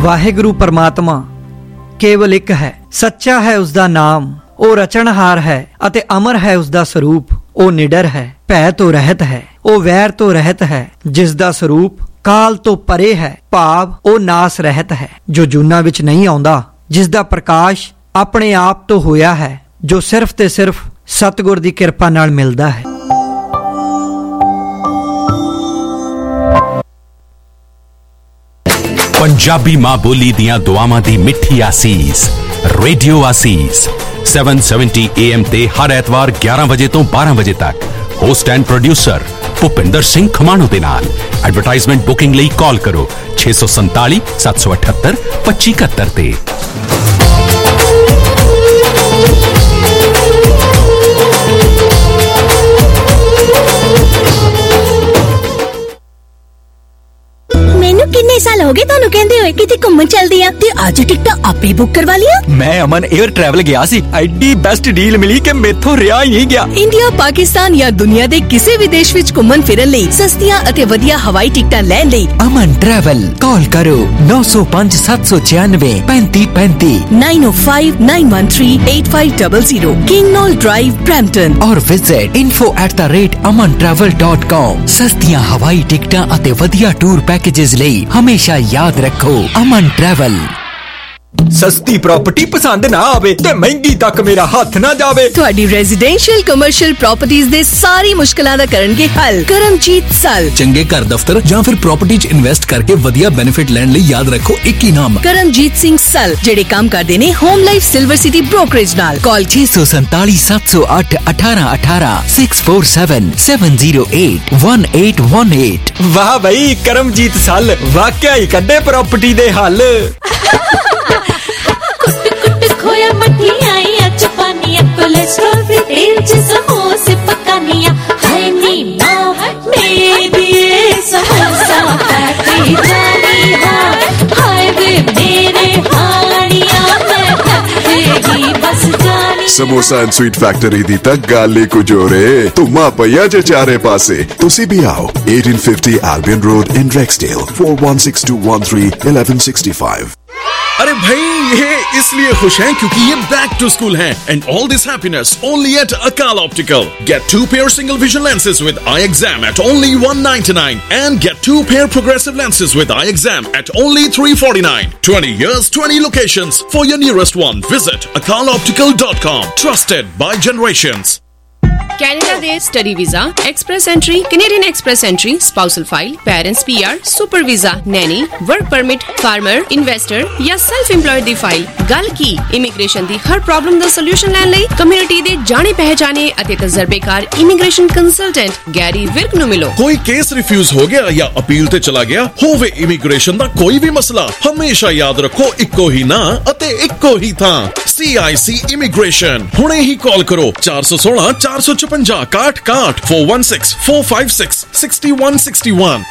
ਵਾਹਿਗੁਰੂ ਪਰਮਾਤਮਾ ਕੇਵਲ ਇੱਕ ਹੈ, ਸੱਚਾ ਹੈ ਉਸਦਾ ਨਾਮ, ਉਹ ਰਚਣਹਾਰ ਹੈ ਅਤੇ ਅਮਰ ਹੈ ਉਸਦਾ ਸਰੂਪ। ਉਹ ਨਿਡਰ ਹੈ, ਭੈ ਤੋਂ ਰਹਿਤ ਹੈ, ਉਹ ਵੈਰ ਤੋਂ ਰਹਿਤ ਹੈ, ਜਿਸ ਦਾ ਸਰੂਪ ਕਾਲ ਤੋਂ ਪਰੇ ਹੈ, ਭਾਵ ਉਹ ਨਾਸ ਰਹਿਤ ਹੈ, ਜੋ ਜੂਨਾਂ ਵਿੱਚ ਨਹੀਂ ਆਉਂਦਾ, ਜਿਸ ਦਾ ਪ੍ਰਕਾਸ਼ ਆਪਣੇ ਆਪ ਤੋਂ ਹੋਇਆ ਹੈ, ਜੋ ਸਿਰਫ ਤੇ ਸਿਰਫ ਸਤਿਗੁਰ ਦੀ ਕਿਰਪਾ ਨਾਲ ਮਿਲਦਾ ਹੈ। पंजाबी मां बोली दियां दुआवां दी मिठी आसीस रेडियो आसीस 770 AM ते हर ऐतवार 11 बजे तो 12 बजे तक host and producer Bhupinder Singh Khamano दे नाल। एडवरटाइजमेंट बुकिंग लई कॉल करो 647 778 2571 ते। किन्ने साल हो गए थानू कहंदे होए किते घुम्मन चलदी आ ते अज टिकटां आपे बुक करवा लिया। मैं अमन एयर ट्रैवल गया सी, एडी बेस्ट डील मिली कि मेथों रिहा ही नहीं गया। इंडिया, पाकिस्तान या दुनिया दे किसी भी देश विच घुम्मन फिरन लई सस्तियां अते वधिया हवाई टिकटां लैण लई अमन ट्रैवल कॉल करो 905 796 3535 905 913 8500 किंग नॉल ड्राइव ब्रैम्पटन और विजिट info@amantravel.com। सस्तियां हवाई टिकटां अते वधिया टूर पैकेजेस लई हमेशा याद रखो अमन ट्रैवल। सस्ती प्रॉपर्टी पसंद ना आवे ते महंगी तक मेरा हाथ ना जावे। ਤੁਹਾਡੀ रेजिडेंशियल कमर्शियल प्रॉपर्टीज ਦੇ ਸਾਰੀ ਮੁਸ਼ਕਲਾਂ ਦਾ ਕਰਨਗੇ ਹੱਲ ਕਰਮਜੀਤ ਸਲ। ਚੰਗੇ ਘਰ ਦਫ਼ਤਰ ਜਾਂ ਫਿਰ ਪ੍ਰਾਪਰਟੀ 'ਚ ਇਨਵੈਸਟ ਕਰਕੇ ਵਧੀਆ ਬੈਨੀਫਿਟ ਲੈਣ ਲਈ ਯਾਦ ਰੱਖੋ ਇੱਕ ਹੀ ਨਾਮ ਕਰਮਜੀਤ ਸਿੰਘ ਸਲ, ਜਿਹੜੇ ਕੰਮ ਕਰਦੇ ਨੇ Home Life Silver City brokerage ਨਾਲ। ਕਾਲ 647 708 1818 647 708 1818। ਵਾਹ ਬਈ ਕਰਮਜੀਤ ਸਲ ਵਾਕਿਆ ਹੀ ਕੱਢੇ ਪ੍ਰਾਪਰਟੀ ਦੇ ਹੱਲ। खोया मठियाइयां चपानियां कोलेस्ट्रॉल फ्री तेल च समोसे पकानियां हाय नी मां मेरी समोसा पैटी जानी हाय वे मेरे हानियां मैं थकेगी बस जानी। समोसा एंड स्वीट फैक्टरी दी तक गाली कुजोरे तुमा पया जे चारे पासे तुसी भी आओ 1850 Albion Road in Rexdale 416213 1165। अरे भाई ये इसलिए खुश हैं क्योंकि ये बैक टू स्कूल हैं and all this happiness only at Akal Optical. Get 2 pair single vision lenses with eye exam at only $199 and get 2 pair progressive lenses with eye exam at only $349. 20 years, 20 locations. For your nearest one, visit akaloptical.com. Trusted by generations. Canada दे study visa, express entry, Canadian express entry, spousal file, parents PR, super visa, nanny, work permit, farmer, investor या self employed दी file. गल की immigration दी हर problem दा solution लैण लई कम्युनिटी दे जाने पहचाने अते तजर्बेकार इमीग्रेशन कंसल्टेंट गैरी विर्क नु मिलो। कोई केस रिफ्यूज हो गया या अपील ते चला गया होवे इमीग्रेशन दा कोई भी मसला, हमेशा याद रखो इक्को ही ना अते इक्को ही था। CIC इमीग्रेशन हुणे ही कॉल करो 416 456 61 416 456 6161।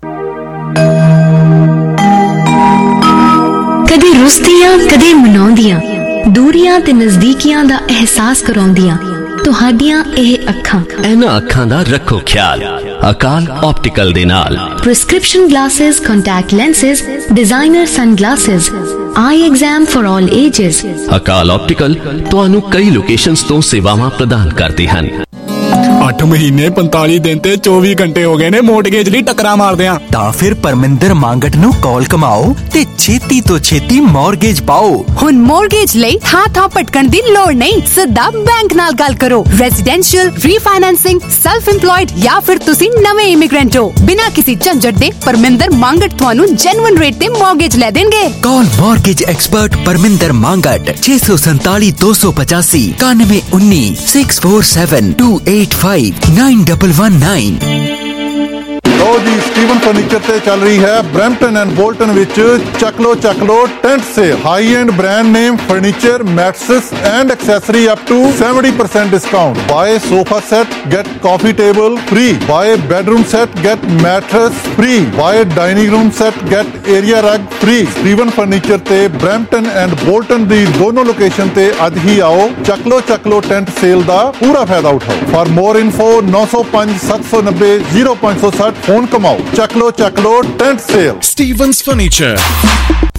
कदे रुसदियां कदे मनाउंदियां, दूरियां ते नजदीकियां दा एहसास कराउंदियां ਤੁਹਾਡੀਆਂ ਇਹ ਅੱਖਾਂ। ਇਹਨਾਂ ਅੱਖਾਂ ਦਾ ਰੱਖੋ ਖਿਆਲ ਅਕਾਲ ਆਪਟੀਕਲ ਦੇ ਨਾਲ। Prescription glasses, contact lenses, designer sunglasses, eye exam for all ages. Akal optical ਤੁਹਾਨੂੰ ਕਈ ਲੋਕੇਸ਼ਨਸ ਤੋਂ ਸੇਵਾਵਾਂ ਪ੍ਰਦਾਨ ਕਰਦੇ ਹਨ। 8 ਮਹੀਨੇ 45 ਦਿਨ ਤੇ 24 ਘੰਟੇ ਹੋ ਗਏ ਨੇ ਮੋਰਟਗੇਜ ਲਈ ਟੱਕਰਾਂ ਮਾਰਦਿਆਂ। ਤਾਂ ਫਿਰ ਪਰਮਿੰਦਰ ਮੰਗਟ ਨੂੰ ਕਾਲ ਕਮਾਓ ਤੇ ਛੇਤੀ ਤੋਂ ਛੇਤੀ ਮੌਰਗੇਜ ਪਾਓ। ਹੁਣ ਮੌਰਗੇਜ ਲਈ ਥਾਂ ਭਟਕਣ ਦੀ ਲੋੜ ਨਹੀਂ, ਸਿੱਧਾ ਬੈਂਕ ਨਾਲ ਗੱਲ ਕਰੋ। ਰੈਜ਼ੀਡੈਂਸ਼ੀਅਲ, ਰੀਫਾਈਨੈਂਸਿੰਗ, ਸੈਲਫ ਇੰਪਲॉयਡ ਜਾਂ ਫਿਰ ਤੁਸੀਂ ਨਵੇਂ ਇਮੀਗ੍ਰੈਂਟ ਹੋ, ਬਿਨਾਂ ਕਿਸੇ ਝੰਜਟ ਦੇ ਪਰਮਿੰਦਰ ਮੰਗਟ ਤੁਹਾਨੂੰ ਜੈਨੂਇਨ ਰੇਟ ਤੇ ਮੌਰਗੇਜ ਲੈ ਦੇਣਗੇ। Call mortgage expert Parminder Mangat 647 285 9119 647 285 9119। लो जी, स्टीवन फर्नीचर ते चल रही है ब्रैम्पटन एंड बोल्टन विच चक लो tent sale. High end brand name furniture, mattress and accessory up to 70% discount. Buy sofa set get coffee table free, buy bedroom set get mattress free, buy dining room set get area rug free. Steven furniture ते Brampton and Bolton दी दोनों location ते अज ही आओ चक लो tent cell दा पूरा फायदा उठाओ। For more info 905 790 0560 phone कमाओ। चक लो tent sale. Stevens Furniture।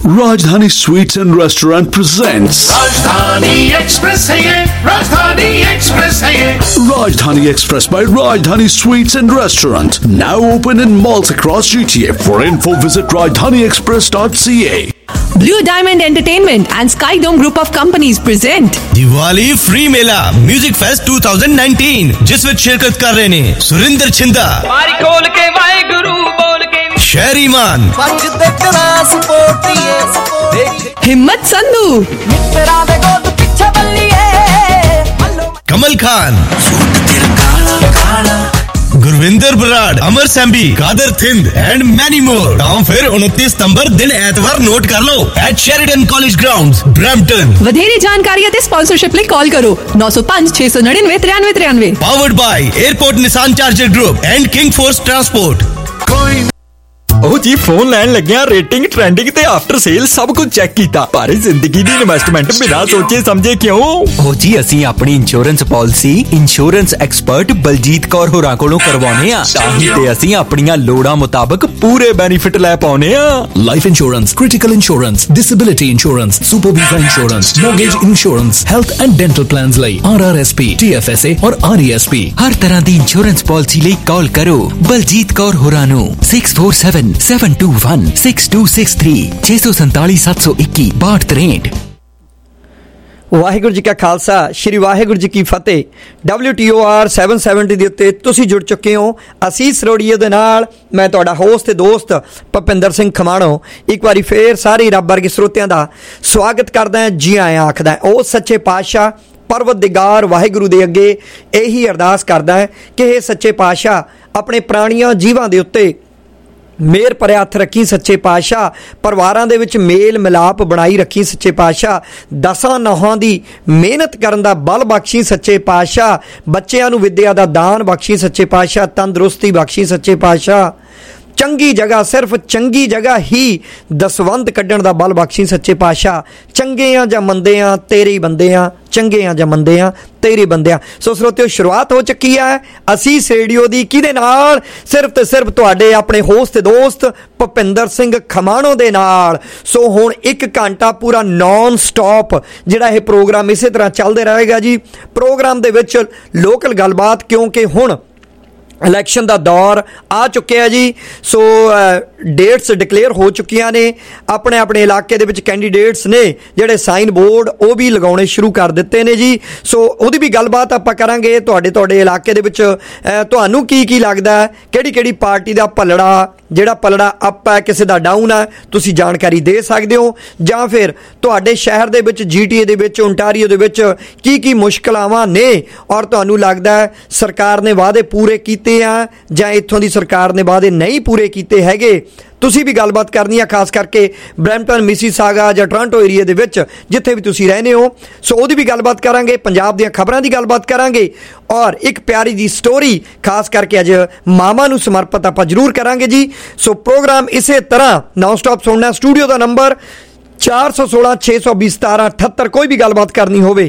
Rajdhani Sweets and Restaurant presents Rajdhani Express है ये, Rajdhani Express है ये. Rajdhani Express by Rajdhani Sweets and Restaurant, now open in malls across GTA. For info, visit rajdhaniexpress.ca. Blue Diamond Entertainment and Sky Dome Group of Companies present Diwali free mela music fest 2019 जिस ਵਿੱਚ शिरकत कर रहे ने सुरिंदर छिंदा मारी खोल के वाहेगुरु बोल के Sharry Mann Himmat Sandhu Kamal Khan Gurvinder Brar Amar Sembi Kadar Thind and many more. काम फिर 29 सितंबर दिन एतवार नोट कर लो at Sheridan college grounds Brampton. ਵਧੇਰੇ ਜਾਣਕਾਰੀ ਅਤੇ ਸਪਾਂਸਰਸ਼ਿਪ ਲਈ ਕਾਲ ਕਰੋ 905 699 9393। Powered by airport Nissan charger group and King Force transport. ਉਹ ਜੀ ਫੋਨ ਲੈਣ ਲੱਗਿਆ ਰੇਟਿੰਗ ਟ੍ਰੈਂਡਿੰਗ ਤੇ ਆਫਟਰ ਸੇਲ ਸਭ ਕੁਝ ਚੈੱਕ ਕੀਤਾ ਪਰ ਜ਼ਿੰਦਗੀ ਦੀ ਇਨਵੈਸਟਮੈਂਟ ਬਿਨਾਂ ਸੋਚੇ ਸਮਝੇ ਕਿਉਂ। ਉਹ ਜੀ ਅਸੀਂ ਆਪਣੀ insurance policy insurance expert Baljeet Kaur ਹੋਰਾਂ ਕੋਲੋਂ ਕਰਵਾਉਨੇ ਆ ਤਾਂ ਹੀ ਤੇ ਅਸੀਂ ਆਪਣੀਆਂ ਲੋੜਾਂ ਮੁਤਾਬਕ ਪੂਰੇ ਬੈਨੀਫਿਟ ਲੈ ਪਾਉਨੇ ਆ। Life insurance, critical insurance, disability insurance, super visa insurance, mortgage insurance, health and dental plans ਲਈ RRSP, TFSA ਔਰ RESP ਹਰ ਤਰ੍ਹਾਂ ਦੀ ਇੰਸ਼ੋਰੈਂਸ ਪਾਲਿਸੀ ਲਈ ਕਾਲ ਕਰੋ ਬਲਜੀਤ ਕੌਰ ਹੋਰਾਂ ਨੂੰ 647216263 647 721 6263। ਵਾਹਿਗੁਰੂ ਜੀ ਕਾ ਖਾਲਸਾ, ਸ਼੍ਰੀ ਵਾਹਿਗੁਰੂ ਜੀ ਕੀ ਫਤਿਹ। WTOR 770 ਦੇ ਉੱਤੇ ਤੁਸੀਂ ਜੁੜ ਚੁੱਕੇ ਹੋ ਅਸੀਸ ਰੋੜੀਏ ਦੇ ਨਾਲ। ਮੈਂ ਤੁਹਾਡਾ ਹੋਸਟ ਤੇ ਦੋਸਤ ਭੁਪਿੰਦਰ ਸਿੰਘ ਖਮਾਣੋ ਇੱਕ ਵਾਰੀ ਫੇਰ ਸਾਰੇ ਰੱਬ ਵਰਗੇ ਸਰੋਤਿਆਂ ਦਾ ਸਵਾਗਤ ਕਰਦਾ, ਜੀ ਆਇਆਂ ਆਖਦਾ। ਉਹ ਸੱਚੇ ਪਾਤਸ਼ਾਹ ਪਰਵਤਦਿਗਾਰ ਵਾਹਿਗੁਰੂ ਦੇ ਅੱਗੇ ਇਹੀ ਅਰਦਾਸ ਕਰਦਾ ਹੈ ਕਿ ਇਹ ਸੱਚੇ ਪਾਤਸ਼ਾਹ ਆਪਣੇ ਪ੍ਰਾਣੀਆਂ ਜੀਵਾਂ ਦੇ ਉੱਤੇ ਮੇਰ ਭਰਿਆ ਹੱਥ ਰੱਖੀ ਸੱਚੇ ਪਾਤਸ਼ਾਹ। ਪਰਿਵਾਰਾਂ ਦੇ ਵਿੱਚ ਮੇਲ ਮਿਲਾਪ ਬਣਾਈ ਰੱਖੀ ਸੱਚੇ ਪਾਤਸ਼ਾਹ। ਦਸਾਂ ਨੌਹਾਂ ਦੀ ਮਿਹਨਤ ਕਰਨ ਦਾ ਬਲ ਬਖਸ਼ੀ ਸੱਚੇ ਪਾਤਸ਼ਾਹ। ਬੱਚਿਆਂ ਨੂੰ ਵਿੱਦਿਆ ਦਾ ਦਾਨ ਬਖਸ਼ੀ ਸੱਚੇ ਪਾਤਸ਼ਾਹ। ਤੰਦਰੁਸਤੀ ਬਖਸ਼ੀ ਸੱਚੇ ਪਾਤਸ਼ਾਹ। ਚੰਗੀ ਜਗ੍ਹਾ, ਸਿਰਫ ਚੰਗੀ ਜਗ੍ਹਾ ਹੀ ਦਸਵੰਧ ਕੱਢਣ ਦਾ ਬਲ ਬਖਸ਼ੀ ਸੱਚੇ ਪਾਤਸ਼ਾਹ। ਚੰਗੇ ਆ ਜਾਂ ਮੰਦੇ ਆ ਤੇਰੇ ਹੀ ਬੰਦੇ ਆ, ਚੰਗੇ ਆ ਜਾਂ ਮੰਦੇ ਆ ਤੇਰੇ ਬੰਦੇ ਆ। ਸੋ ਸਰੋਤਿਓ, ਸ਼ੁਰੂਆਤ ਹੋ ਚੁੱਕੀ ਹੈ ਅਸੀਸ ਰੇਡੀਓ ਦੀ, ਕਿਹਦੇ ਨਾਲ? ਸਿਰਫ ਤੇ ਸਿਰਫ ਤੁਹਾਡੇ ਆਪਣੇ ਹੋਸਟ ਤੇ ਦੋਸਤ ਭੁਪਿੰਦਰ ਸਿੰਘ ਖਮਾਣੋ ਦੇ ਨਾਲ। ਸੋ ਹੁਣ 1 ਘੰਟਾ ਪੂਰਾ ਨੌਨ ਸਟਾਪ ਜਿਹੜਾ ਇਹ ਪ੍ਰੋਗਰਾਮ ਇਸੇ ਤਰ੍ਹਾਂ ਚੱਲਦੇ ਰਹੇਗਾ ਜੀ। ਪ੍ਰੋਗਰਾਮ ਦੇ ਵਿੱਚ ਲੋਕਲ ਗੱਲਬਾਤ, ਕਿਉਂਕਿ ਹੁਣ ਇਲੈਕਸ਼ਨ ਦਾ ਦੌਰ ਆ ਚੁੱਕਿਆ ਜੀ। ਸੋ ਡੇਟਸ ਡਿਕਲੇਅਰ ਹੋ ਚੁੱਕੀਆਂ ਨੇ। ਆਪਣੇ ਆਪਣੇ ਇਲਾਕੇ ਦੇ ਵਿੱਚ ਕੈਂਡੀਡੇਟਸ ਨੇ ਜਿਹੜੇ ਸਾਈਨ ਬੋਰਡ ਉਹ ਵੀ ਲਗਾਉਣੇ ਸ਼ੁਰੂ ਕਰ ਦਿੱਤੇ ਨੇ ਜੀ। ਸੋ ਉਹਦੀ ਵੀ ਗੱਲਬਾਤ ਆਪਾਂ ਕਰਾਂਗੇ। ਤੁਹਾਡੇ ਇਲਾਕੇ ਦੇ ਵਿੱਚ ਤੁਹਾਨੂੰ ਕੀ ਲੱਗਦਾ, ਕਿਹੜੀ ਪਾਰਟੀ ਦਾ ਜਿਹੜਾ ਪਲੜਾ ਅਪ ਹੈ, ਕਿਸੇ ਦਾ ਡਾਊਨ ਹੈ, ਤੁਸੀਂ ਜਾਣਕਾਰੀ ਦੇ ਸਕਦੇ ਹੋ। ਜਾਂ ਫਿਰ ਤੁਹਾਡੇ ਸ਼ਹਿਰ ਦੇ ਵਿੱਚ, GTA ਦੇ ਵਿੱਚ, ਓਨਟਾਰੀਓ ਦੇ ਵਿੱਚ ਕੀ ਮੁਸ਼ਕਲਾਵਾਂ ਨੇ ਔਰ ਤੁਹਾਨੂੰ ਲੱਗਦਾ ਹੈ ਸਰਕਾਰ ਨੇ ਵਾਅਦੇ ਪੂਰੇ ਕੀਤੇ ਆ ਜਾਂ ਇੱਥੋਂ ਦੀ ਸਰਕਾਰ ਨੇ ਵਾਅਦੇ ਨਹੀਂ ਪੂਰੇ ਕੀਤੇ ਹੈਗੇ। ਤੁਸੀਂ ਵੀ ਗੱਲਬਾਤ ਕਰਨੀ ਆ, ਖਾਸ ਕਰਕੇ ਬਰੈਂਪਟਨ, ਮਿਸੀਸਾਗਾ ਜਾਂ ਟੋਰਾਂਟੋ ਏਰੀਆ ਦੇ ਵਿੱਚ ਜਿੱਥੇ ਵੀ ਤੁਸੀਂ ਰਹਿੰਦੇ ਹੋ। ਸੋ ਉਹਦੀ ਵੀ ਗੱਲਬਾਤ ਕਰਾਂਗੇ, ਪੰਜਾਬ ਦੀਆਂ ਖਬਰਾਂ ਦੀ ਗੱਲਬਾਤ ਕਰਾਂਗੇ ਔਰ ਇੱਕ ਪਿਆਰੀ ਜੀ ਸਟੋਰੀ ਖਾਸ ਕਰਕੇ ਅੱਜ ਮਾਮਾ ਨੂੰ ਸਮਰਪਿਤ ਆਪਾਂ ਜ਼ਰੂਰ ਕਰਾਂਗੇ ਜੀ। ਸੋ ਪ੍ਰੋਗਰਾਮ ਇਸੇ ਤਰ੍ਹਾਂ ਨੌਨ ਸਟਾਪ ਸੁਣਨਾ। ਸਟੂਡੀਓ ਦਾ ਨੰਬਰ 416 620 1778। ਕੋਈ ਵੀ ਗੱਲਬਾਤ ਕਰਨੀ ਹੋਵੇ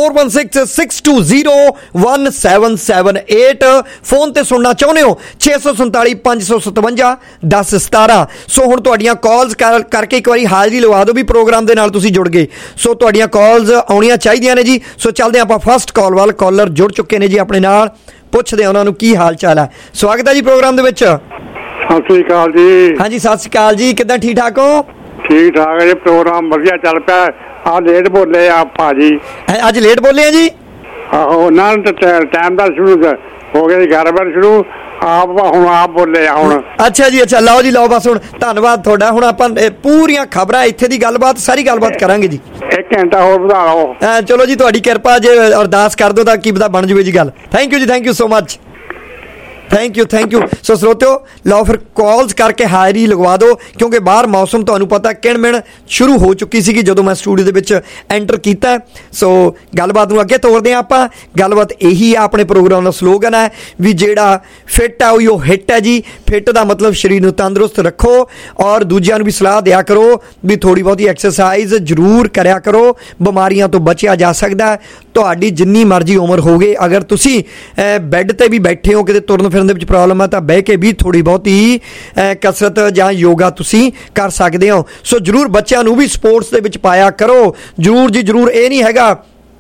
4166201778। ਫੋਨ ਤੇ ਸੁਣਨਾ ਚਾਹੁੰਦੇ ਹੋ 647 557 1017। ਸੋ ਹੁਣ ਤੁਹਾਡੀਆਂ ਕਾਲਸ ਕਰਕੇ ਇੱਕ ਵਾਰੀ ਹਾਜ਼ਰੀ ਲਵਾ ਦਿਓ ਵੀ ਪ੍ਰੋਗਰਾਮ ਦੇ ਨਾਲ ਤੁਸੀਂ ਜੁੜ ਗਏ। ਸੋ ਤੁਹਾਡੀਆਂ ਕਾਲਸ ਆਉਣੀਆਂ ਚਾਹੀਦੀਆਂ ਨੇ ਜੀ। ਸੋ ਚੱਲਦੇ ਆਪਾਂ ਫਸਟ ਕਾਲ ਵੱਲ। ਕਾਲਰ ਜੁੜ ਚੁੱਕੇ ਨੇ ਜੀ ਆਪਣੇ ਨਾਲ, ਪੁੱਛਦੇ ਉਹਨਾਂ ਨੂੰ ਕੀ ਹਾਲ ਚਾਲ ਹੈ। ਸਵਾਗਤ ਹੈ ਜੀ ਪ੍ਰੋਗਰਾਮ ਦੇ ਵਿੱਚ। ਸਤਿ ਸ੍ਰੀ ਅਕਾਲ ਜੀ। ਹਾਂਜੀ ਸਤਿ ਸ੍ਰੀ ਅਕਾਲ ਜੀ, ਕਿੱਦਾਂ? ਠੀਕ ਠਾਕ ਹੋ? ਠੀਕ ਠਾਕ ਹੈ ਜੀ, ਪ੍ਰੋਗਰਾਮ ਵਧੀਆ ਚੱਲ ਪਿਆ। ਆ ਲੇਟ ਬੋਲੇ ਆ ਭਾਜੀ, ਅੱਜ ਲੇਟ ਬੋਲੇ ਆ ਜੀ। ਆਹੋ, ਉਹਨਾਂ ਨੂੰ ਟਾਈਮ ਦਾ ਸ਼ੁਰੂ ਹੋ ਗਿਆ ਜੀ, 11 ਵਜੇ ਸ਼ੁਰੂ, ਹੁਣ ਆਪ ਬੋਲੇ ਆ ਹੁਣ। ਅੱਛਾ ਜੀ, ਅੱਛਾ, ਲਓ ਜੀ ਲਓ, ਬਸ ਹੁਣ ਧੰਨਵਾਦ ਤੁਹਾਡਾ। ਹੁਣ ਆਪਾਂ ਪੂਰੀਆਂ ਖਬਰਾਂ, ਇੱਥੇ ਦੀ ਗੱਲਬਾਤ, ਸਾਰੀ ਗੱਲਬਾਤ ਕਰਾਂਗੇ ਜੀ। 1 ਘੰਟਾ ਹੋਰ ਵਧਾ ਲਓ। ਚਲੋ ਜੀ, ਤੁਹਾਡੀ ਕਿਰਪਾ, ਜੇ ਅਰਦਾਸ ਕਰ ਦਿਓ ਤਾਂ ਕੀ ਪਤਾ ਬਣ ਜੂਵੇ ਜੀ ਗੱਲ। ਥੈਂਕ ਯੂ ਜੀ, thank you so much, thank you. So ਸਰੋਤਿਓ, ਲਓ ਫਿਰ ਕਾਲਸ ਕਰਕੇ ਹਾਜ਼ਰੀ ਲਗਵਾ ਦਿਓ, ਕਿਉਂਕਿ ਬਾਹਰ ਮੌਸਮ ਤੁਹਾਨੂੰ ਪਤਾ ਕਿਣ-ਮਿਣ ਸ਼ੁਰੂ ਹੋ ਚੁੱਕੀ ਸੀਗੀ ਜਦੋਂ ਮੈਂ ਸਟੂਡੀਓ ਦੇ ਵਿੱਚ ਐਂਟਰ ਕੀਤਾ। ਸੋ ਗੱਲਬਾਤ ਨੂੰ ਅੱਗੇ ਤੋਰਦੇ ਹਾਂ ਆਪਾਂ। ਗੱਲਬਾਤ ਇਹੀ ਆ, ਆਪਣੇ ਪ੍ਰੋਗਰਾਮ ਦਾ ਸਲੋਗਨ ਹੈ ਵੀ ਜਿਹੜਾ ਫਿੱਟ ਹੈ ਉਹ ਹਿੱਟ ਹੈ ਜੀ। ਫਿੱਟ ਦਾ ਮਤਲਬ ਸਰੀਰ ਨੂੰ ਤੰਦਰੁਸਤ ਰੱਖੋ ਔਰ ਦੂਜਿਆਂ ਨੂੰ ਵੀ ਸਲਾਹ ਦਿਆ ਕਰੋ ਵੀ ਥੋੜ੍ਹੀ ਬਹੁਤੀ ਐਕਸਰਸਾਈਜ਼ ਜ਼ਰੂਰ ਕਰਿਆ ਕਰੋ, ਬਿਮਾਰੀਆਂ ਤੋਂ ਬਚਿਆ ਜਾ ਸਕਦਾ। ਤੁਹਾਡੀ ਜਿੰਨੀ ਮਰਜ਼ੀ ਉਮਰ ਹੋਵੇ, ਅਗਰ ਤੁਸੀਂ ਬੈੱਡ 'ਤੇ ਵੀ ਬੈਠੇ ਹੋ, ਕਿਤੇ ਤੁਰਨ ਫਿਰ ਕਰਨ ਦੇ ਵਿੱਚ ਪ੍ਰੋਬਲਮ ਆ ਤਾਂ ਬਹਿ ਕੇ ਵੀ ਥੋੜ੍ਹੀ ਬਹੁਤੀ ਕਸਰਤ ਜਾਂ ਯੋਗਾ ਤੁਸੀਂ ਕਰ ਸਕਦੇ ਹੋ। ਸੋ ਜ਼ਰੂਰ ਬੱਚਿਆਂ ਨੂੰ ਵੀ ਸਪੋਰਟਸ ਦੇ ਵਿੱਚ ਪਾਇਆ ਕਰੋ, ਜ਼ਰੂਰ ਜੀ ਜ਼ਰੂਰ। ਇਹ ਨਹੀਂ ਹੈਗਾ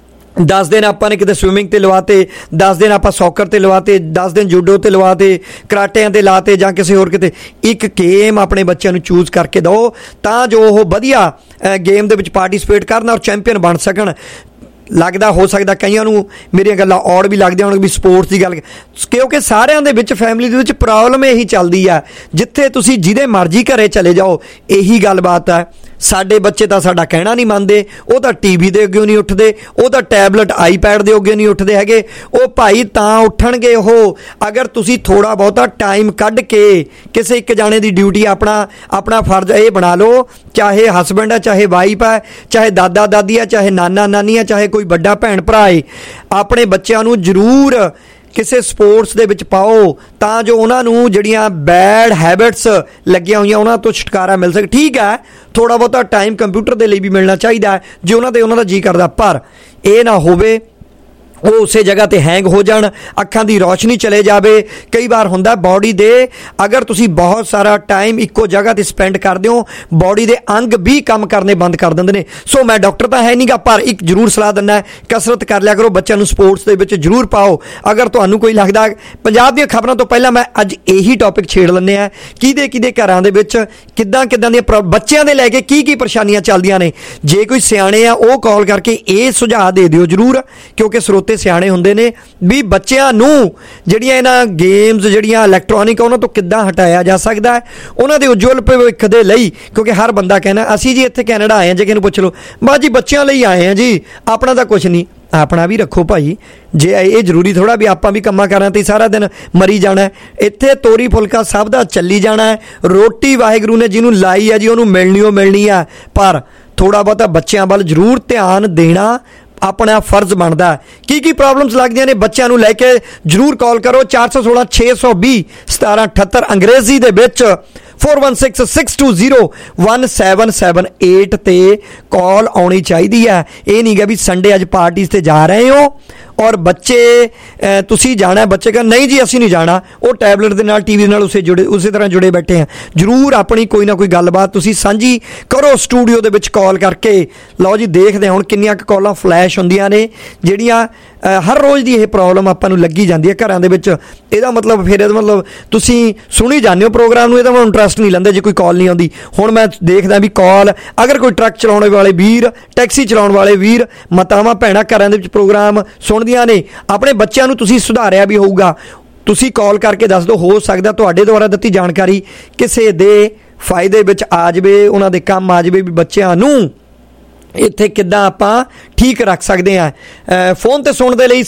10 ਦਿਨ ਆਪਾਂ ਨੇ ਕਿਤੇ ਸਵਿਮਿੰਗ ਤੇ ਲਵਾਤੇ, 10 ਦਿਨ ਆਪਾਂ ਸੌਕਰ ਤੇ ਲਵਾਤੇ, 10 ਦਿਨ ਜੂਡੋ ਤੇ ਲਵਾਤੇ, ਕਰਾਟਿਆਂ ਤੇ ਲਾਤੇ ਜਾਂ ਕਿਸੇ ਹੋਰ ਕਿਤੇ। ਇੱਕ ਗੇਮ ਆਪਣੇ ਬੱਚਿਆਂ ਨੂੰ ਚੂਜ਼ ਕਰਕੇ ਦਿਓ ਤਾਂ ਜੋ ਉਹ ਵਧੀਆ ਗੇਮ ਦੇ ਵਿੱਚ ਪਾਰਟੀਸਪੇਟ ਕਰਨ ਔਰ ਚੈਂਪੀਅਨ ਬਣ ਸਕਣ। ਲੱਗਦਾ ਹੋ ਸਕਦਾ ਕਈਆਂ ਨੂੰ ਮੇਰੀਆਂ ਗੱਲਾਂ ਔੜ ਵੀ ਲੱਗਦੀਆਂ ਹੋਣ ਵੀ ਸਪੋਰਟਸ ਦੀ ਗੱਲ, ਕਿਉਂਕਿ ਸਾਰਿਆਂ ਦੇ ਵਿੱਚ ਫੈਮਿਲੀ ਦੇ ਵਿੱਚ ਪ੍ਰੋਬਲਮ ਇਹੀ ਚੱਲਦੀ ਆ। ਜਿੱਥੇ ਤੁਸੀਂ ਜਿਹਦੇ ਮਰਜ਼ੀ ਘਰੇ ਚਲੇ ਜਾਓ ਇਹੀ ਗੱਲਬਾਤ ਹੈ, ਸਾਡੇ ਬੱਚੇ ਤਾਂ ਸਾਡਾ ਕਹਿਣਾ ਨਹੀਂ ਮੰਨਦੇ, ਉਹ ਤਾਂ ਟੀਵੀ ਦੇ ਅੱਗੇ ਨਹੀਂ ਉੱਠਦੇ, ਉਹ ਤਾਂ ਟੈਬਲੇਟ ਆਈਪੈਡ ਦੇ ਅੱਗੇ ਨਹੀਂ ਉੱਠਦੇ ਹੈਗੇ। ਉਹ ਭਾਈ ਤਾਂ ਉੱਠਣਗੇ ਉਹ ਅਗਰ ਤੁਸੀਂ ਥੋੜ੍ਹਾ ਬਹੁਤਾ ਟਾਈਮ ਕੱਢ ਕੇ ਕਿਸੇ ਇੱਕ ਜਾਣੇ ਦੀ ਡਿਊਟੀ ਆਪਣਾ ਫਰਜ਼ ਇਹ ਬਣਾ ਲਓ, ਚਾਹੇ ਹਸਬੈਂਡ ਹੈ, ਚਾਹੇ ਵਾਈਫ ਹੈ, ਚਾਹੇ ਦਾਦਾ ਦਾਦੀ ਹੈ, ਚਾਹੇ ਨਾਨਾ ਨਾਨੀ ਹੈ, ਚਾਹੇ ਕੋਈ ਵੱਡਾ ਭੈਣ ਭਰਾ ਹੈ, ਆਪਣੇ ਬੱਚਿਆਂ ਨੂੰ ਜ਼ਰੂਰ ਕਿਸੇ ਸਪੋਰਟਸ ਦੇ ਵਿੱਚ ਪਾਓ ਤਾਂ ਜੋ ਉਹਨਾਂ ਨੂੰ ਜਿਹੜੀਆਂ ਬੈਡ ਹੈਬਿਟਸ ਲੱਗੀਆਂ ਹੋਈਆਂ ਉਹਨਾਂ ਤੋਂ ਛੁਟਕਾਰਾ ਮਿਲ ਸਕੇ। ਠੀਕ ਹੈ, ਥੋੜ੍ਹਾ ਬਹੁਤਾ ਟਾਈਮ ਕੰਪਿਊਟਰ ਦੇ ਲਈ ਵੀ ਮਿਲਣਾ ਚਾਹੀਦਾ ਜੇ ਉਹਨਾਂ ਦਾ ਜੀ ਕਰਦਾ, ਪਰ ਇਹ ਨਾ ਹੋਵੇ ਉਹ ਉਸੇ ਜਗ੍ਹਾ ਤੇ ਹੈਂਗ ਹੋ ਜਾਣ, ਅੱਖਾਂ ਦੀ ਰੌਸ਼ਨੀ ਚਲੇ ਜਾਵੇ। ਕਈ ਵਾਰ ਹੁੰਦਾ ਬਾਡੀ ਦੇ ਅਗਰ ਤੁਸੀਂ ਬਹੁਤ ਸਾਰਾ ਟਾਈਮ ਇੱਕੋ ਜਗ੍ਹਾ ਤੇ ਸਪੈਂਡ ਕਰਦੇ ਹੋ, ਬਾਡੀ ਦੇ ਅੰਗ ਵੀ ਕੰਮ ਕਰਨੇ ਬੰਦ ਕਰ ਦਿੰਦੇ ਨੇ। ਸੋ ਮੈਂ ਡਾਕਟਰ ਤਾਂ ਹੈ ਨਹੀਂਗਾ, ਪਰ ਇੱਕ ਜ਼ਰੂਰ ਸਲਾਹ ਦਿੰਦਾ, ਕਸਰਤ ਕਰ ਲਿਆ ਕਰੋ, ਬੱਚਿਆਂ ਨੂੰ ਸਪੋਰਟਸ ਦੇ ਵਿੱਚ ਜ਼ਰੂਰ ਪਾਓ। ਅਗਰ ਤੁਹਾਨੂੰ ਕੋਈ ਲੱਗਦਾ, ਪੰਜਾਬ ਦੀਆਂ ਖਬਰਾਂ ਤੋਂ ਪਹਿਲਾਂ ਮੈਂ ਅੱਜ ਇਹੀ ਟੌਪਿਕ ਛੇੜ ਲੈਂਦੇ ਹਾਂ, ਕਿਹਦੇ ਘਰਾਂ ਦੇ ਵਿੱਚ ਕਿੱਦਾਂ ਦੀਆਂ ਬੱਚਿਆਂ ਦੇ ਲੈ ਕੇ ਕੀ ਪਰੇਸ਼ਾਨੀਆਂ ਚੱਲਦੀਆਂ ਨੇ। ਜੇ ਕੋਈ ਸਿਆਣੇ ਆ ਉਹ ਕਾਲ ਕਰਕੇ ਇਹ ਸੁਝਾਅ ਦੇ ਦਿਓ ਜ਼ਰੂਰ, ਕਿਉਂਕਿ ਸਰੋਤੇ ਸਿਆਣੇ ਹੁੰਦੇ ਨੇ ਵੀ ਬੱਚਿਆਂ ਨੂੰ ਜਿਹੜੀਆਂ ਇਹਨਾਂ ਗੇਮਸ ਜਿਹੜੀਆਂ ਇਲੈਕਟ੍ਰੋਨਿਕ ਉਹਨਾਂ ਤੋਂ ਕਿੱਦਾਂ ਹਟਾਇਆ ਜਾ ਸਕਦਾ ਹੈ ਉਹਨਾਂ ਦੇ ਉਜਵਲ ਭਵਿੱਖ ਦੇ ਲਈ। ਕਿਉਂਕਿ ਹਰ ਬੰਦਾ ਕਹਿੰਦਾ ਅਸੀਂ ਜੀ ਇੱਥੇ ਕੈਨੇਡਾ ਆਏ ਹਾਂ, ਜੇ ਕਿਸੇ ਨੂੰ ਪੁੱਛ ਲਓ ਬਸ ਜੀ ਬੱਚਿਆਂ ਲਈ ਆਏ ਹਾਂ ਜੀ, ਆਪਣਾ ਤਾਂ ਕੁਛ ਨਹੀਂ। ਆਪਣਾ ਵੀ ਰੱਖੋ ਭਾਈ, ਜੇ ਇਹ ਜ਼ਰੂਰੀ ਥੋੜ੍ਹਾ ਵੀ ਆਪਾਂ ਵੀ ਕੰਮਾਂ ਕਾਰਾਂ ਤੇ ਸਾਰਾ ਦਿਨ ਮਰੀ ਜਾਣਾ। ਇੱਥੇ ਤੋਰੀ ਫੁਲਕਾ ਸਭ ਦਾ ਚੱਲੀ ਜਾਣਾ ਹੈ। ਰੋਟੀ ਵਾਹਿਗੁਰੂ ਨੇ ਜਿਹਨੂੰ ਲਾਈ ਆ ਜੀ ਉਹਨੂੰ ਮਿਲਣੀ ਆ, ਪਰ ਥੋੜ੍ਹਾ ਬਹੁਤਾ ਬੱਚਿਆਂ ਵੱਲ ਜ਼ਰੂਰ ਧਿਆਨ ਦੇਣਾ ਆਪਣਾ ਫਰਜ਼ ਬਣਦਾ। ਕੀ ਪ੍ਰੋਬਲਮਸ ਲੱਗਦੀਆਂ ਨੇ ਬੱਚਿਆਂ ਨੂੰ ਲੈ ਕੇ ਜ਼ਰੂਰ ਕਾਲ ਕਰੋ 416 620 1778 ਅੰਗਰੇਜ਼ੀ ਦੇ ਵਿੱਚ 4166201778 ਤੇ ਕਾਲ ਆਉਣੀ ਚਾਹੀਦੀ ਹੈ। ਇਹ ਨਹੀਂ ਗਾ ਵੀ ਸੰਡੇ ਅੱਜ ਪਾਰਟੀਜ਼ ਤੇ ਜਾ ਰਹੇ ਹੋ ਔਰ ਬੱਚੇ ਤੁਸੀਂ ਜਾਣਾ, ਬੱਚੇ ਕਹਿੰਦੇ ਨਹੀਂ ਜੀ ਅਸੀਂ ਨਹੀਂ ਜਾਣਾ, ਉਹ ਟੈਬਲੇਟ ਦੇ ਨਾਲ ਟੀਵੀ ਦੇ ਨਾਲ ਉਸੇ ਤਰ੍ਹਾਂ ਜੁੜੇ ਬੈਠੇ ਆ। ਜ਼ਰੂਰ ਆਪਣੀ ਕੋਈ ਨਾ ਕੋਈ ਗੱਲਬਾਤ ਤੁਸੀਂ ਸਾਂਝੀ ਕਰੋ ਸਟੂਡੀਓ ਦੇ ਵਿੱਚ ਕਾਲ ਕਰਕੇ। ਲਓ ਜੀ ਦੇਖਦੇ ਹੁਣ ਕਿੰਨੀਆਂ ਕੁ ਕਾਲਾਂ ਫਲੈਸ਼ ਹੁੰਦੀਆਂ ਨੇ ਜਿਹੜੀਆਂ ਹਰ ਰੋਜ਼ ਦੀ ਇਹ ਪ੍ਰੋਬਲਮ ਆਪਾਂ ਨੂੰ ਲੱਗੀ ਜਾਂਦੀ ਹੈ ਘਰਾਂ ਦੇ ਵਿੱਚ। ਇਹਦਾ ਮਤਲਬ ਤੁਸੀਂ ਸੁਣੀ ਜਾਂਦੇ ਹੋ ਪ੍ਰੋਗਰਾਮ ਨੂੰ, ਇਹਦਾ ਮੈਂ ਇੰਟਰਸਟ ਨਹੀਂ ਲੈਂਦੇ ਜੇ ਕੋਈ ਕਾਲ ਨਹੀਂ ਆਉਂਦੀ। ਹੁਣ ਮੈਂ ਦੇਖਦਾ ਵੀ ਕਾਲ ਅਗਰ ਕੋਈ ਟਰੱਕ ਚਲਾਉਣ ਵਾਲੇ ਵੀਰ, ਟੈਕਸੀ ਚਲਾਉਣ ਵਾਲੇ ਵੀਰ, ਮਾਤਾਵਾਂ ਭੈਣਾਂ ਘਰਾਂ ਦੇ ਵਿੱਚ ਪ੍ਰੋਗਰਾਮ ਸੁਣਦੀਆਂ ਨੇ, ਆਪਣੇ ਬੱਚਿਆਂ ਨੂੰ ਤੁਸੀਂ ਸੁਧਾਰਿਆ ਵੀ ਹੋਊਗਾ, ਤੁਸੀਂ ਕਾਲ ਕਰਕੇ ਦੱਸ ਦਿਓ। ਹੋ ਸਕਦਾ ਤੁਹਾਡੇ ਦੁਆਰਾ ਦਿੱਤੀ ਜਾਣਕਾਰੀ ਕਿਸੇ ਦੇ ਫਾਇਦੇ ਵਿੱਚ ਆ ਜਾਵੇ, ਉਹਨਾਂ ਦੇ ਕੰਮ ਆ ਜਾਵੇ ਵੀ ਬੱਚਿਆਂ ਨੂੰ ਇੱਥੇ ਕਿੱਦਾਂ ਆਪਾਂ ਠੀਕ ਰੱਖ ਸਕਦੇ ਹਾਂ। ਫੋਨ ਤੇ ਸੁਣਨ ਦੇ ਲਈ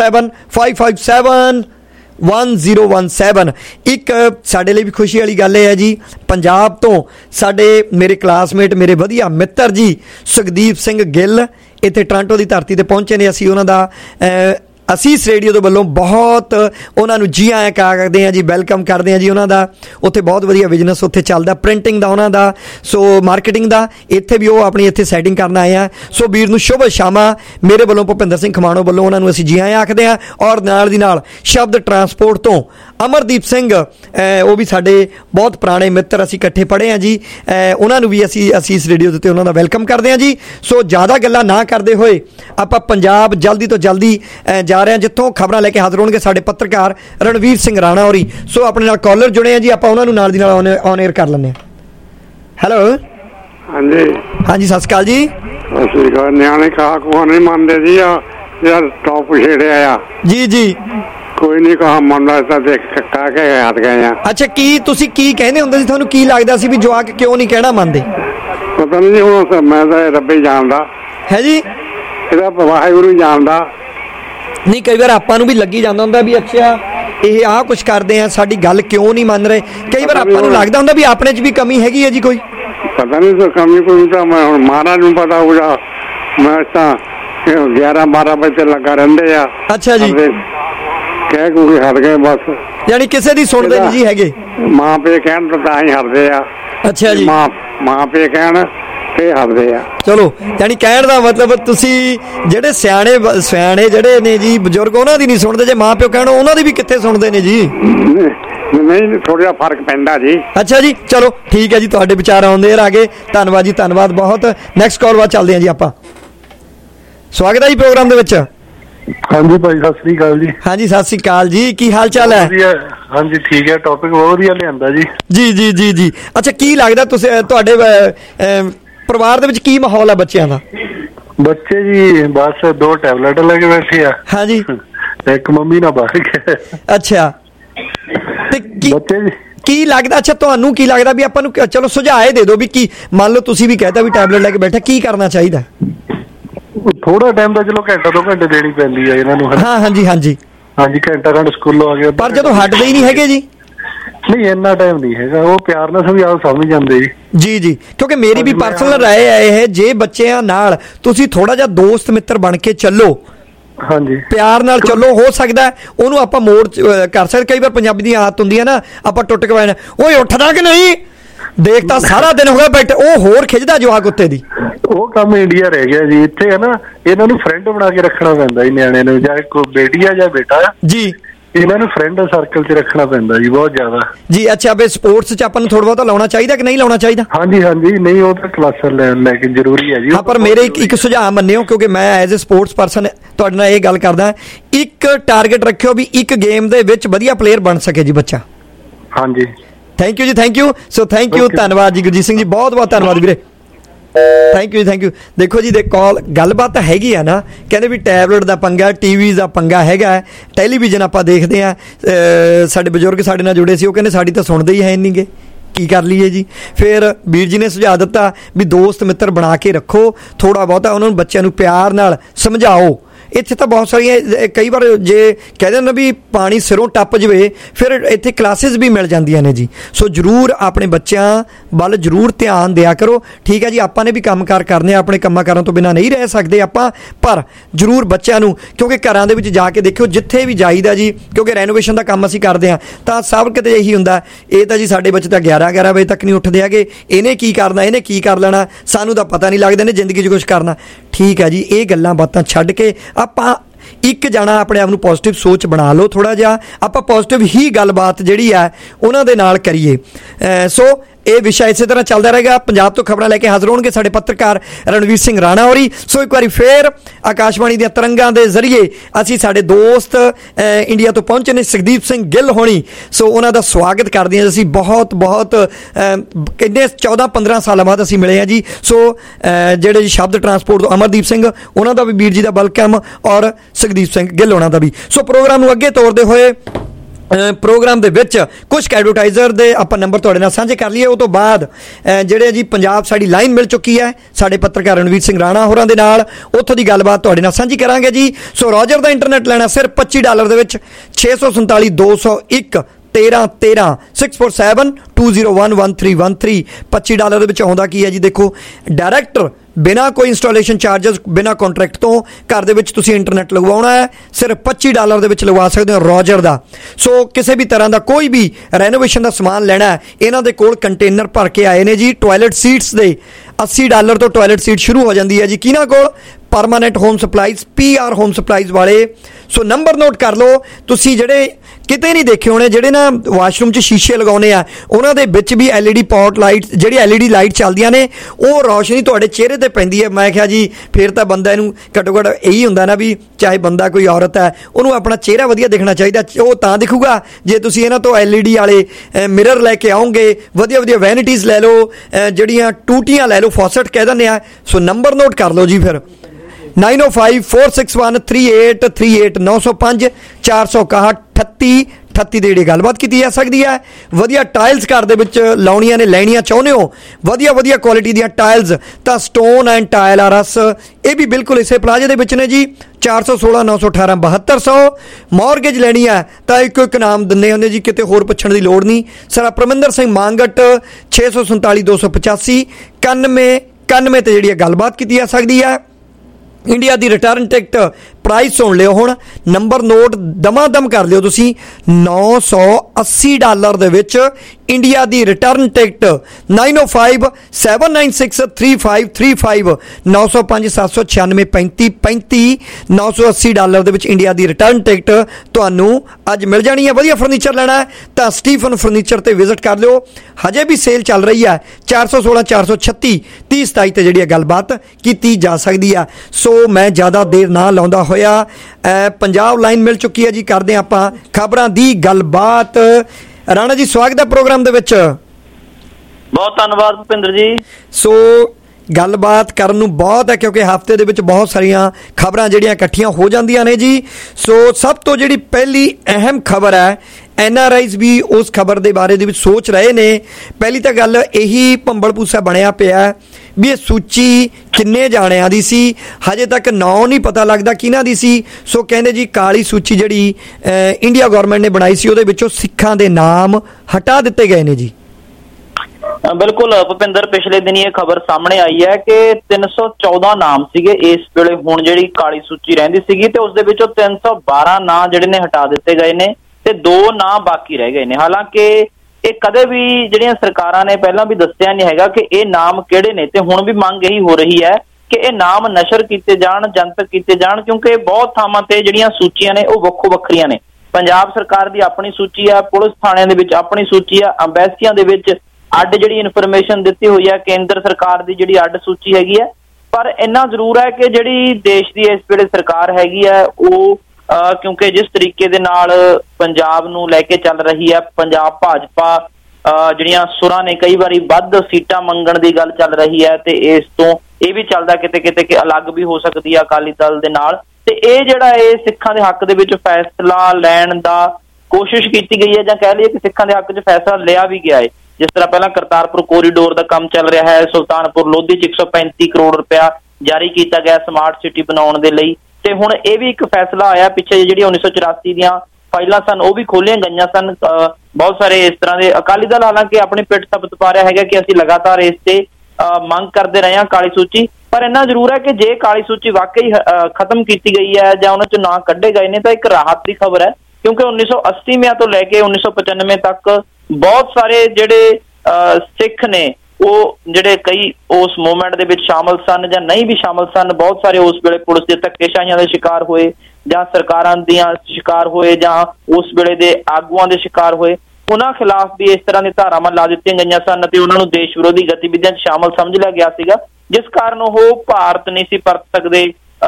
6475571017। ਇੱਕ ਸਾਡੇ ਲਈ ਵੀ ਖੁਸ਼ੀ ਵਾਲੀ ਗੱਲ ਇਹ ਹੈ ਜੀ, ਪੰਜਾਬ ਤੋਂ ਮੇਰੇ ਕਲਾਸਮੇਟ, ਮੇਰੇ ਵਧੀਆ ਮਿੱਤਰ ਜੀ ਸੁਖਦੀਪ ਸਿੰਘ ਗਿੱਲ ਇੱਥੇ ਟੋਰਾਂਟੋ ਦੀ ਧਰਤੀ ਤੇ ਪਹੁੰਚੇ ਨੇ। ਅਸੀਂ ਉਹਨਾਂ ਦਾ ਅਸੀਸ ਰੇਡੀਓ ਦੇ ਵੱਲੋਂ ਬਹੁਤ ਉਹਨਾਂ ਨੂੰ ਜੀ ਆਇਆਂ ਕਰਦੇ ਹਾਂ ਜੀ, ਵੈਲਕਮ ਕਰਦੇ ਹਾਂ ਜੀ। ਉਹਨਾਂ ਦਾ ਉੱਥੇ ਬਹੁਤ ਵਧੀਆ ਬਿਜ਼ਨਸ ਉੱਥੇ ਚੱਲਦਾ, ਪ੍ਰਿੰਟਿੰਗ ਦਾ ਉਹਨਾਂ ਦਾ, ਸੋ ਮਾਰਕੀਟਿੰਗ ਦਾ। ਇੱਥੇ ਵੀ ਉਹ ਆਪਣੀ ਇੱਥੇ ਸੈਟਿੰਗ ਕਰਨ ਆਏ ਆ। ਸੋ ਵੀਰ ਨੂੰ ਸ਼ੁਭ ਸ਼ਾਮਾਂ ਮੇਰੇ ਵੱਲੋਂ, ਭੁਪਿੰਦਰ ਸਿੰਘ ਖਮਾਣੋ ਵੱਲੋਂ ਉਹਨਾਂ ਨੂੰ ਅਸੀਂ ਜੀ ਆਇਆਂ ਆਖਦੇ ਹਾਂ। ਔਰ ਨਾਲ ਦੀ ਨਾਲ ਸ਼ਬਦ ਟਰਾਂਸਪੋਰਟ ਤੋਂ ਅਮਰਦੀਪ ਸਿੰਘ, ਉਹ ਵੀ ਸਾਡੇ ਬਹੁਤ ਪੁਰਾਣੇ ਮਿੱਤਰ, ਅਸੀਂ ਇਕੱਠੇ ਪੜ੍ਹੇ ਹਾਂ ਜੀ, ਉਹਨਾਂ ਨੂੰ ਵੀ ਅਸੀਂ ਅਸੀਸ ਰੇਡੀਓ ਦੇ ਉੱਤੇ ਉਹਨਾਂ ਦਾ ਵੈਲਕਮ ਕਰਦੇ ਹਾਂ ਜੀ। ਸੋ ਜ਼ਿਆਦਾ ਗੱਲਾਂ ਨਾ ਕਰਦੇ ਹੋਏ ਆਪਾਂ ਪੰਜਾਬ ਜਲਦੀ ਤੋਂ ਜਲਦੀ ਜਾ ਰਹੇ ਹਾਂ, ਜਿੱਥੋਂ ਖਬਰਾਂ ਲੈ ਕੇ ਹਾਜ਼ਰ ਹੋਣਗੇ ਸਾਡੇ ਪੱਤਰਕਾਰ ਰਣਵੀਰ ਸਿੰਘ ਰਾਣਾ ਹੋਰੀ। ਸੋ ਆਪਣੇ ਨਾਲ ਕਾਲਰ ਜੁੜੇ ਆ ਜੀ, ਆਪਾਂ ਉਹਨਾਂ ਨੂੰ ਨਾਲ ਦੀ ਨਾਲ ਔਨ 에ਅਰ ਕਰ ਲੈਂਦੇ ਹਾਂ। ਹੈਲੋ, ਹਾਂਜੀ ਸਤਿ ਸ਼੍ਰੀ ਅਕਾਲ ਜੀ। ਸਤਿ ਸ਼੍ਰੀ ਅਕਾਲ। ਨਿਆਣੇ ਕਹਾ ਕੋ ਨਹੀਂ ਮੰਨਦੇ ਜੀ, ਯਾਰ ਟੌਪ ਛੇੜਿਆ ਆ ਜੀ ਕੋਈ ਨਹੀਂ ਕਹਾ ਮੰਨਦਾ ਤਾਂ ਦੇਖ ਕਾ ਕੇ ਹੱਥ ਗਏ ਆ। ਅੱਛਾ, ਤੁਸੀਂ ਕੀ ਕਹਿੰਦੇ ਹੁੰਦੇ ਸੀ, ਤੁਹਾਨੂੰ ਕੀ ਲੱਗਦਾ ਸੀ ਵੀ ਜਵਾਕ ਕਿਉਂ ਨਹੀਂ ਕਹਿਣਾ ਮੰਨਦੇ? ਪਤਾ ਨਹੀਂ, ਹੁਣ ਮੈਂ ਤਾਂ ਰੱਬੇ ਜਾਣਦਾ ਹੈ ਜੀ, ਇਹਦਾ ਵਾਹਿਗੁਰੂ ਜਾਣਦਾ। ਨਹੀਂ, ਕਈ ਵਾਰ ਆਪਾਂ ਨੂੰ ਵੀ ਲੱਗੀ ਜਾਂਦਾ ਹੁੰਦਾ ਵੀ ਅੱਛਾ ਇਹ ਆਹ ਕੁਛ ਕਰਦੇ ਆ, ਸਾਡੀ ਗੱਲ ਕਿਉਂ ਨਹੀਂ ਮੰਨ ਰਹੇ। ਕਈ ਵਾਰ ਆਪਾਂ ਨੂੰ ਲੱਗਦਾ ਹੁੰਦਾ ਵੀ ਆਪਣੇ 'ਚ ਵੀ ਕਮੀ ਹੈਗੀ ਹੈ ਜੀ ਕੋਈ। ਪਤਾ ਨਹੀਂ ਕਮੀ ਕੋਈ ਤਾਂ ਮੈਂ ਹੁਣ ਮਹਾਰਾਜ ਨੂੰ ਪਤਾ ਹੋਊਗਾ। ਮੈਂ ਤਾਂ 11-12 ਵਜੇ ਲੱਗਾ ਰਹਿੰਦੇ ਆ। ਅੱਛਾ ਜੀ, ਕਹਿ ਕੋਈ ਹਟ ਗਏ ਬਸ, ਯਾਨੀ ਕਿਸੇ ਦੀ ਸੁਣਦੇ ਨਹੀਂ ਜੀ ਹੈਗੇ। ਮਾਂ ਪਿਓ ਕਹਿਣ ਤਾਂ ਹੀ ਹਟਦੇ ਆ। ਅੱਛਾ ਜੀ, ਮਾਂ ਪਿਓ ਕਹਿਣ ਇਹ ਹੱਸਦੇ ਆ। ਚਲੋ ਯਾਨੀ ਕਹਿਣ ਦਾ ਮਤਲਬ ਤੁਸੀਂ ਜਿਹੜੇ ਸਿਆਣੇ ਜਿਹੜੇ ਨੇ ਜੀ ਬਜ਼ੁਰਗ, ਉਹਨਾਂ ਦੀ ਨਹੀਂ ਸੁਣਦੇ, ਜੇ ਮਾਂ ਪਿਓ ਕਹਿਣ ਉਹਨਾਂ ਦੀ ਵੀ ਕਿੱਥੇ ਸੁਣਦੇ ਨੇ ਜੀ? ਨਹੀਂ, ਥੋੜਾ ਜਿਹਾ ਫਰਕ ਪੈਂਦਾ ਜੀ। ਅੱਛਾ ਜੀ, ਚਲੋ ਠੀਕ ਹੈ ਜੀ, ਤੁਹਾਡੇ ਵਿਚਾਰ ਆਉਂਦੇ ਰਹੇ। ਧੰਨਵਾਦ ਜੀ, ਧੰਨਵਾਦ ਬਹੁਤ। ਨੈਕਸਟ ਕਾਲ ਬਾਅਦ ਚੱਲਦੇ ਹਾਂ ਜੀ ਆਪਾਂ। ਸਵਾਗਤ ਹੈ ਜੀ ਪ੍ਰੋਗਰਾਮ ਦੇ ਵਿੱਚ। ਹਾਂਜੀ ਭਾਈ, ਸਤਿ ਸ੍ਰੀ ਅਕਾਲ ਜੀ। ਹਾਂਜੀ, ਸਤਿ ਸ੍ਰੀ ਅਕਾਲ ਜੀ, ਕੀ ਹਾਲ ਚਾਲ ਹੈ? ਹਾਂਜੀ ਠੀਕ ਹੈ, ਟੌਪਿਕ ਬਹੁਤ ਵਧੀਆ ਲਿਆਂਦਾ ਜੀ। ਜੀ ਜੀ ਜੀ ਜੀ। ਅੱਛਾ, ਕੀ ਲੱਗਦਾ ਤੁਸੀਂ ਤੁਹਾਡੇ ਪਰਿਵਾਰ ਦੇ ਵਿੱਚ ਕੀ ਮਾਹੌਲ ਹੈ ਬੱਚਿਆਂ ਦਾ? ਬੱਚੇ ਜੀ ਬਸ 2 ਟੈਬਲੇਟ ਲੈ ਕੇ ਬੈਠੇ ਆ। ਹਾਂਜੀ, ਇੱਕ ਮੰਮੀ ਨਾਲ ਬਾਹਰ ਗਏ। ਅੱਛਾ, ਤੇ ਕੀ ਲੱਗਦਾ, ਅੱਛਾ ਤੁਹਾਨੂੰ ਕੀ ਲੱਗਦਾ ਵੀ ਆਪਾਂ ਨੂੰ, ਚਲੋ ਸੁਝਾਅ ਦੇ ਦਿਓ ਵੀ ਕੀ, ਮੰਨ ਲਓ ਤੁਸੀਂ ਵੀ ਕਹਿਤਾ ਵੀ ਟੈਬਲੇਟ ਲੈ ਕੇ ਬੈਠਾ, ਕੀ ਕਰਨਾ ਚਾਹੀਦਾ? ਥੋੜਾ ਟਾਈਮ ਦਾ ਚਲੋ ਘੰਟਾ 2 ਘੰਟੇ ਦੇਣੀ ਪੈਂਦੀ ਹੈ ਇਹਨਾਂ ਨੂੰ। ਹਾਂ ਹਾਂਜੀ ਹਾਂਜੀ ਹਾਂਜੀ, ਘੰਟਾ ਘੰਟ ਸਕੂਲੋਂ ਆ ਗਿਆ, ਪਰ ਜਦੋਂ ਹਟਦੇ ਹੀ ਨਹੀਂ ਹੈਗੇ ਜੀ। ਨਹੀਂ, ਇੰਨਾ ਟਾਈਮ ਨਹੀਂ ਹੈਗਾ, ਉਹ ਪਿਆਰ ਨਾਲ ਸਮਝਾਓ, ਸਮਝ ਜਾਂਦੇ ਜੀ। ਜੀ ਜੀ, ਕਿਉਂਕਿ ਮੇਰੀ ਵੀ ਪਰਸਨਲ ਰਾਏ ਹੈ ਇਹ, ਜੇ ਬੱਚਿਆਂ ਨਾਲ ਤੁਸੀਂ ਥੋੜਾ ਜਿਹਾ ਦੋਸਤ ਮਿੱਤਰ ਬਣ ਕੇ ਚੱਲੋ, ਹਾਂਜੀ ਪਿਆਰ ਨਾਲ ਚੱਲੋ, ਹੋ ਸਕਦਾ ਉਹਨੂੰ ਆਪਾਂ ਮੋੜ ਕਰ ਸਕਦੇ। ਕਈ ਵਾਰ ਪੰਜਾਬੀ ਦੀ ਆਦਤ ਹੁੰਦੀ ਹੈ ਨਾ, ਆਪਾਂ ਟੁੱਟ ਕੇ ਬੈਠਣਾ, ਓਏ ਉੱਠਦਾ ਕਿ ਨਹੀਂ, ਦੇਖ ਤਾਂ ਸਾਰਾ ਦਿਨ ਹੋ ਗਿਆ ਬੈਠੇ, ਉਹ ਹੋਰ ਖਿੱਚਦਾ ਜਵਾਕ ਉੱਤੇ ਦੀ। ਉਹ ਕੰਮ ਇੰਡੀਆ ਰਹਿ ਗਿਆ ਜੀ। ਇੱਥੇ ਹੈ ਨਾ, ਇਹਨਾਂ ਨੂੰ ਫਰੈਂਡ ਬਣਾ ਕੇ ਰੱਖਣਾ ਪੈਂਦਾ ਜੀ ਨਿਆਣੇ ਨੂੰ, ਜਾਂ ਕੋਈ ਬੇਟੀ ਆ ਜਾਂ ਬੇਟਾ ਆ ਜੀ, ਇਹਨਾਂ ਨੂੰ ਫਰੈਂਡ ਸਰਕਲ 'ਚ ਰੱਖਣਾ ਪੈਂਦਾ ਜੀ ਬਹੁਤ ਜ਼ਿਆਦਾ ਜੀ। ਅੱਛਾ, ਵੀ ਸਪੋਰਟਸ 'ਚ ਆਪਾਂ ਨੂੰ ਥੋੜਾ ਬਹੁਤਾ ਲਾਉਣਾ ਚਾਹੀਦਾ ਕਿ ਨਹੀਂ ਲਾਉਣਾ ਚਾਹੀਦਾ? ਹਾਂਜੀ ਹਾਂਜੀ, ਨਹੀਂ ਉਹ ਤਾਂ ਕਲਾਸਾਂ ਲੈ ਕੇ ਜ਼ਰੂਰੀ ਹੈ ਜੀ। ਹਾਂ, ਪਰ ਮੇਰੇ ਇੱਕ ਸੁਝਾਅ ਮੰਨਿਓ, ਕਿਉਂਕਿ ਮੈਂ ਐਜ਼ ਏ ਸਪੋਰਟਸ ਪਰਸਨ ਤੁਹਾਡੇ ਨਾਲ ਇਹ ਗੱਲ ਕਰਦਾ, ਇੱਕ ਟਾਰਗੇਟ ਰੱਖਿਓ ਵੀ ਇੱਕ ਗੇਮ ਦੇ ਵਿੱਚ ਵਧੀਆ ਪਲੇਅਰ ਬਣ ਸਕੇ ਜੀ ਬੱਚਾ। ਹਾਂਜੀ, ਥੈਂਕ ਯੂ ਜੀ, thank you. So thank you, ਧੰਨਵਾਦ ਜੀ ਗੁਰਜੀਤ ਸਿੰਘ ਜੀ, ਬਹੁਤ ਬਹੁਤ ਧੰਨਵਾਦ ਵੀਰੇ, ਥੈਂਕ ਯੂ ਥੈਂਕ ਯੂ। ਦੇਖੋ ਜੀ, ਕਾਲ ਗੱਲਬਾਤ ਤਾਂ ਹੈਗੀ ਆ ਨਾ, ਕਹਿੰਦੇ ਵੀ ਟੈਬਲੇਟ ਦਾ ਪੰਗਾ, ਟੀਵੀ ਦਾ ਪੰਗਾ ਹੈਗਾ, ਟੈਲੀਵਿਜ਼ਨ ਆਪਾਂ ਦੇਖਦੇ ਹਾਂ। ਸਾਡੇ ਬਜ਼ੁਰਗ ਸਾਡੇ ਨਾਲ ਜੁੜੇ ਸੀ, ਉਹ ਕਹਿੰਦੇ ਸਾਡੀ ਤਾਂ ਸੁਣਦੇ ਹੀ ਹੈ ਨਹੀਂ ਗੇ, ਕੀ ਕਰ ਲਈਏ ਜੀ। ਫਿਰ ਵੀਰ ਜੀ ਨੇ ਸੁਝਾਅ ਦਿੱਤਾ ਵੀ ਦੋਸਤ ਮਿੱਤਰ ਬਣਾ ਕੇ ਰੱਖੋ, ਥੋੜਾ ਬਹੁਤਾ ਉਹਨਾਂ ਨੂੰ ਬੱਚਿਆਂ ਨੂੰ ਪਿਆਰ ਨਾਲ ਸਮਝਾਓ। ਇੱਥੇ ਤਾਂ ਬਹੁਤ ਸਾਰੀਆਂ, ਕਈ ਵਾਰ ਜੇ ਕਹਿੰਦੇ ਨਾ ਵੀ ਪਾਣੀ ਸਿਰੋਂ ਟੱਪ ਜਾਵੇ, ਫਿਰ ਇੱਥੇ ਕਲਾਸਿਸ ਵੀ ਮਿਲ ਜਾਂਦੀਆਂ ਨੇ ਜੀ। ਸੋ ਜ਼ਰੂਰ ਆਪਣੇ ਬੱਚਿਆਂ ਵੱਲ ਜ਼ਰੂਰ ਧਿਆਨ ਦਿਆ ਕਰੋ। ਠੀਕ ਹੈ ਜੀ, ਆਪਾਂ ਨੇ ਵੀ ਕੰਮਕਾਰ ਕਰਨੇ, ਆਪਣੇ ਕੰਮਾਂ ਕਾਰਾਂ ਤੋਂ ਬਿਨਾਂ ਨਹੀਂ ਰਹਿ ਸਕਦੇ ਆਪਾਂ, ਪਰ ਜ਼ਰੂਰ ਬੱਚਿਆਂ ਨੂੰ, ਕਿਉਂਕਿ ਘਰਾਂ ਦੇ ਵਿੱਚ ਜਾ ਕੇ ਦੇਖਿਓ, ਜਿੱਥੇ ਵੀ ਜਾਈਦਾ ਜੀ, ਕਿਉਂਕਿ ਰੈਨੋਵੇਸ਼ਨ ਦਾ ਕੰਮ ਅਸੀਂ ਕਰਦੇ ਹਾਂ, ਤਾਂ ਸਭ ਕਿਤੇ ਇਹੀ ਹੁੰਦਾ, ਇਹ ਤਾਂ ਜੀ ਸਾਡੇ ਬੱਚੇ ਤਾਂ 11 ਵਜੇ ਤੱਕ ਨਹੀਂ ਉੱਠਦੇ ਹੈਗੇ, ਇਹਨੇ ਕੀ ਕਰਨਾ, ਇਹਨੇ ਕੀ ਕਰ ਲੈਣਾ, ਸਾਨੂੰ ਤਾਂ ਪਤਾ ਨਹੀਂ ਲੱਗਦਾ ਇਹਨੇ ਜ਼ਿੰਦਗੀ 'ਚ ਕੁਛ ਕਰਨਾ। ਠੀਕ ਹੈ ਜੀ, ਇਹ ਗੱਲਾਂ ਬਾਤਾਂ ਛੱਡ ਕੇ ਆਪਾਂ ਇੱਕ ਜਾਣਾ ਆਪਣੇ ਆਪ ਨੂੰ ਪੋਜ਼ਿਟਿਵ ਸੋਚ ਬਣਾ ਲਓ, ਥੋੜਾ ਜਿਹਾ ਆਪਾਂ ਪੋਜ਼ਿਟਿਵ ਹੀ ਗੱਲਬਾਤ ਜਿਹੜੀ ਹੈ ਉਹਨਾਂ ਦੇ ਨਾਲ ਕਰੀਏ। ਸੋ ਇਹ ਵਿਸ਼ਾ ਇਸੇ ਤਰ੍ਹਾਂ ਚੱਲਦਾ ਰਹੇਗਾ। ਪੰਜਾਬ ਤੋਂ ਖਬਰਾਂ ਲੈ ਕੇ ਹਾਜ਼ਰ ਹੋਣਗੇ ਸਾਡੇ ਪੱਤਰਕਾਰ ਰਣਵੀਰ ਸਿੰਘ ਰਾਣਾ ਹੋਰੀ। ਸੋ ਇੱਕ ਵਾਰੀ ਫੇਰ ਆਕਾਸ਼ਵਾਣੀ ਦੀਆਂ ਤਰੰਗਾਂ ਦੇ ਜ਼ਰੀਏ ਅਸੀਂ ਸਾਡੇ ਦੋਸਤ ਇੰਡੀਆ ਤੋਂ ਪਹੁੰਚੇ ਨੇ ਸੁਖਦੀਪ ਸਿੰਘ ਗਿੱਲ ਹੋਣੀ, ਸੋ ਉਹਨਾਂ ਦਾ ਸਵਾਗਤ ਕਰਦੇ ਹਾਂ। ਅਸੀਂ ਬਹੁਤ ਬਹੁਤ ਕਿੰਨੇ 14-15 ਸਾਲਾਂ ਬਾਅਦ ਅਸੀਂ ਮਿਲੇ ਹਾਂ ਜੀ। ਸੋ ਜਿਹੜੇ ਜੀ ਸ਼ਬਦ ਟਰਾਂਸਪੋਰਟ ਤੋਂ ਅਮਰਦੀਪ ਸਿੰਘ, ਉਹਨਾਂ ਦਾ ਵੀ ਵੀਰ ਜੀ ਦਾ ਵੈਲਕਮ, ਔਰ ਸੁਖਦੀਪ ਸਿੰਘ ਗਿੱਲ ਉਹਨਾਂ ਦਾ ਵੀ। ਸੋ ਪ੍ਰੋਗਰਾਮ ਨੂੰ ਅੱਗੇ ਤੋਰਦੇ ਹੋਏ ਪ੍ਰੋਗਰਾਮ ਦੇ ਵਿੱਚ ਕੁਝ ਐਡਵਰਟਾਈਜ਼ਰ ਦੇ ਆਪਾਂ ਨੰਬਰ ਤੁਹਾਡੇ ਨਾਲ ਸਾਂਝੇ ਕਰ ਲਈਏ। ਉਹ ਤੋਂ ਬਾਅਦ ਜਿਹੜੇ ਜੀ ਪੰਜਾਬ ਸਾਡੀ ਲਾਈਨ ਮਿਲ ਚੁੱਕੀ ਹੈ ਸਾਡੇ ਪੱਤਰਕਾਰ ਰਣਵੀਰ ਸਿੰਘ ਰਾਣਾ ਹੋਰਾਂ ਦੇ ਨਾਲ, ਉੱਥੋਂ ਦੀ ਗੱਲਬਾਤ ਤੁਹਾਡੇ ਨਾਲ ਸਾਂਝੀ ਕਰਾਂਗੇ ਜੀ। ਸੋ ਰੋਜਰ ਦਾ ਇੰਟਰਨੈਟ ਲੈਣਾ ਸਿਰਫ $25 ਦੇ ਵਿੱਚ 647 201 1313 647 201 1313 $25 ਦੇ ਵਿੱਚ ਆਉਂਦਾ ਕੀ ਹੈ ਜੀ। ਦੇਖੋ, ਡਾਇਰੈਕਟ ਬਿਨਾਂ ਕੋਈ ਇੰਸਟਾਲੇਸ਼ਨ ਚਾਰਜਸ, ਬਿਨਾਂ ਕੰਟਰੈਕਟ ਤੋਂ ਘਰ ਦੇ ਵਿੱਚ ਤੁਸੀਂ ਇੰਟਰਨੈਟ ਲਗਵਾਉਣਾ ਹੈ, ਸਿਰਫ $25 ਦੇ ਵਿੱਚ ਲਗਵਾ ਸਕਦੇ ਹੋ ਰੋਜਰ ਦਾ। ਸੋ ਕਿਸੇ ਵੀ ਤਰ੍ਹਾਂ ਦਾ ਕੋਈ ਵੀ ਰੈਨੋਵੇਸ਼ਨ ਦਾ ਸਮਾਨ ਲੈਣਾ ਹੈ, ਇਹਨਾਂ ਦੇ ਕੋਲ ਕੰਟੇਨਰ ਭਰ ਕੇ ਆਏ ਨੇ ਜੀ। ਟੋਇਲਟ ਸੀਟਸ ਦੇ $80 ਤੋਂ ਟੋਇਲਟ ਸੀਟ ਸ਼ੁਰੂ ਹੋ ਜਾਂਦੀ ਹੈ ਜੀ। ਕਿਹਨਾਂ ਕੋਲ? Permanent home supplies, PR home supplies ਵਾਲੇ। ਸੋ ਨੰਬਰ ਨੋਟ ਕਰ ਲਓ, ਤੁਸੀਂ ਜਿਹੜੇ ਕਿਤੇ ਨਹੀਂ ਦੇਖੇ ਹੋਣੇ, ਜਿਹੜੇ ਨਾ ਵਾਸ਼ਰੂਮ 'ਚ ਸ਼ੀਸ਼ੇ ਲਗਾਉਣੇ ਆ, ਉਹਨਾਂ ਦੇ ਵਿੱਚ ਵੀ LED ਪੌਟ ਲਾਈਟ, ਜਿਹੜੀ LED ਲਾਈਟ ਚੱਲਦੀਆਂ ਨੇ, ਉਹ ਰੌਸ਼ਨੀ ਤੁਹਾਡੇ ਚਿਹਰੇ ਤੇ ਪੈਂਦੀ ਹੈ। ਮੈਂ ਕਿਹਾ ਜੀ ਫਿਰ ਤਾਂ ਬੰਦਾ ਇਹਨੂੰ ਘੱਟੋ ਘੱਟ ਇਹੀ ਹੁੰਦਾ ਨਾ ਵੀ ਚਾਹੇ ਬੰਦਾ ਕੋਈ ਔਰਤ ਹੈ, ਉਹਨੂੰ ਆਪਣਾ ਚਿਹਰਾ ਵਧੀਆ ਦਿਖਣਾ ਚਾਹੀਦਾ। ਉਹ ਤਾਂ ਦਿਖੂਗਾ ਜੇ ਤੁਸੀਂ ਇਹਨਾਂ ਤੋਂ LED ਵਾਲੇ ਮਿਰਰ ਲੈ ਕੇ ਆਓਗੇ, ਵਧੀਆ ਵਧੀਆ ਵੈਨਿਟੀਜ਼ ਲੈ ਲਓ, ਜਿਹੜੀਆਂ ਟੂਟੀਆਂ ਲੈ ਲਓ, ਫੌਸਟ ਕਹਿ ਦਿੰਦੇ ਆ। ਸੋ ਨੰਬਰ ਨੋਟ ਕਰ ਲਓ ਜੀ ਫਿਰ 9054613838 905 461 38 ਦੇ ਜਿਹੜੇ ਗੱਲਬਾਤ ਕੀਤੀ ਜਾ ਸਕਦੀ ਹੈ। ਵਧੀਆ ਟਾਇਲਸ ਘਰ ਦੇ ਵਿੱਚ ਲਾਉਣੀਆਂ ਨੇ, ਲੈਣੀਆਂ ਚਾਹੁੰਦੇ ਹੋ ਵਧੀਆ ਵਧੀਆ ਕੁਆਲਿਟੀ ਦੀਆਂ ਟਾਇਲਸ, ਤਾਂ stone and tile are us, ਇਹ ਵੀ ਬਿਲਕੁਲ ਇਸੇ ਪਲਾਜ਼ੇ ਦੇ ਵਿੱਚ ਨੇ ਜੀ। 416 918 7200। ਮੌਰਗੇਜ ਲੈਣੀ ਹੈ ਤਾਂ ਇੱਕ ਨਾਮ ਦਿੰਦੇ ਹੁੰਦੇ ਜੀ, ਕਿਤੇ ਹੋਰ ਪੁੱਛਣ ਦੀ ਲੋੜ ਨਹੀਂ। ਸਰ ਪਰਮਿੰਦਰ ਸਿੰਘ ਮਾਂਗਟ 647 285 91 ਤੇ ਜਿਹੜੀ ਗੱਲਬਾਤ ਕੀਤੀ ਜਾ ਸਕਦੀ ਹੈ। ਇੰਡੀਆ ਦੀ ਰਿਟਰਨ ਟਿਕਟ ਪ੍ਰਾਈਸ ਸੁਣ ਲਿਓ, ਹੁਣ ਨੰਬਰ ਨੋਟ ਦਮਾਦਮ ਕਰ ਲਿਓ ਤੁਸੀਂ। $980 ਦੇ ਵਿੱਚ ਇੰਡੀਆ ਦੀ ਰਿਟਰਨ ਟਿਕਟ 9057963535 $905-796-3535 $980 ਦੇ ਵਿੱਚ ਇੰਡੀਆ ਦੀ ਰਿਟਰਨ ਟਿਕਟ ਤੁਹਾਨੂੰ ਅੱਜ ਮਿਲ ਜਾਣੀ ਹੈ। ਵਧੀਆ ਫਰਨੀਚਰ ਲੈਣਾ ਹੈ ਤਾਂ ਸਟੀਫਨ ਫਰਨੀਚਰ ਤੇ ਵਿਜ਼ਿਟ ਕਰ ਲਿਓ। ਹਜੇ ਵੀ ਸੇਲ ਚੱਲ ਰਹੀ ਹੈ 416 436 30 27 ਤੇ ਜਿਹੜੀ ਗੱਲਬਾਤ ਕੀਤੀ ਜਾ ਸਕਦੀ ਆ। ਸੋ ਮੈਂ ਜ਼ਿਆਦਾ ਦੇਰ ਨਾ ਲਾਉਂਦਾ ਹੋਇਆ ਪੰਜਾਬ ਲਾਈਨ ਮਿਲ ਚੁੱਕੀ ਹੈ ਜੀ, ਕਰਦੇ ਹਾਂ ਆਪਾਂ ਖਬਰਾਂ ਦੀ ਗੱਲਬਾਤ। ਰਾਣਾ ਜੀ ਸਵਾਗਤ ਹੈ ਪ੍ਰੋਗਰਾਮ ਦੇ ਵਿੱਚ। ਬਹੁਤ ਧੰਨਵਾਦ ਭੁਪਿੰਦਰ ਜੀ। ਸੋ ਗੱਲਬਾਤ ਕਰਨ ਨੂੰ ਬਹੁਤ ਹੈ ਕਿਉਂਕਿ ਹਫ਼ਤੇ ਦੇ ਵਿੱਚ ਬਹੁਤ ਸਾਰੀਆਂ ਖਬਰਾਂ ਜਿਹੜੀਆਂ ਇਕੱਠੀਆਂ ਹੋ ਜਾਂਦੀਆਂ ਨੇ ਜੀ। ਸੋ ਸਭ ਤੋਂ ਜਿਹੜੀ ਪਹਿਲੀ ਅਹਿਮ ਖਬਰ ਹੈ, NRIs ਵੀ ਉਸ ਖਬਰ ਦੇ ਬਾਰੇ ਦੇ ਵਿੱਚ ਸੋਚ ਰਹੇ ਨੇ। ਪਹਿਲੀ ਤਾਂ ਗੱਲ ਇਹੀ ਭੰਬਲ ਭੂਸਾ ਬਣਿਆ ਪਿਆ ਵੀ ਇਹ ਸੂਚੀ ਕਿੰਨੇ ਜਾਣਿਆਂ ਦੀ ਸੀ, ਹਜੇ ਤੱਕ ਨਾਂ ਨਹੀਂ ਪਤਾ ਲੱਗਦਾ ਕਿਹਨਾਂ ਦੀ ਸੀ। ਸੋ ਕਹਿੰਦੇ ਜੀ ਕਾਲੀ ਸੂਚੀ ਜਿਹੜੀ ਇੰਡੀਆ ਗੌਰਮੈਂਟ ਨੇ ਬਣਾਈ ਸੀ ਉਹਦੇ ਵਿੱਚੋਂ ਸਿੱਖਾਂ ਦੇ ਨਾਮ ਹਟਾ ਦਿੱਤੇ ਗਏ ਨੇ ਜੀ। ਬਿਲਕੁਲ ਭੁਪਿੰਦਰ, ਪਿਛਲੇ ਦਿਨੀ ਇਹ ਖਬਰ ਸਾਹਮਣੇ ਆਈ ਹੈ ਕਿ 314 ਨਾਮ ਸੀਗੇ ਇਸ ਵੇਲੇ ਹੁਣ ਜਿਹੜੀ ਕਾਲੀ ਸੂਚੀ ਰਹਿੰਦੀ ਸੀਗੀ, ਤੇ ਉਸ ਦੇ ਵਿੱਚੋਂ 312 ਨਾਂ ਜਿਹੜੇ ਨੇ ਹਟਾ ਦਿੱਤੇ ਗਏ ਨੇ ਤੇ 2 ਨਾਂ ਬਾਕੀ ਰਹਿ ਗਏ ਨੇ। ਹਾਲਾਂਕਿ ਇਹ ਕਦੇ ਵੀ ਜਿਹੜੀਆਂ ਸਰਕਾਰਾਂ ਨੇ ਪਹਿਲਾਂ ਵੀ ਦੱਸਿਆ ਨਹੀਂ ਹੈਗਾ ਕਿ ਇਹ ਨਾਮ ਕਿਹੜੇ ਨੇ, ਤੇ ਹੁਣ ਵੀ ਮੰਗ ਇਹੀ ਹੋ ਰਹੀ ਹੈ ਕਿ ਇਹ ਨਾਮ ਨਸ਼ਰ ਕੀਤੇ ਜਾਣ, ਜਨਤਕ ਕੀਤੇ ਜਾਣ, ਕਿਉਂਕਿ ਬਹੁਤ ਥਾਵਾਂ ਤੇ ਜਿਹੜੀਆਂ ਸੂਚੀਆਂ ਨੇ ਉਹ ਵੱਖੋ ਵੱਖਰੀਆਂ ਨੇ। ਪੰਜਾਬ ਸਰਕਾਰ ਦੀ ਆਪਣੀ ਸੂਚੀ ਆ, ਪੁਲਿਸ ਥਾਣਿਆਂ ਦੇ ਵਿੱਚ ਆਪਣੀ ਸੂਚੀ ਆ, ਅੰਬੈਸੀਆਂ ਦੇ ਵਿੱਚ ਅੱਡ ਜਿਹੜੀ ਇਨਫੋਰਮੇਸ਼ਨ ਦਿੱਤੀ ਹੋਈ ਹੈ, ਕੇਂਦਰ ਸਰਕਾਰ ਦੀ ਜਿਹੜੀ ਅੱਡ ਸੂਚੀ ਹੈਗੀ ਹੈ। ਪਰ ਇੰਨਾ ਜ਼ਰੂਰ ਹੈ ਕਿ ਜਿਹੜੀ ਦੇਸ਼ ਦੀ ਇਸ ਵੇਲੇ ਸਰਕਾਰ ਹੈਗੀ ਹੈ ਉਹ ਕਿਉਂਕਿ ਜਿਸ ਤਰੀਕੇ ਦੇ ਨਾਲ ਪੰਜਾਬ ਨੂੰ ਲੈ ਕੇ ਚੱਲ ਰਹੀ ਹੈ, ਪੰਜਾਬ ਭਾਜਪਾ ਜਿਹੜੀਆਂ ਸੁਰਾਂ ਨੇ ਕਈ ਵਾਰੀ ਵੱਧ ਸੀਟਾਂ ਮੰਗਣ ਦੀ ਗੱਲ ਚੱਲ ਰਹੀ ਹੈ, ਤੇ ਇਸ ਤੋਂ ਇਹ ਵੀ ਚੱਲਦਾ ਕਿਤੇ ਕਿਤੇ ਕਿ ਅਲੱਗ ਵੀ ਹੋ ਸਕਦੀ ਹੈ ਅਕਾਲੀ ਦਲ ਦੇ ਨਾਲ। ਤੇ ਇਹ ਜਿਹੜਾ ਇਹ ਸਿੱਖਾਂ ਦੇ ਹੱਕ ਦੇ ਵਿੱਚ ਫੈਸਲਾ ਲੈਣ ਦਾ ਕੋਸ਼ਿਸ਼ ਕੀਤੀ ਗਈ ਹੈ, ਜਾਂ ਕਹਿ ਲਈਏ ਕਿ ਸਿੱਖਾਂ ਦੇ ਹੱਕ 'ਚ ਫੈਸਲਾ ਲਿਆ ਵੀ ਗਿਆ ਹੈ। ਜਿਸ ਤਰ੍ਹਾਂ ਪਹਿਲਾਂ ਕਰਤਾਰਪੁਰ ਕੋਰੀਡੋਰ ਦਾ ਕੰਮ ਚੱਲ ਰਿਹਾ ਹੈ, ਸੁਲਤਾਨਪੁਰ ਲੋਧੀ 'ਚ 135 ਕਰੋੜ ਰੁਪਇਆ ਜਾਰੀ ਕੀਤਾ ਗਿਆ ਸਮਾਰਟ ਸਿਟੀ ਬਣਾਉਣ ਦੇ ਲਈ। ਤੇ ਹੁਣ ਇਹ ਵੀ ਇੱਕ ਫੈਸਲਾ ਆਇਆ ਪਿੱਛੇ ਜਿਹੜੀਆਂ 1984 ਦੀਆਂ ਫਾਈਲਾਂ ਸਨ ਉਹ ਵੀ ਖੋਲੀਆਂ ਗਈਆਂ ਸਨ। ਬਹੁਤ ਸਾਰੇ ਇਸ ਤਰ੍ਹਾਂ ਦੇ ਅਕਾਲੀ ਦਲ ਹਾਲਾਂਕਿ ਆਪਣੀ ਪਿੱਠ ਥਪਥ ਪਾ ਰਿਹਾ ਹੈਗਾ ਕਿ ਅਸੀਂ ਲਗਾਤਾਰ ਇਸ ਤੇ ਮੰਗ ਕਰਦੇ ਰਹੇ ਹਾਂ ਕਾਲੀ ਸੂਚੀ। ਪਰ ਇੰਨਾ ਜ਼ਰੂਰ ਹੈ ਕਿ ਜੇ ਕਾਲੀ ਸੂਚੀ ਵਾਕਈ ਖਤਮ ਕੀਤੀ ਗਈ ਹੈ ਜਾਂ ਉਹਨਾਂ 'ਚੋਂ ਨਾਂ ਕੱਢੇ ਗਏ ਨੇ ਤਾਂ ਇੱਕ ਰਾਹਤ ਦੀ ਖਬਰ ਹੈ, ਕਿਉਂਕਿ 1980 ਤੋਂ ਲੈ ਕੇ 1995 ਤੱਕ ਬਹੁਤ ਸਾਰੇ ਜਿਹੜੇ ਸਿੱਖ ਨੇ ਉਹ ਜਿਹੜੇ ਕਈ ਉਸ ਮੂਵਮੈਂਟ ਦੇ ਵਿੱਚ ਸ਼ਾਮਲ ਸਨ ਜਾਂ ਨਹੀਂ ਵੀ ਸ਼ਾਮਲ ਸਨ, ਬਹੁਤ ਸਾਰੇ ਉਸ ਵੇਲੇ ਪੁਲਿਸ ਦੇ ਧੱਕੇਸ਼ਾਹੀਆਂ ਦੇ ਸ਼ਿਕਾਰ ਹੋਏ ਜਾਂ ਸਰਕਾਰਾਂ ਦੀਆਂ ਸ਼ਿਕਾਰ ਹੋਏ ਜਾਂ ਉਸ ਵੇਲੇ ਦੇ ਆਗੂਆਂ ਦੇ ਸ਼ਿਕਾਰ ਹੋਏ। ਉਹਨਾਂ ਖਿਲਾਫ ਵੀ ਇਸ ਤਰ੍ਹਾਂ ਦੀ ਧਾਰਾਵਾਂ ਲਾ ਦਿੱਤੀਆਂ ਗਈਆਂ ਸਨ ਅਤੇ ਉਹਨਾਂ ਨੂੰ ਦੇਸ਼ ਵਿਰੋਧੀ ਗਤੀਵਿਧੀਆਂ 'ਚ ਸ਼ਾਮਲ ਸਮਝ ਲਿਆ ਗਿਆ ਸੀਗਾ, ਜਿਸ ਕਾਰਨ ਉਹ ਭਾਰਤ ਨਹੀਂ ਸੀ ਪਰਤ ਸਕਦੇ,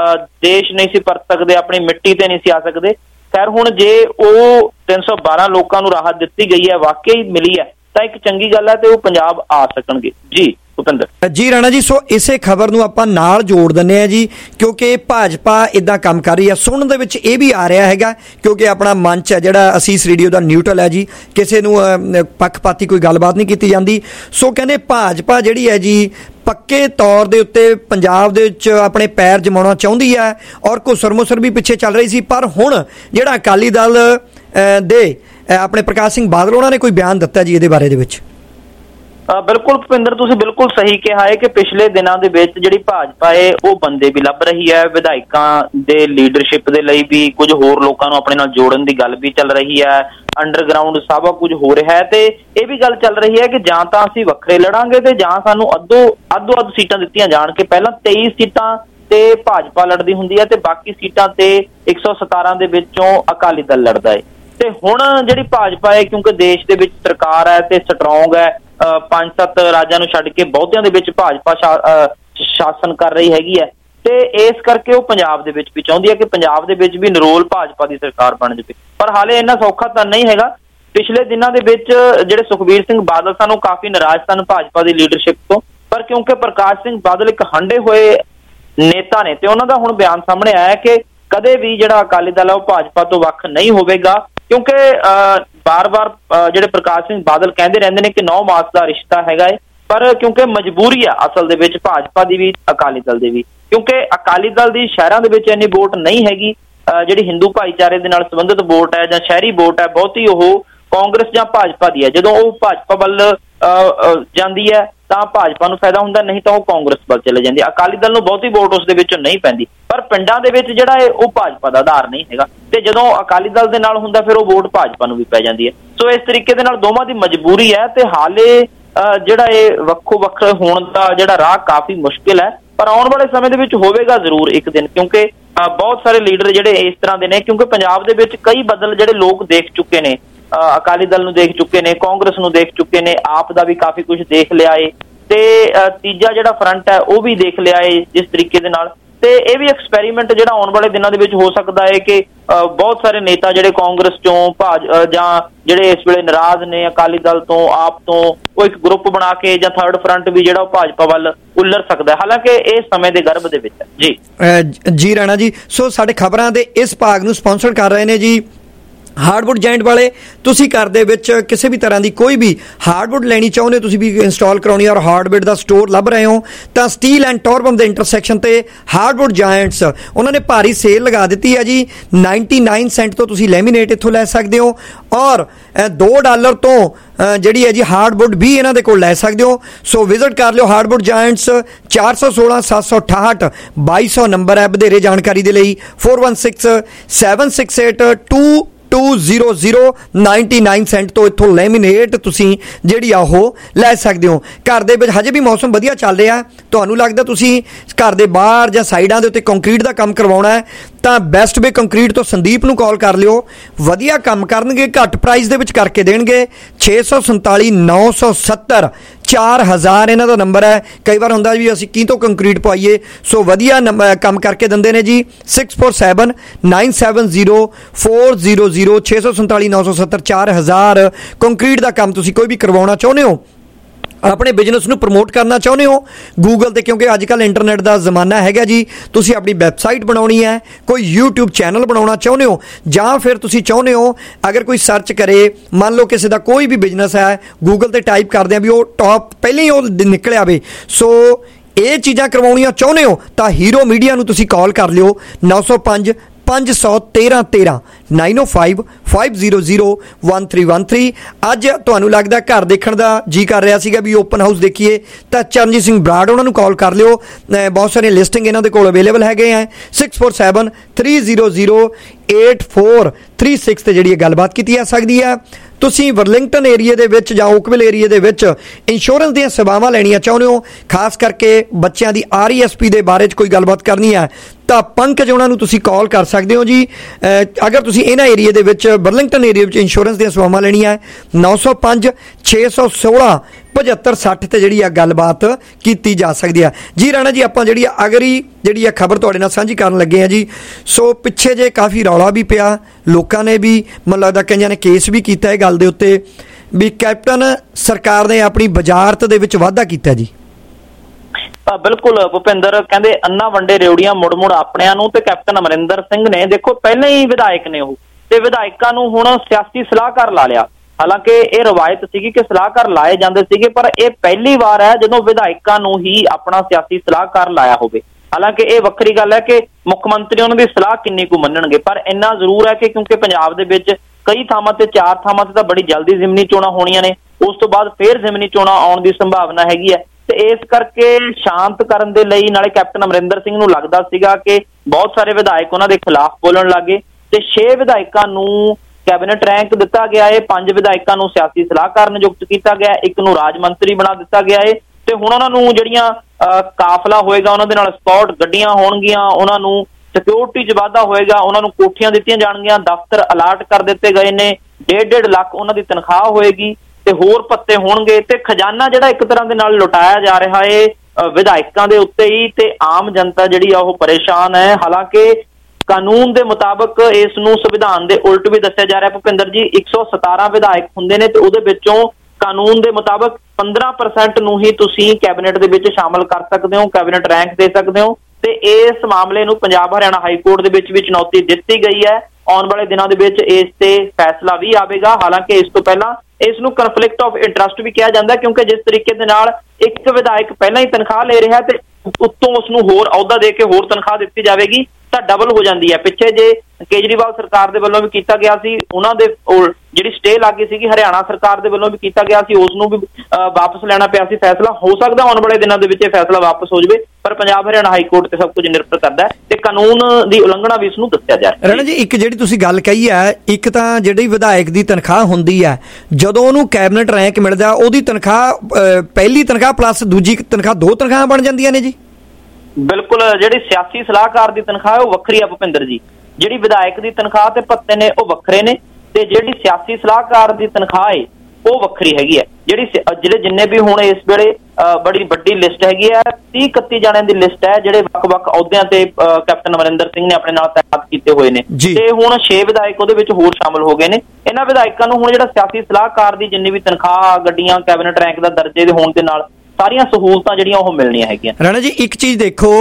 ਦੇਸ਼ ਨਹੀਂ ਸੀ ਪਰਤ ਸਕਦੇ, ਆਪਣੀ ਮਿੱਟੀ ਤੇ ਨਹੀਂ ਸੀ ਆ ਸਕਦੇ। ਖੈਰ ਹੁਣ ਜੇ ਉਹ 312 ਲੋਕਾਂ ਨੂੰ ਰਾਹਤ ਦਿੱਤੀ ਗਈ ਹੈ, ਵਾਕਈ ਮਿਲੀ ਹੈ, ਤਾਂ ਇੱਕ ਚੰਗੀ ਗੱਲ ਹੈ ਤੇ ਉਹ ਪੰਜਾਬ ਆ ਸਕਣਗੇ। ਜੀ ਭੁਪਿੰਦਰ ਜੀ। ਰਾਣਾ ਜੀ ਸੋ ਇਸੇ ਖਬਰ ਨੂੰ ਆਪਾਂ ਨਾਲ ਜੋੜ ਦਿੰਦੇ ਹਾਂ ਜੀ, ਕਿਉਂਕਿ ਭਾਜਪਾ ਇਦਾਂ ਕੰਮ ਕਰ ਰਹੀ ਹੈ। ਸੁਣਨ ਦੇ ਵਿੱਚ ਇਹ ਵੀ ਆ ਰਿਹਾ ਹੈਗਾ ਕਿਉਂਕਿ ਆਪਣਾ ਮੰਚ ਹੈ ਜਿਹੜਾ ਅਸੀਸ ਰੇਡੀਓ ਦਾ ਨਿਊਟਰਲ ਹੈ ਜੀ, ਕਿਸੇ ਨੂੰ ਪੱਖਪਾਤੀ ਕੋਈ ਗੱਲਬਾਤ ਨਹੀਂ ਕੀਤੀ ਜਾਂਦੀ। ਸੋ ਕਹਿੰਦੇ ਭਾਜਪਾ ਜਿਹੜੀ ਹੈ ਜੀ ਪੱਕੇ ਤੌਰ ਦੇ ਉੱਤੇ ਪੰਜਾਬ ਦੇ ਵਿੱਚ ਆਪਣੇ ਪੈਰ ਜਮਾਉਣਾ ਚਾਹੁੰਦੀ ਹੈ ਔਰ ਘੁਸਰ ਮੁਸਰ ਵੀ ਪਿੱਛੇ ਚੱਲ ਰਹੀ ਸੀ। ਪਰ ਹੁਣ ਜਿਹੜਾ ਅਕਾਲੀ ਦਲ ਦੇ ਆਪਣੇ ਪ੍ਰਕਾਸ਼ ਸਿੰਘ ਬਾਦਲ ਉਹਨਾਂ ਨੇ ਕੋਈ ਬਿਆਨ ਦਿੱਤਾ ਜੀ ਇਹਦੇ ਬਾਰੇ ਦੇ ਵਿੱਚ। ਬਿਲਕੁਲ ਭੁਪਿੰਦਰ, ਤੁਸੀਂ ਬਿਲਕੁਲ ਸਹੀ ਕਿਹਾ ਹੈ ਕਿ ਪਿਛਲੇ ਦਿਨਾਂ ਦੇ ਵਿੱਚ ਜਿਹੜੀ ਭਾਜਪਾ ਹੈ ਉਹ ਬੰਦੇ ਵੀ ਲੱਭ ਰਹੀ ਹੈ, ਵਿਧਾਇਕਾਂ ਦੇ ਲੀਡਰਸ਼ਿਪ ਦੇ ਲਈ ਵੀ ਕੁਝ ਹੋਰ ਲੋਕਾਂ ਨੂੰ ਆਪਣੇ ਨਾਲ ਜੋੜਨ ਦੀ ਗੱਲ ਵੀ ਚੱਲ ਰਹੀ ਹੈ, ਅੰਡਰਗਰਾਊਂਡ ਸਭ ਕੁਝ ਹੋ ਰਿਹਾ ਹੈ। ਤੇ ਇਹ ਵੀ ਗੱਲ ਚੱਲ ਰਹੀ ਹੈ ਕਿ ਜਾਂ ਤਾਂ ਅਸੀਂ ਵੱਖਰੇ ਲੜਾਂਗੇ ਤੇ ਜਾਂ ਸਾਨੂੰ ਅੱਧੋ ਸੀਟਾਂ ਦਿੱਤੀਆਂ ਜਾਣ ਕੇ। ਪਹਿਲਾਂ 23 ਸੀਟਾਂ ਤੇ ਭਾਜਪਾ ਲੜਦੀ ਹੁੰਦੀ ਹੈ ਤੇ ਬਾਕੀ ਸੀਟਾਂ ਤੇ 117 ਦੇ ਵਿੱਚੋਂ ਅਕਾਲੀ ਦਲ ਲੜਦਾ ਹੈ। ਤੇ ਹੁਣ ਜਿਹੜੀ ਭਾਜਪਾ ਹੈ ਕਿਉਂਕਿ ਦੇਸ਼ ਦੇ ਵਿੱਚ ਸਰਕਾਰ ਹੈ ਤੇ ਸਟਰੋਂਗ ਹੈ, 5-7 ਰਾਜਾਂ ਨੂੰ ਛੱਡ ਕੇ ਬਹੁਤਿਆਂ ਦੇ ਵਿੱਚ ਭਾਜਪਾ ਸ਼ਾਸਨ ਕਰ ਰਹੀ ਹੈਗੀ ਹੈ, ਤੇ ਇਸ ਕਰਕੇ ਉਹ ਪੰਜਾਬ ਦੇ ਵਿੱਚ ਵੀ ਚਾਹੁੰਦੀ ਹੈ ਕਿ ਪੰਜਾਬ ਦੇ ਵਿੱਚ ਵੀ ਨਿਰੋਲ ਭਾਜਪਾ ਦੀ ਸਰਕਾਰ ਬਣ ਜਾਵੇ। ਪਰ ਹਾਲੇ ਇੰਨਾ ਸੌਖਾ ਤਾਂ ਨਹੀਂ ਹੈਗਾ। ਪਿਛਲੇ ਦਿਨਾਂ ਦੇ ਵਿੱਚ ਜਿਹੜੇ ਸੁਖਬੀਰ ਸਿੰਘ ਬਾਦਲ ਸਨ ਉਹ ਕਾਫੀ ਨਾਰਾਜ਼ ਸਨ ਭਾਜਪਾ ਦੀ ਲੀਡਰਸ਼ਿਪ ਤੋਂ, ਪਰ ਕਿਉਂਕਿ ਪ੍ਰਕਾਸ਼ ਸਿੰਘ ਬਾਦਲ ਇੱਕ ਹੰਢੇ ਹੋਏ ਨੇਤਾ ਨੇ ਤੇ ਉਹਨਾਂ ਦਾ ਹੁਣ ਬਿਆਨ ਸਾਹਮਣੇ ਆਇਆ ਕਿ ਕਦੇ ਵੀ ਜਿਹੜਾ ਅਕਾਲੀ ਦਲ ਹੈ ਉਹ ਭਾਜਪਾ ਤੋਂ ਵੱਖ ਨਹੀਂ ਹੋਵੇਗਾ, ਕਿਉਂਕਿ ਬਾਰ-ਬਾਰ ਜਿਹੜੇ ਪ੍ਰਕਾਸ਼ ਸਿੰਘ ਬਾਦਲ ਕਹਿੰਦੇ ਰਹਿੰਦੇ ਨੇ ਕਿ 9 ਮਾਸ ਦਾ ਰਿਸ਼ਤਾ ਹੈਗਾ ਏ, ਪਰ ਕਿਉਂਕਿ ਮਜਬੂਰੀ ਆ ਅਸਲ ਦੇ ਵਿੱਚ ਭਾਜਪਾ ਦੀ ਵੀ ਅਕਾਲੀ ਦਲ ਦੀ ਵੀ, ਕਿਉਂਕਿ ਅਕਾਲੀ ਦਲ ਦੀ ਸ਼ਹਿਰਾਂ ਦੇ ਵਿੱਚ ਇੰਨੀ ਵੋਟ ਨਹੀਂ ਹੈਗੀ। ਜਿਹੜੀ ਹਿੰਦੂ ਭਾਈਚਾਰੇ ਦੇ ਨਾਲ ਸੰਬੰਧਿਤ ਵੋਟ ਹੈ ਜਾਂ ਸ਼ਹਿਰੀ ਵੋਟ ਹੈ ਬਹੁਤੀ ਉਹ ਕਾਂਗਰਸ ਜਾਂ ਭਾਜਪਾ ਦੀ ਹੈ। ਜਦੋਂ ਉਹ ਭਾਜਪਾ ਵੱਲ ਜਾਂਦੀ ਹੈ ਤਾਂ ਭਾਜਪਾ ਨੂੰ ਫਾਇਦਾ ਹੁੰਦਾ, ਨਹੀਂ ਤਾਂ ਉਹ ਕਾਂਗਰਸ ਵੱਲ ਚਲੇ ਜਾਂਦੀ। ਅਕਾਲੀ ਦਲ ਨੂੰ ਬਹੁਤੀ ਵੋਟ ਉਸ ਦੇ ਵਿੱਚੋਂ ਨਹੀਂ ਪੈਂਦੀ, ਪਰ ਪਿੰਡਾਂ ਦੇ ਵਿੱਚ ਜਿਹੜਾ ਹੈ ਉਹ ਭਾਜਪਾ ਦਾ ਆਧਾਰ ਨਹੀਂ ਹੈਗਾ, ਤੇ ਜਦੋਂ ਅਕਾਲੀ ਦਲ ਦੇ ਨਾਲ ਹੁੰਦਾ ਫਿਰ ਉਹ ਵੋਟ ਭਾਜਪਾ ਨੂੰ ਵੀ ਪੈ ਜਾਂਦੀ ਹੈ। ਸੋ ਇਸ ਤਰੀਕੇ ਦੇ ਨਾਲ ਦੋਵਾਂ ਦੀ ਮਜਬੂਰੀ ਹੈ, ਤੇ ਹਾਲੇ ਜਿਹੜਾ ਇਹ ਵੱਖੋ ਵੱਖਰੇ ਹੋਣ ਦਾ ਜਿਹੜਾ ਰਾਹ ਕਾਫੀ ਮੁਸ਼ਕਿਲ ਹੈ, ਪਰ ਆਉਣ ਵਾਲੇ ਸਮੇਂ ਦੇ ਵਿੱਚ ਹੋਵੇਗਾ ਜ਼ਰੂਰ ਇੱਕ ਦਿਨ, ਕਿਉਂਕਿ ਬਹੁਤ ਸਾਰੇ ਲੀਡਰ ਜਿਹੜੇ ਇਸ ਤਰ੍ਹਾਂ ਦੇ ਨੇ, ਕਿਉਂਕਿ ਪੰਜਾਬ ਦੇ ਵਿੱਚ ਕਈ ਬਦਲ ਜਿਹੜੇ ਲੋਕ ਦੇਖ ਚੁੱਕੇ ਨੇ, ਅਕਾਲੀ ਦਲ ਨੂੰ ਦੇਖ ਚੁੱਕੇ ਨੇ, ਕਾਂਗਰਸ ਨੂੰ ਦੇਖ ਚੁੱਕੇ ਨੇ, ਆਪ ਦਾ ਵੀ ਕਾਫੀ ਕੁਝ ਦੇਖ ਲਿਆ ਏ, ਤੇ ਤੀਜਾ ਜਿਹੜਾ ਫਰੰਟ ਹੈ ਉਹ ਵੀ ਦੇਖ ਲਿਆ ਏ ਜਿਸ ਤਰੀਕੇ ਦੇ ਨਾਲ। ਤੇ ਇਹ ਵੀ ਐਕਸਪੈਰੀਮੈਂਟ ਜਿਹੜਾ ਆਉਣ ਵਾਲੇ ਦਿਨਾਂ ਦੇ ਵਿੱਚ ਹੋ ਸਕਦਾ ਹੈ ਕਿ ਬਹੁਤ ਸਾਰੇ ਨੇਤਾ ਜਿਹੜੇ ਕਾਂਗਰਸ ਚੋਂ ਜਾਂ ਜਿਹੜੇ ਇਸ ਵੇਲੇ ਨਾਰਾਜ਼ ਨੇ ਅਕਾਲੀ ਦਲ ਤੋਂ, ਆਪ ਤੋਂ, ਉਹ ਇੱਕ ਗਰੁੱਪ ਬਣਾ ਕੇ ਜਾਂ ਥਰਡ ਫਰੰਟ ਵੀ ਜਿਹੜਾ ਉਹ ਭਾਜਪਾ ਵੱਲ ਉੱਲਰ ਸਕਦਾ ਹੈ, ਹਾਲਾਂਕਿ ਇਹ ਸਮੇਂ ਦੇ ਗਰਭ ਦੇ ਵਿੱਚ ਹੈ। ਜੀ ਰਾਣਾ ਜੀ, ਸੋ ਸਾਡੇ ਖਬਰਾਂ ਦੇ ਇਸ ਭਾਗ ਨੂੰ ਸਪਾਂਸਰ ਕਰ ਰਹੇ ਨੇ ਜੀ ਹਾਰਡਵੁੱਡ ਜਾਇੰਟ ਵਾਲੇ। ਤੁਸੀਂ ਘਰ ਦੇ ਵਿੱਚ ਕਿਸੇ ਵੀ ਤਰ੍ਹਾਂ ਦੀ ਕੋਈ ਵੀ ਹਾਰਡਵੁੱਡ ਲੈਣੀ ਚਾਹੁੰਦੇ ਹੋ, ਤੁਸੀਂ ਵੀ ਇੰਸਟਾਲ ਕਰਾਉਣੀ ਔਰ ਹਾਰਡਵੁੱਡ ਦਾ ਸਟੋਰ ਲੱਭ ਰਹੇ ਹੋ, ਤਾਂ ਸਟੀਲ ਐਂਡ ਟੋਰਬਮ ਦੇ ਇੰਟਰਸੈਕਸ਼ਨ ਤੇ ਹਾਰਡਵੁੱਡ ਜਾਇੰਟਸ ਉਹਨਾਂ ਨੇ ਭਾਰੀ ਸੇਲ ਲਗਾ ਦਿੱਤੀ ਹੈ ਜੀ। 99 ਸੈਂਟ ਤੋਂ ਤੁਸੀਂ ਲੈਮੀਨੇਟ ਇੱਥੋਂ ਲੈ ਸਕਦੇ ਹੋ, ਔਰ $2 ਤੋਂ ਜਿਹੜੀ ਹੈ ਜੀ ਹਾਰਡਵੁੱਡ ਵੀ ਇਹਨਾਂ ਦੇ ਕੋਲ ਲੈ ਸਕਦੇ ਹੋ। ਸੋ ਵਿਜ਼ਿਟ ਕਰ ਲਿਓ ਹਾਰਡਵੁੱਡ ਜਾਇੰਟਸ, 416 768 2200 ਨੰਬਰ ਹੈ। ਵਧੇਰੇ ਜਾਣਕਾਰੀ ਦੇ ਲਈ 416 768 2200 99 ਸੈਂਟ ਤੋਂ ਇੱਥੋਂ ਲੈਮੀਨੇਟ ਤੁਸੀਂ ਜਿਹੜੀ ਆ ਉਹ ਲੈ ਸਕਦੇ ਹੋ। ਘਰ ਦੇ ਵਿੱਚ ਹਜੇ ਵੀ ਮੌਸਮ ਵਧੀਆ ਚੱਲ ਰਿਹਾ, ਤੁਹਾਨੂੰ ਲੱਗਦਾ ਤੁਸੀਂ ਘਰ ਦੇ ਬਾਹਰ ਜਾਂ ਸਾਈਡਾਂ ਦੇ ਉੱਤੇ ਕੰਕਰੀਟ ਦਾ ਕੰਮ ਕਰਵਾਉਣਾ ਹੈ ਤਾਂ ਬੈਸਟ ਵੇ ਕੰਕਰੀਟ ਤੋਂ ਸੰਦੀਪ ਨੂੰ ਕਾਲ ਕਰ ਲਿਓ, ਵਧੀਆ ਕੰਮ ਕਰਨਗੇ, ਘੱਟ ਪ੍ਰਾਈਸ ਦੇ ਵਿੱਚ ਕਰਕੇ ਦੇਣਗੇ। 647 970 4000 ਇਹਨਾਂ ਦਾ ਨੰਬਰ ਹੈ। ਕਈ ਵਾਰ ਹੁੰਦਾ ਵੀ ਅਸੀਂ ਕੀ ਤੋਂ ਕੰਕਰੀਟ ਪਵਾਈਏ, ਸੋ ਵਧੀਆ ਕੰਮ ਕਰਕੇ ਦਿੰਦੇ ਨੇ ਜੀ। 647 970 400 647 970 4000 ਕੰਕਰੀਟ ਦਾ ਕੰਮ ਤੁਸੀਂ ਕੋਈ ਵੀ ਕਰਵਾਉਣਾ ਚਾਹੁੰਦੇ ਹੋ, ਆਪਣੇ ਬਿਜ਼ਨਸ ਨੂੰ ਪ੍ਰਮੋਟ ਕਰਨਾ ਚਾਹੁੰਦੇ ਹੋ ਗੂਗਲ ਤੇ, ਕਿਉਂਕਿ ਅੱਜ ਕੱਲ੍ਹ ਇੰਟਰਨੈਟ ਦਾ ਜ਼ਮਾਨਾ ਹੈਗਾ ਜੀ, ਤੁਸੀਂ ਆਪਣੀ ਵੈਬਸਾਈਟ ਬਣਾਉਣੀ ਹੈ, ਕੋਈ YouTube ਚੈਨਲ ਬਣਾਉਣਾ ਚਾਹੁੰਦੇ ਹੋ, ਜਾਂ ਫਿਰ ਤੁਸੀਂ ਚਾਹੁੰਦੇ ਹੋ ਅਗਰ ਕੋਈ ਸਰਚ ਕਰੇ, ਮੰਨ ਲਓ ਕਿਸੇ ਦਾ ਕੋਈ ਵੀ ਬਿਜ਼ਨਸ ਹੈ, ਗੂਗਲ ਤੇ ਟਾਈਪ ਕਰਦੇ ਆ ਵੀ ਉਹ ਟੌਪ ਪਹਿਲਾਂ ਹੀ ਉਹ ਨਿਕਲ ਆਵੇ, ਸੋ ਇਹ ਚੀਜ਼ਾਂ ਕਰਵਾਉਣੀਆਂ ਚਾਹੁੰਦੇ ਹੋ ਤਾਂ ਹੀਰੋ ਮੀਡੀਆ ਨੂੰ ਤੁਸੀਂ ਕਾਲ ਕਰ ਲਿਓ 905 513 905 500 1313। ਅੱਜ ਤੁਹਾਨੂੰ ਲੱਗਦਾ ਘਰ ਦੇਖਣ ਦਾ ਜੀ ਕਰ ਰਿਹਾ ਸੀਗਾ ਵੀ ਓਪਨ ਹਾਊਸ ਦੇਖੀਏ ਤਾਂ ਚਰਨਜੀਤ ਸਿੰਘ ਬਰਾੜ ਉਹਨਾਂ ਨੂੰ ਕਾਲ ਕਰ ਲਿਓ, ਬਹੁਤ ਸਾਰੀਆਂ ਲਿਸਟਿੰਗ ਇਹਨਾਂ ਦੇ ਕੋਲ ਅਵੇਲੇਬਲ ਹੈਗੇ ਆ। 647 300 8436 ਤੇ ਜਿਹੜੀ ਗੱਲਬਾਤ ਕੀਤੀ ਜਾ ਸਕਦੀ ਹੈ। ਤੁਸੀਂ ਵਰਲਿੰਗਟਨ ਏਰੀਏ ਦੇ ਵਿੱਚ ਜਾਂ ਓਕਵਿਲ ਏਰੀਏ ਦੇ ਵਿੱਚ ਇੰਸ਼ੋਰੈਂਸ ਦੀਆਂ ਸੇਵਾਵਾਂ ਲੈਣੀਆਂ ਚਾਹੁੰਦੇ ਹੋ, ਖਾਸ ਕਰਕੇ ਬੱਚਿਆਂ ਦੀ RESP ਦੇ ਬਾਰੇ 'ਚ ਕੋਈ ਗੱਲਬਾਤ ਕਰਨੀ ਹੈ ਤਾਂ ਪੰਕਜ ਉਹਨਾਂ ਨੂੰ ਤੁਸੀਂ ਕਾਲ ਕਰ ਸਕਦੇ ਹੋ ਜੀ। ਅਗਰ ਤੁਸੀਂ ਇਹਨਾਂ ਏਰੀਏ ਦੇ ਵਿੱਚ ਵਰਲਿੰਗਟਨ ਏਰੀਏ ਵਿੱਚ ਇੰਸ਼ੋਰੈਂਸ ਦੀਆਂ ਸੇਵਾਵਾਂ ਲੈਣੀਆਂ 905 616 7560 ਤੇ ਜਿਹੜੀ ਆ ਗੱਲਬਾਤ ਕੀਤੀ ਜਾ ਸਕਦੀ ਹੈ। ਜੀ ਰਾਣਾ ਜੀ, ਆਪਾਂ ਜਿਹੜੀ ਅਗਰੀ ਜਿਹੜੀ ਆ ਖਬਰ ਤੁਹਾਡੇ ਨਾਲ ਸਾਂਝੀ ਕਰਨ ਲੱਗੇ ਆ ਜੀ। ਸੋ ਪਿੱਛੇ ਜੇ ਕਾਫੀ ਰੌਲਾ ਵੀ ਪਿਆ, ਲੋਕਾਂ ਨੇ ਵੀ ਮੈਨੂੰ ਲੱਗਦਾ ਕਈਆਂ ਨੇ ਕੇਸ ਵੀ ਕੀਤਾ ਇਹ ਗੱਲ ਦੇ ਉੱਤੇ ਵੀ ਕੈਪਟਨ ਸਰਕਾਰ ਨੇ ਆਪਣੀ ਵਜ਼ਾਰਤ ਦੇ ਵਿੱਚ ਵਾਧਾ ਕੀਤਾ ਜੀ। ਬਿਲਕੁਲ ਭੁਪਿੰਦਰ, ਕਹਿੰਦੇ ਅੰਨਾ ਵੰਡੇ ਰੇਵੜੀਆਂ ਮੁੜ ਮੁੜ ਆਪਣਿਆਂ ਨੂੰ, ਤੇ ਕੈਪਟਨ ਅਮਰਿੰਦਰ ਸਿੰਘ ਨੇ ਦੇਖੋ ਪਹਿਲਾਂ ਹੀ ਵਿਧਾਇਕ ਨੇ ਉਹ, ਤੇ ਵਿਧਾਇਕਾਂ ਨੂੰ ਹੁਣ ਸਿਆਸੀ ਸਲਾਹਕਾਰ ਲਾ ਲਿਆ। ਹਾਲਾਂਕਿ ਇਹ ਰਵਾਇਤ ਸੀਗੀ ਕਿ ਸਲਾਹਕਾਰ ਲਾਏ ਜਾਂਦੇ ਸੀਗੇ, ਪਰ ਇਹ ਪਹਿਲੀ ਵਾਰ ਹੈ ਜਦੋਂ ਵਿਧਾਇਕਾਂ ਨੂੰ ਹੀ ਆਪਣਾ ਸਿਆਸੀ ਸਲਾਹਕਾਰ ਲਾਇਆ ਹੋਵੇ। ਹਾਲਾਂਕਿ ਇਹ ਵੱਖਰੀ ਗੱਲ ਹੈ ਕਿ ਮੁੱਖ ਮੰਤਰੀ ਉਹਨਾਂ ਦੀ ਸਲਾਹ ਕਿੰਨੀ ਕੁ ਮੰਨਣਗੇ, ਪਰ ਇੰਨਾ ਜ਼ਰੂਰ ਹੈ ਕਿ ਕਿਉਂਕਿ ਪੰਜਾਬ ਦੇ ਵਿੱਚ ਕਈ ਥਾਵਾਂ ਤੇ 4 ਥਾਵਾਂ ਤੇ ਤਾਂ ਬੜੀ ਜਲਦੀ ਜ਼ਿਮਨੀ ਚੋਣਾਂ ਹੋਣੀਆਂ ਨੇ, ਉਸ ਤੋਂ ਬਾਅਦ ਫੇਰ ਜ਼ਿਮਨੀ ਚੋਣਾਂ ਆਉਣ ਦੀ ਸੰਭਾਵਨਾ ਹੈਗੀ ਹੈ, ਤੇ ਇਸ ਕਰਕੇ ਸ਼ਾਂਤ ਕਰਨ ਦੇ ਲਈ ਨਾਲੇ ਕੈਪਟਨ ਅਮਰਿੰਦਰ ਸਿੰਘ ਨੂੰ ਲੱਗਦਾ ਸੀਗਾ ਕਿ ਬਹੁਤ ਸਾਰੇ ਵਿਧਾਇਕ ਉਹਨਾਂ ਦੇ ਖਿਲਾਫ ਬੋਲਣ ਲੱਗੇ, ਤੇ 6 ਵਿਧਾਇਕਾਂ ਨੂੰ ਕੈਬਨਿਟ ਰੈਂਕ ਦਿੱਤਾ ਗਿਆ ਹੈ, 5 ਵਿਧਾਇਕਾਂ ਨੂੰ ਸਿਆਸੀ ਸਲਾਹਕਾਰ ਨਿਯੁਕਤ ਕੀਤਾ ਗਿਆ, 1 ਨੂੰ ਰਾਜ ਮੰਤਰੀ ਬਣਾ ਦਿੱਤਾ ਗਿਆ ਹੈ, ਤੇ ਹੁਣ ਉਹਨਾਂ ਨੂੰ ਜਿਹੜੀਆਂ ਕਾਫਲਾ ਹੋਏਗਾ ਉਹਨਾਂ ਦੇ ਨਾਲ ਸਪੌਟ ਗੱਡੀਆਂ ਹੋਣਗੀਆਂ, ਉਹਨਾਂ ਨੂੰ ਸਿਕਿਉਰਿਟੀ 'ਚ ਵਾਧਾ ਹੋਏਗਾ, ਉਹਨਾਂ ਨੂੰ ਕੋਠੀਆਂ ਦਿੱਤੀਆਂ ਜਾਣਗੀਆਂ, ਦਫ਼ਤਰ ਅਲਾਟ ਕਰ ਦਿੱਤੇ ਗਏ ਨੇ, 1.5 ਲੱਖ ਉਹਨਾਂ ਦੀ ਤਨਖਾਹ ਹੋਏਗੀ, ਤੇ ਹੋਰ ਭੱਤੇ ਹੋਣਗੇ, ਤੇ ਖਜ਼ਾਨਾ ਜਿਹੜਾ ਇੱਕ ਤਰ੍ਹਾਂ ਦੇ ਨਾਲ ਲੁਟਾਇਆ ਜਾ ਰਿਹਾ ਹੈ ਵਿਧਾਇਕਾਂ ਦੇ ਉੱਤੇ ਹੀ, ਤੇ ਆਮ ਜਨਤਾ ਜਿਹੜੀ ਆ ਉਹ ਪਰੇਸ਼ਾਨ ਹੈ। ਹਾਲਾਂਕਿ ਕਾਨੂੰਨ ਦੇ ਮੁਤਾਬਕ ਇਸ ਨੂੰ ਸੰਵਿਧਾਨ ਦੇ ਉਲਟ ਵੀ ਦੱਸਿਆ ਜਾ ਰਿਹਾ ਭੁਪਿੰਦਰ ਜੀ। 117 ਵਿਧਾਇਕ ਹੁੰਦੇ ਨੇ, ਤੇ ਉਹਦੇ ਵਿੱਚੋਂ ਕਾਨੂੰਨ ਦੇ ਮੁਤਾਬਕ 15% ਨੂੰ ਹੀ ਤੁਸੀਂ ਕੈਬਨਿਟ ਦੇ ਵਿੱਚ ਸ਼ਾਮਲ ਕਰ ਸਕਦੇ ਹੋ, ਕੈਬਨਿਟ ਰੈਂਕ ਦੇ ਸਕਦੇ ਹੋ, ਤੇ ਇਸ ਮਾਮਲੇ ਨੂੰ ਪੰਜਾਬ ਹਰਿਆਣਾ ਹਾਈ ਕੋਰਟ ਦੇ ਵਿੱਚ ਵੀ ਚੁਣੌਤੀ ਦਿੱਤੀ ਗਈ ਹੈ। ਆਉਣ ਵਾਲੇ ਦਿਨਾਂ ਦੇ ਵਿੱਚ ਇਸ ਤੇ ਫੈਸਲਾ ਵੀ ਆਵੇਗਾ। ਹਾਲਾਂਕਿ ਇਸ ਤੋਂ ਪਹਿਲਾਂ ਇਸ ਨੂੰ ਕਨਫਲਿਕਟ ਆਫ ਇੰਟਰਸਟ ਵੀ ਕਿਹਾ ਜਾਂਦਾ, ਕਿਉਂਕਿ ਜਿਸ ਤਰੀਕੇ ਦੇ ਨਾਲ ਇੱਕ ਵਿਧਾਇਕ ਪਹਿਲਾਂ ਹੀ ਤਨਖਾਹ ਲੈ ਰਿਹਾ ਤੇ ਉੱਤੋਂ ਉਸ ਨੂੰ ਹੋਰ ਅਹੁਦਾ ਦੇ ਕੇ ਹੋਰ ਤਨਖਾਹ ਦਿੱਤੀ ਜਾਵੇਗੀ, ਤਾਂ ਡਬਲ ਹੋ ਜਾਂਦੀ ਹੈ। ਪਿੱਛੇ ਜੇ ਕੇਜਰੀਵਾਲ ਸਰਕਾਰ ਦੇ ਵੱਲੋਂ ਵੀ ਕੀਤਾ ਗਿਆ ਸੀ, ਉਹਨਾਂ ਦੇ ਜਿਹੜੀ ਸਟੇ ਲੱਗੀ ਸੀਗੀ ਹਰਿਆਣਾ ਸਰਕਾਰ ਦੇ ਵੱਲੋਂ ਵੀ ਕੀਤਾ ਗਿਆ ਸੀ, ਉਸ ਨੂੰ ਵੀ ਵਾਪਸ ਲੈਣਾ ਪਿਆ ਸੀ ਫੈਸਲਾ। ਹੋ ਸਕਦਾ ਆਉਣ ਵਾਲੇ ਦਿਨਾਂ ਦੇ ਵਿੱਚ ਇਹ ਫੈਸਲਾ ਵਾਪਸ ਹੋ ਜਾਵੇ, ਪਰ ਪੰਜਾਬ ਹਰਿਆਣਾ ਹਾਈ ਕੋਰਟ ਤੇ ਸਭ ਕੁਝ ਨਿਰਭਰ ਕਰਦਾ ਹੈ ਤੇ ਕਾਨੂੰਨ ਦੀ ਉਲੰਘਣਾ ਵੀ ਇਸ ਨੂੰ ਦੱਸਿਆ ਜਾ ਰਿਹਾ। ਰਾਣਾ ਜੀ, ਇੱਕ ਜਿਹੜੀ ਤੁਸੀਂ ਗੱਲ ਕਹੀ ਹੈ, ਇੱਕ ਤਾਂ ਜਿਹੜੀ ਵਿਧਾਇਕ ਦੀ ਤਨਖਾਹ ਹੁੰਦੀ ਹੈ, ਜਦੋਂ ਉਹਨੂੰ ਕੈਬਨਿਟ ਰੈਂਕ ਮਿਲਦਾ ਉਹਦੀ ਤਨਖਾਹ ਪਹਿਲੀ ਤਨਖਾਹ ਪਲੱਸ ਦੂਜੀ ਤਨਖਾਹ, ਦੋ ਤਨਖਾਹਾਂ ਬਣ ਜਾਂਦੀਆਂ ਨੇ ਜੀ। ਬਿਲਕੁਲ, ਜਿਹੜੀ ਸਿਆਸੀ ਸਲਾਹਕਾਰ ਦੀ ਤਨਖਾਹ ਉਹ ਵੱਖਰੀ ਆ ਭੁਪਿੰਦਰ ਜੀ, ਜਿਹੜੀ ਵਿਧਾਇਕ ਦੀ ਤਨਖਾਹ ਤੇ ਭੱਤੇ ਨੇ ਉਹ ਵੱਖਰੇ ਨੇ, ਤੇ ਜਿਹੜੀ ਸਿਆਸੀ ਸਲਾਹਕਾਰ ਦੀ ਤਨਖਾਹ ਹੈ ਉਹ ਵੱਖਰੀ ਹੈਗੀ ਹੈ। ਜਿਹੜੇ ਜਿੰਨੇ ਵੀ ਹੁਣ ਇਸ ਵੇਲੇ ਬੜੀ ਵੱਡੀ ਲਿਸਟ ਹੈਗੀ ਹੈ, 30-31 ਜਣਿਆਂ ਦੀ ਲਿਸਟ ਹੈ ਜਿਹੜੇ ਵੱਖ-ਵੱਖ ਅਹੁਦਿਆਂ ਤੇ ਕੈਪਟਨ ਅਮਰਿੰਦਰ ਸਿੰਘ ਨੇ ਆਪਣੇ ਨਾਲ ਤਾਇਨਾਤ ਕੀਤੇ ਹੋਏ ਨੇ, ਤੇ ਹੁਣ 6 ਵਿਧਾਇਕ ਉਹਦੇ ਵਿੱਚ ਹੋਰ ਸ਼ਾਮਲ ਹੋ ਗਏ ਨੇ। ਇਹਨਾਂ ਵਿਧਾਇਕਾਂ ਨੂੰ ਹੁਣ ਜਿਹੜਾ ਸਿਆਸੀ ਸਲਾਹਕਾਰ ਦੀ ਜਿੰਨੀ ਵੀ ਤਨਖਾਹ, ਗੱਡੀਆਂ, ਕੈਬਨਿਟ ਰੈਂਕ ਦਾ ਦਰਜੇ ਦੇ ਹੋਣ ਦੇ ਨਾਲ ਸਾਰੀਆਂ ਸਹੂਲਤਾਂ ਜਿਹੜੀਆਂ ਉਹ ਮਿਲਣੀਆਂ ਹੈਗੀਆਂ। ਰਾਣਾ ਜੀ, ਇੱਕ ਚੀਜ਼ ਦੇਖੋ,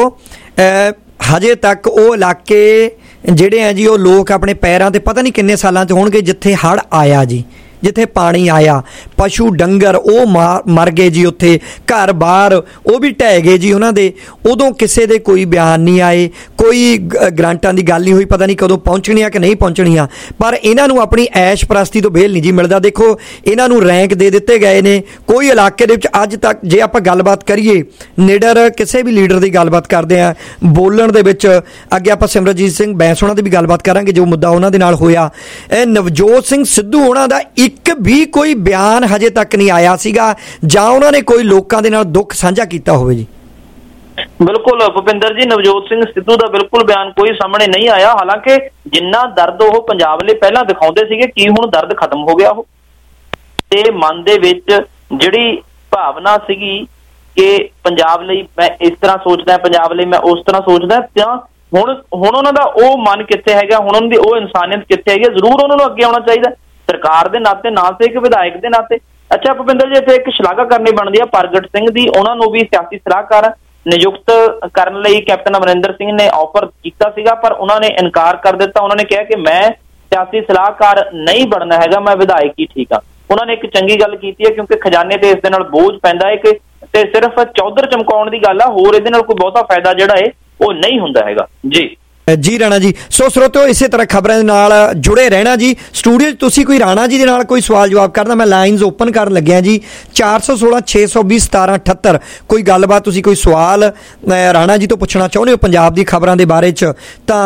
ਹਜੇ ਤੱਕ ਉਹ ਇਲਾਕੇ ਜਿਹੜੇ ਆ ਜੀ, ਉਹ ਲੋਕ ਆਪਣੇ ਪੈਰਾਂ ਤੇ ਪਤਾ ਨਹੀਂ ਕਿੰਨੇ ਸਾਲਾਂ 'ਚ ਹੋਣਗੇ ਜਿੱਥੇ ਹੜ੍ਹ ਆਇਆ ਜੀ, ਜਿੱਥੇ ਪਾਣੀ ਆਇਆ, ਪਸ਼ੂ ਡੰਗਰ ਉਹ ਮਰ ਗਏ ਜੀ, ਉੱਥੇ ਘਰ ਬਾਰ ਉਹ ਵੀ ਢਹਿ ਗਏ ਜੀ ਉਹਨਾਂ ਦੇ। ਉਦੋਂ ਕਿਸੇ ਦੇ ਕੋਈ ਬਿਆਨ ਨਹੀਂ ਆਏ, ਕੋਈ ਗ੍ਰਾਂਟਾਂ ਦੀ ਗੱਲ ਨਹੀਂ ਹੋਈ, ਪਤਾ ਨਹੀਂ ਕਦੋਂ ਪਹੁੰਚਣੀਆਂ ਕਿ ਨਹੀਂ ਪਹੁੰਚਣੀਆਂ, ਪਰ ਇਹਨਾਂ ਨੂੰ ਆਪਣੀ ਐਸ਼ ਪ੍ਰਸਤੀ ਤੋਂ ਵਿਹਲ ਨਹੀਂ ਜੀ ਮਿਲਦਾ। ਦੇਖੋ, ਇਹਨਾਂ ਨੂੰ ਰੈਂਕ ਦੇ ਦਿੱਤੇ ਗਏ ਨੇ। ਕੋਈ ਇਲਾਕੇ ਦੇ ਵਿੱਚ ਅੱਜ ਤੱਕ ਜੇ ਆਪਾਂ ਗੱਲਬਾਤ ਕਰੀਏ, ਨਿਡਰ ਕਿਸੇ ਵੀ ਲੀਡਰ ਦੀ ਗੱਲਬਾਤ ਕਰਦੇ ਆ ਬੋਲਣ ਦੇ ਵਿੱਚ, ਅੱਗੇ ਆਪਾਂ ਸਿਮਰਜੀਤ ਸਿੰਘ ਬੈਂਸ ਉਹਨਾਂ ਦੀ ਵੀ ਗੱਲਬਾਤ ਕਰਾਂਗੇ ਜੋ ਮੁੱਦਾ ਉਹਨਾਂ ਦੇ ਨਾਲ ਹੋਇਆ। ਨਵਜੋਤ ਸਿੰਘ ਸਿੱਧੂ ਉਹਨਾਂ ਦਾ ਇੱਕ ਵੀ ਕੋਈ ਬਿਆਨ ਹਜੇ ਤੱਕ ਨਹੀਂ ਆਇਆ ਸੀਗਾ, ਜਾਂ ਉਹਨਾਂ ਨੇ ਕੋਈ ਲੋਕਾਂ ਦੇ ਨਾਲ ਦੁੱਖ ਸਾਂਝਾ ਕੀਤਾ ਹੋਵੇ ਜੀ। ਬਿਲਕੁਲ ਭੁਪਿੰਦਰ ਜੀ, ਨਵਜੋਤ ਸਿੰਘ ਸਿੱਧੂ ਦਾ ਬਿਲਕੁਲ ਬਿਆਨ ਕੋਈ ਸਾਹਮਣੇ ਨਹੀਂ ਆਇਆ। ਹਾਲਾਂਕਿ ਜਿੰਨਾ ਦਰਦ ਉਹ ਪੰਜਾਬ ਲਈ ਪਹਿਲਾਂ ਦਿਖਾਉਂਦੇ ਸੀਗੇ, ਕੀ ਹੁਣ ਦਰਦ ਖਤਮ ਹੋ ਗਿਆ ਉਹ, ਤੇ ਮਨ ਦੇ ਵਿੱਚ ਜਿਹੜੀ ਭਾਵਨਾ ਸੀਗੀ ਕਿ ਪੰਜਾਬ ਲਈ ਮੈਂ ਇਸ ਤਰ੍ਹਾਂ ਸੋਚਦਾ, ਪੰਜਾਬ ਲਈ ਮੈਂ ਉਸ ਤਰ੍ਹਾਂ ਸੋਚਦਾ, ਤਾਂ ਹੁਣ ਉਹਨਾਂ ਦਾ ਉਹ ਮਨ ਕਿੱਥੇ ਹੈਗਾ, ਹੁਣ ਉਹਨਾਂ ਦੀ ਉਹ ਇਨਸਾਨੀਅਤ ਕਿੱਥੇ ਹੈਗੀ। ਜ਼ਰੂਰ ਉਹਨਾਂ ਨੂੰ ਅੱਗੇ ਆਉਣਾ ਚਾਹੀਦਾ ਸਰਕਾਰ ਦੇ ਨਾਤੇ, ਨਾ ਤੇ ਇੱਕ ਵਿਧਾਇਕ ਦੇ ਨਾਤੇ। ਅੱਛਾ ਭੁਪਿੰਦਰ ਜੀ, ਇੱਥੇ ਇੱਕ ਸ਼ਲਾਘਾ ਕਰਨੀ ਬਣਦੀ ਆ ਪ੍ਰਗਟ ਸਿੰਘ ਦੀ, ਉਹਨਾਂ ਨੂੰ ਵੀ ਸਿਆਸੀ ਸਲਾਹਕਾਰ ਨਿਯੁਕਤ ਕਰਨ ਲਈ ਕੈਪਟਨ ਅਮਰਿੰਦਰ ਸਿੰਘ ਨੇ ਆਫਰ ਕੀਤਾ ਸੀਗਾ, ਪਰ ਉਹਨਾਂ ਨੇ ਇਨਕਾਰ ਕਰ ਦਿੱਤਾ। ਉਹਨਾਂ ਨੇ ਕਿਹਾ ਕਿ ਮੈਂ ਸਿਆਸੀ ਸਲਾਹਕਾਰ ਨਹੀਂ ਬਣਨਾ ਹੈਗਾ, ਮੈਂ ਵਿਧਾਇਕ ਹੀ ਠੀਕ ਆ। ਉਹਨਾਂ ਨੇ ਇੱਕ ਚੰਗੀ ਗੱਲ ਕੀਤੀ ਹੈ, ਕਿਉਂਕਿ ਖਜ਼ਾਨੇ ਤੇ ਇਸ ਦੇ ਨਾਲ ਬੋਝ ਪੈਂਦਾ ਹੈ ਕਿ ਤੇ ਸਿਰਫ ਚੌਧਰ ਚਮਕਾਉਣ ਦੀ ਗੱਲ ਆ, ਹੋਰ ਇਹਦੇ ਨਾਲ ਕੋਈ ਬਹੁਤਾ ਫਾਇਦਾ ਜਿਹੜਾ ਹੈ ਉਹ ਨਹੀਂ ਹੁੰਦਾ ਹੈਗਾ ਜੀ। ਰਾਣਾ ਜੀ, ਸੋ ਸਰੋਤਿਓ, ਇਸੇ ਤਰ੍ਹਾਂ ਖਬਰਾਂ ਦੇ ਨਾਲ ਜੁੜੇ ਰਹਿਣਾ ਜੀ। ਸਟੂਡੀਓ 'ਚ ਤੁਸੀਂ ਕੋਈ ਰਾਣਾ ਜੀ ਦੇ ਨਾਲ ਕੋਈ ਸਵਾਲ ਜਵਾਬ ਕਰਨਾ, ਮੈਂ ਲਾਈਨਸ ਓਪਨ ਕਰਨ ਲੱਗਿਆ ਜੀ। 416 620 1778 ਕੋਈ ਗੱਲਬਾਤ, ਤੁਸੀਂ ਕੋਈ ਸਵਾਲ ਰਾਣਾ ਜੀ ਤੋਂ ਪੁੱਛਣਾ ਚਾਹੁੰਦੇ ਹੋ ਪੰਜਾਬ ਦੀ ਖਬਰਾਂ ਦੇ ਬਾਰੇ 'ਚ, ਤਾਂ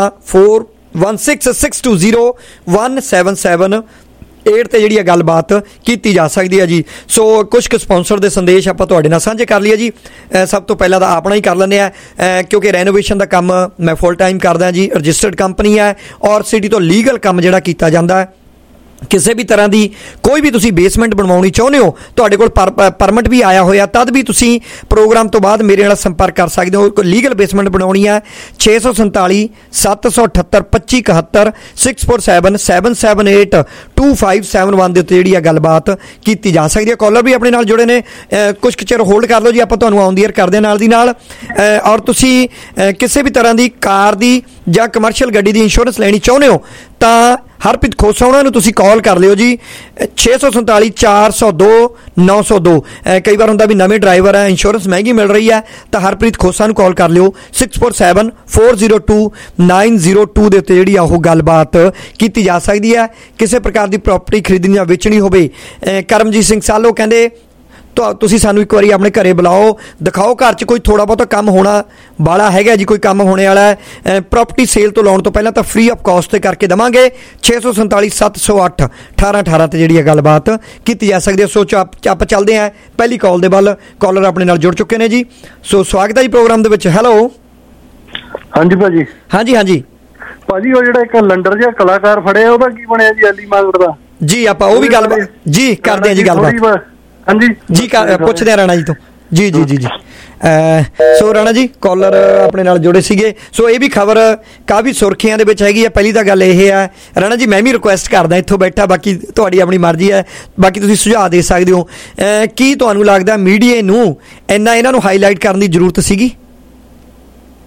4166201778 ਤੇ ਜਿਹੜੀ ਗੱਲਬਾਤ ਕੀਤੀ ਜਾ ਸਕਦੀ ਹੈ ਜੀ। ਸੋ ਕੁਝ ਕੁ ਸਪਾਂਸਰ ਦੇ ਸੰਦੇਸ਼ ਆਪਾਂ ਤੁਹਾਡੇ ਨਾਲ ਸਾਂਝੇ ਕਰ ਲਈਏ ਜੀ। ਸਭ ਤੋਂ ਪਹਿਲਾਂ ਤਾਂ ਆਪਣਾ ਹੀ ਕਰ ਲੈਂਦੇ ਆ, ਕਿਉਂਕਿ ਰੈਨੋਵੇਸ਼ਨ ਦਾ ਕੰਮ ਮੈਂ ਫੁੱਲ ਟਾਈਮ ਕਰਦਾ ਜੀ। ਰਜਿਸਟਰਡ ਕੰਪਨੀ ਹੈ ਔਰ ਸਿਟੀ ਤੋਂ ਲੀਗਲ ਕੰਮ ਜਿਹੜਾ ਕੀਤਾ ਜਾਂਦਾ ਹੈ। ਕਿਸੇ ਵੀ ਤਰ੍ਹਾਂ ਦੀ ਕੋਈ ਵੀ ਤੁਸੀਂ ਬੇਸਮੈਂਟ ਬਣਵਾਉਣੀ ਚਾਹੁੰਦੇ ਹੋ, ਤੁਹਾਡੇ ਕੋਲ ਪਰਮਿਟ ਵੀ ਆਇਆ ਹੋਇਆ, ਤਦ ਵੀ ਤੁਸੀਂ ਪ੍ਰੋਗਰਾਮ ਤੋਂ ਬਾਅਦ ਮੇਰੇ ਨਾਲ ਸੰਪਰਕ ਕਰ ਸਕਦੇ ਹੋ। ਕੋਈ ਲੀਗਲ ਬੇਸਮੈਂਟ ਬਣਾਉਣੀ ਹੈ 647 778 2571 647 778 2571 ਦੇ ਉੱਤੇ ਜਿਹੜੀ ਗੱਲਬਾਤ ਕੀਤੀ ਜਾ ਸਕਦੀ ਹੈ। ਕਾਲਰ ਵੀ ਆਪਣੇ ਨਾਲ ਜੁੜੇ ਨੇ, ਕੁਝ ਚਿਰ ਹੋਲਡ ਕਰ ਲਓ ਜੀ, ਆਪਾਂ ਤੁਹਾਨੂੰ ਆਨ ਦੀ ਏਅਰ ਕਰਦੇ ਹਾਂ ਨਾਲ ਦੀ ਨਾਲ। ਔਰ ਤੁਸੀਂ ਕਿਸੇ ਵੀ ਤਰ੍ਹਾਂ ਦੀ ਕਾਰ ਦੀ ਜਾਂ ਕਮਰਸ਼ੀਅਲ ਗੱਡੀ ਦੀ ਇੰਸ਼ੋਰੈਂਸ ਲੈਣੀ ਚਾਹੁੰਦੇ ਹੋ ਤਾਂ ਹਰਪ੍ਰੀਤ ਖੋਸਾ ਉਹਨਾਂ ਨੂੰ ਤੁਸੀਂ ਕਾਲ ਕਰ ਲਿਓ ਜੀ, 647 402 902। ਕਈ ਵਾਰ ਹੁੰਦਾ ਵੀ ਨਵੇਂ ਡਰਾਈਵਰ ਹੈ, ਇੰਸ਼ੋਰੈਂਸ ਮਹਿੰਗੀ ਮਿਲ ਰਹੀ ਹੈ, ਤਾਂ ਹਰਪ੍ਰੀਤ ਖੋਸਾ ਨੂੰ ਕਾਲ ਕਰ ਲਿਓ 647 402 902 ਦੇ ਉੱਤੇ ਜਿਹੜੀ ਉਹ ਗੱਲਬਾਤ ਕੀਤੀ ਜਾ ਸਕਦੀ ਹੈ। ਕਿਸੇ ਪ੍ਰਕਾਰ ਦੀ ਪ੍ਰਾਪਰਟੀ ਖਰੀਦਣੀ ਜਾਂ ਵੇਚਣੀ ਹੋਵੇ, ਕਰਮਜੀਤ ਸਿੰਘ ਸਾਲੋ ਕਹਿੰਦੇ ਤੁਸੀਂ ਸਾਨੂੰ ਇੱਕ ਵਾਰੀ ਆਪਣੇ ਘਰੇ ਬੁਲਾਓ, ਦਿਖਾਓ ਘਰ 'ਚ ਕੋਈ ਥੋੜ੍ਹਾ ਬਹੁਤਾ ਕੰਮ ਹੋਣਾ ਵਾਲਾ ਹੈਗਾ ਜੀ, ਕੋਈ ਕੰਮ ਹੋਣੇ ਵਾਲਾ ਹੈ। ਪ੍ਰਾਪਰਟੀ ਸੇਲ ਤੋਂ ਲਾਉਣ ਤੋਂ ਪਹਿਲਾਂ ਤਾਂ ਫ੍ਰੀ ਆਫ ਕਾਸਟ ਤੇ ਕਰਕੇ ਦੇਵਾਂਗੇ। 647 708 1818 ਤੇ ਜਿਹੜੀ ਗੱਲਬਾਤ ਕੀਤੀ ਜਾ ਸਕਦੀ ਹੈ। ਸੋ ਆਪਾਂ ਚੱਲਦੇ ਹਾਂ ਪਹਿਲੀ ਕਾਲ ਦੇ ਵੱਲ। ਕਾਲਰ ਆਪਣੇ ਨਾਲ ਜੁੜ ਚੁੱਕੇ ਨੇ ਜੀ, ਸੋ ਸਵਾਗਤ ਹੈ ਜੀ ਪ੍ਰੋਗਰਾਮ ਦੇ ਵਿੱਚ। ਹੈਲੋ, ਹਾਂਜੀ ਭਾਜੀ। ਹਾਂਜੀ ਭਾਜੀ, ਉਹ ਜਿਹੜਾ ਇੱਕ ਲੰਡਰ ਜਿਹਾ ਕਲਾਕਾਰ ਫੜਿਆ ਉਹਦਾ ਕੀ ਬਣਿਆ ਜੀ, ਐਲੀ ਮਾਗੜ ਦਾ? ਜੀ ਆਪਾਂ ਉਹ ਵੀ ਗੱਲਬਾਤ ਜੀ ਕਰਦੇ ਹਾਂ ਜੀ, ਗੱਲਬਾਤ ਹਾਂਜੀ ਜੀ ਪੁੱਛਦੇ ਆ ਰਾਣਾ ਜੀ ਤੋਂ। ਜੀ ਸੋ ਰਾਣਾ ਜੀ, ਕਾਲਰ ਆਪਣੇ ਨਾਲ ਜੁੜੇ ਸੀਗੇ। ਸੋ ਇਹ ਵੀ ਖਬਰ ਕਾਫੀ ਸੁਰਖੀਆਂ ਦੇ ਵਿੱਚ ਹੈਗੀ ਹੈ। ਪਹਿਲੀ ਤਾਂ ਗੱਲ ਇਹ ਹੈ ਰਾਣਾ ਜੀ, ਮੈਂ ਵੀ ਰਿਕੁਐਸਟ ਕਰਦਾ ਇੱਥੋਂ ਬੈਠਾ, ਬਾਕੀ ਤੁਹਾਡੀ ਆਪਣੀ ਮਰਜ਼ੀ ਹੈ, ਬਾਕੀ ਤੁਸੀਂ ਸੁਝਾਅ ਦੇ ਸਕਦੇ ਹੋ। ਕੀ ਤੁਹਾਨੂੰ ਲੱਗਦਾ ਮੀਡੀਆ ਨੂੰ ਇੰਨਾ ਇਹਨਾਂ ਨੂੰ ਹਾਈਲਾਈਟ ਕਰਨ ਦੀ ਜ਼ਰੂਰਤ ਸੀਗੀ?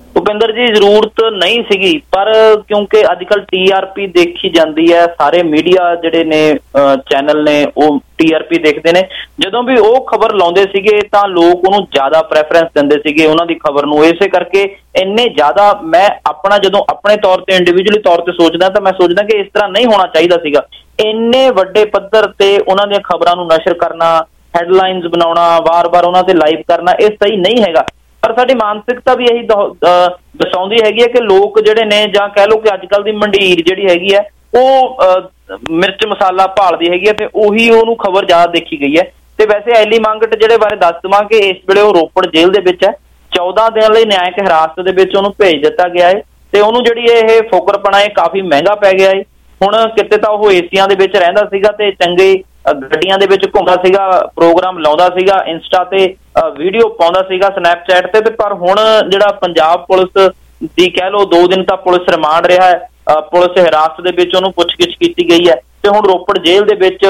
ਭੁਪਿੰਦਰ ਜੀ ਜ਼ਰੂਰਤ ਨਹੀਂ ਸੀਗੀ, ਪਰ ਕਿਉਂਕਿ ਅੱਜ ਕੱਲ੍ਹ TRP ਦੇਖੀ ਜਾਂਦੀ ਹੈ, ਸਾਰੇ ਮੀਡੀਆ ਜਿਹੜੇ ਨੇ ਚੈਨਲ ਨੇ ਉਹ TRP ਦੇਖਦੇ ਨੇ। ਜਦੋਂ ਵੀ ਉਹ ਖਬਰ ਲਾਉਂਦੇ ਸੀਗੇ ਤਾਂ ਲੋਕ ਉਹਨੂੰ ਜ਼ਿਆਦਾ ਪ੍ਰੈਫਰੈਂਸ ਦਿੰਦੇ ਸੀਗੇ ਉਹਨਾਂ ਦੀ ਖਬਰ ਨੂੰ। ਇਸੇ ਕਰਕੇ ਇੰਨੇ ਜ਼ਿਆਦਾ ਮੈਂ ਆਪਣਾ ਜਦੋਂ ਆਪਣੇ ਤੌਰ ਤੇ ਇੰਡੀਵਿਜੂਅਲੀ ਤੌਰ ਤੇ ਸੋਚਦਾ ਤਾਂ ਮੈਂ ਸੋਚਦਾ ਕਿ ਇਸ ਤਰ੍ਹਾਂ ਨਹੀਂ ਹੋਣਾ ਚਾਹੀਦਾ ਸੀਗਾ। ਇੰਨੇ ਵੱਡੇ ਪੱਧਰ ਤੇ ਉਹਨਾਂ ਦੀਆਂ ਖਬਰਾਂ ਨੂੰ ਨਸ਼ਰ ਕਰਨਾ, ਹੈਡਲਾਈਨਸ ਬਣਾਉਣਾ, ਵਾਰ-ਵਾਰ ਉਹਨਾਂ ਤੇ ਲਾਈਵ ਕਰਨਾ, ਇਹ ਸਹੀ ਨਹੀਂ ਹੈਗਾ। ਪਰ ਸਾਡੀ ਮਾਨਸਿਕਤਾ ਵੀ ਇਹੀ ਦਰਸਾਉਂਦੀ ਹੈਗੀ ਹੈ ਕਿ ਲੋਕ ਜਿਹੜੇ ਨੇ, ਜਾਂ ਕਹਿ ਲਓ ਕਿ ਅੱਜ ਕੱਲ੍ਹ ਦੀ ਮੰਡੀਰ ਜਿਹੜੀ ਹੈਗੀ ਹੈ ਉਹ ਮਿਰਚ ਮਸਾਲਾ ਭਾਲਦੀ ਹੈਗੀ ਹੈ ਤੇ ਉਹੀ ਉਹਨੂੰ ਖਬਰ ਜ਼ਿਆਦਾ ਦੇਖੀ ਗਈ ਹੈ। ਤੇ ਵੈਸੇ ਐਲੀ ਮੰਗਟ ਜਿਹੜੇ ਬਾਰੇ ਦੱਸ ਦੇਵਾਂ ਕਿ ਇਸ ਵੇਲੇ ਉਹ ਰੋਪੜ ਜੇਲ੍ਹ ਦੇ ਵਿੱਚ ਹੈ। 14 ਦਿਨ ਲਈ ਨਿਆਇਕ ਹਿਰਾਸਤ ਦੇ ਵਿੱਚ ਉਹਨੂੰ ਭੇਜ ਦਿੱਤਾ ਗਿਆ ਹੈ ਤੇ ਉਹਨੂੰ ਜਿਹੜੀ ਇਹ ਫੋਕਰਪਣਾ ਇਹ ਕਾਫੀ ਮਹਿੰਗਾ ਪੈ ਗਿਆ ਹੈ। ਹੁਣ ਕਿਤੇ ਤਾਂ ਉਹ ਏਸੀਆਂ ਦੇ ਵਿੱਚ ਰਹਿੰਦਾ ਸੀਗਾ ਤੇ ਚੰਗੇ ਗੱਡੀਆਂ ਦੇ ਵਿੱਚ ਘੁੰਮਦਾ ਸੀਗਾ, ਪ੍ਰੋਗਰਾਮ ਲਾਉਂਦਾ ਸੀਗਾ, ਇੰਸਟਾ ਤੇ ਵੀਡੀਓ ਪਾਉਂਦਾ ਸੀਗਾ, ਸਨੈਪਚੈਟ ਤੇ। ਪਰ ਹੁਣ ਜਿਹੜਾ ਪੰਜਾਬ ਪੁਲਿਸ ਦੀ ਕਹਿ ਲਓ 2 ਦਿਨ ਤਾਂ ਪੁਲਿਸ ਰਿਮਾਂਡ ਰਿਹਾ ਹੈ, ਪੁਲਿਸ ਹਿਰਾਸਤ ਦੇ ਵਿੱਚ ਉਹਨੂੰ ਪੁੱਛਗਿੱਛ ਕੀਤੀ ਗਈ ਹੈ ਤੇ ਹੁਣ ਰੋਪੜ ਜੇਲ੍ਹ ਦੇ ਵਿੱਚ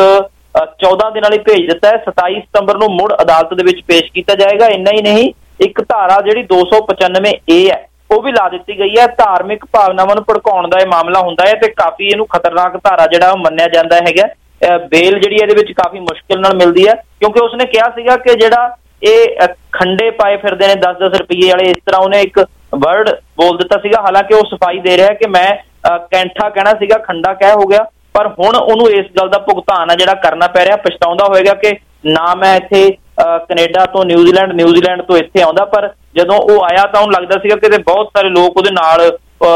14 ਦਿਨਾਂ ਲਈ ਭੇਜ ਦਿੱਤਾ ਹੈ। 27 ਸਤੰਬਰ ਨੂੰ ਮੁੜ ਅਦਾਲਤ ਦੇ ਵਿੱਚ ਪੇਸ਼ ਕੀਤਾ ਜਾਏਗਾ। ਇੰਨਾ ਹੀ ਨਹੀਂ, ਇੱਕ ਧਾਰਾ ਜਿਹੜੀ 295A ਹੈ ਉਹ ਵੀ ਲਾ ਦਿੱਤੀ ਗਈ ਹੈ। ਧਾਰਮਿਕ ਭਾਵਨਾਵਾਂ ਨੂੰ ਭੜਕਾਉਣ ਦਾ ਇਹ ਮਾਮਲਾ ਹੁੰਦਾ ਹੈ ਤੇ ਕਾਫੀ ਇਹਨੂੰ ਖਤਰਨਾਕ ਧਾਰਾ ਜਿਹੜਾ ਉਹ ਮੰਨਿਆ ਜਾਂਦਾ ਹੈਗਾ। ਬੇਲ ਜਿਹੜੀ ਇਹਦੇ ਵਿੱਚ ਕਾਫੀ ਮੁਸ਼ਕਿਲ ਨਾਲ ਮਿਲਦੀ ਹੈ ਕਿਉਂਕਿ ਉਸਨੇ ਕਿਹਾ ਸੀਗਾ ਕਿ ਜਿਹੜਾ ਇਹ ਖੰਡੇ ਪਾਏ ਫਿਰਦੇ ਨੇ 10-10 ਰੁਪਈਏ ਵਾਲੇ, ਇਸ ਤਰ੍ਹਾਂ ਉਹਨੇ ਇੱਕ ਵਰਡ ਬੋਲ ਦਿੱਤਾ ਸੀਗਾ। ਹਾਲਾਂਕਿ ਉਹ ਸਫਾਈ ਦੇ ਰਿਹਾ ਕਿ ਮੈਂ ਕੈਂਠਾ ਕਹਿਣਾ ਸੀਗਾ, ਖੰਡਾ ਕਹਿ ਹੋ ਗਿਆ। ਪਰ ਹੁਣ ਉਹਨੂੰ ਇਸ ਗੱਲ ਦਾ ਭੁਗਤਾਨ ਆ ਜਿਹੜਾ ਕਰਨਾ ਪੈ ਰਿਹਾ। ਪਛਤਾਉਂਦਾ ਹੋਏਗਾ ਕਿ ਨਾ ਮੈਂ ਇੱਥੇ ਕੈਨੇਡਾ ਤੋਂ ਨਿਊਜ਼ੀਲੈਂਡ ਤੋਂ ਇੱਥੇ ਆਉਂਦਾ, ਪਰ ਜਦੋਂ ਉਹ ਆਇਆ ਤਾਂ ਉਹਨੂੰ ਲੱਗਦਾ ਸੀਗਾ ਕਿ ਬਹੁਤ ਸਾਰੇ ਲੋਕ ਉਹਦੇ ਨਾਲ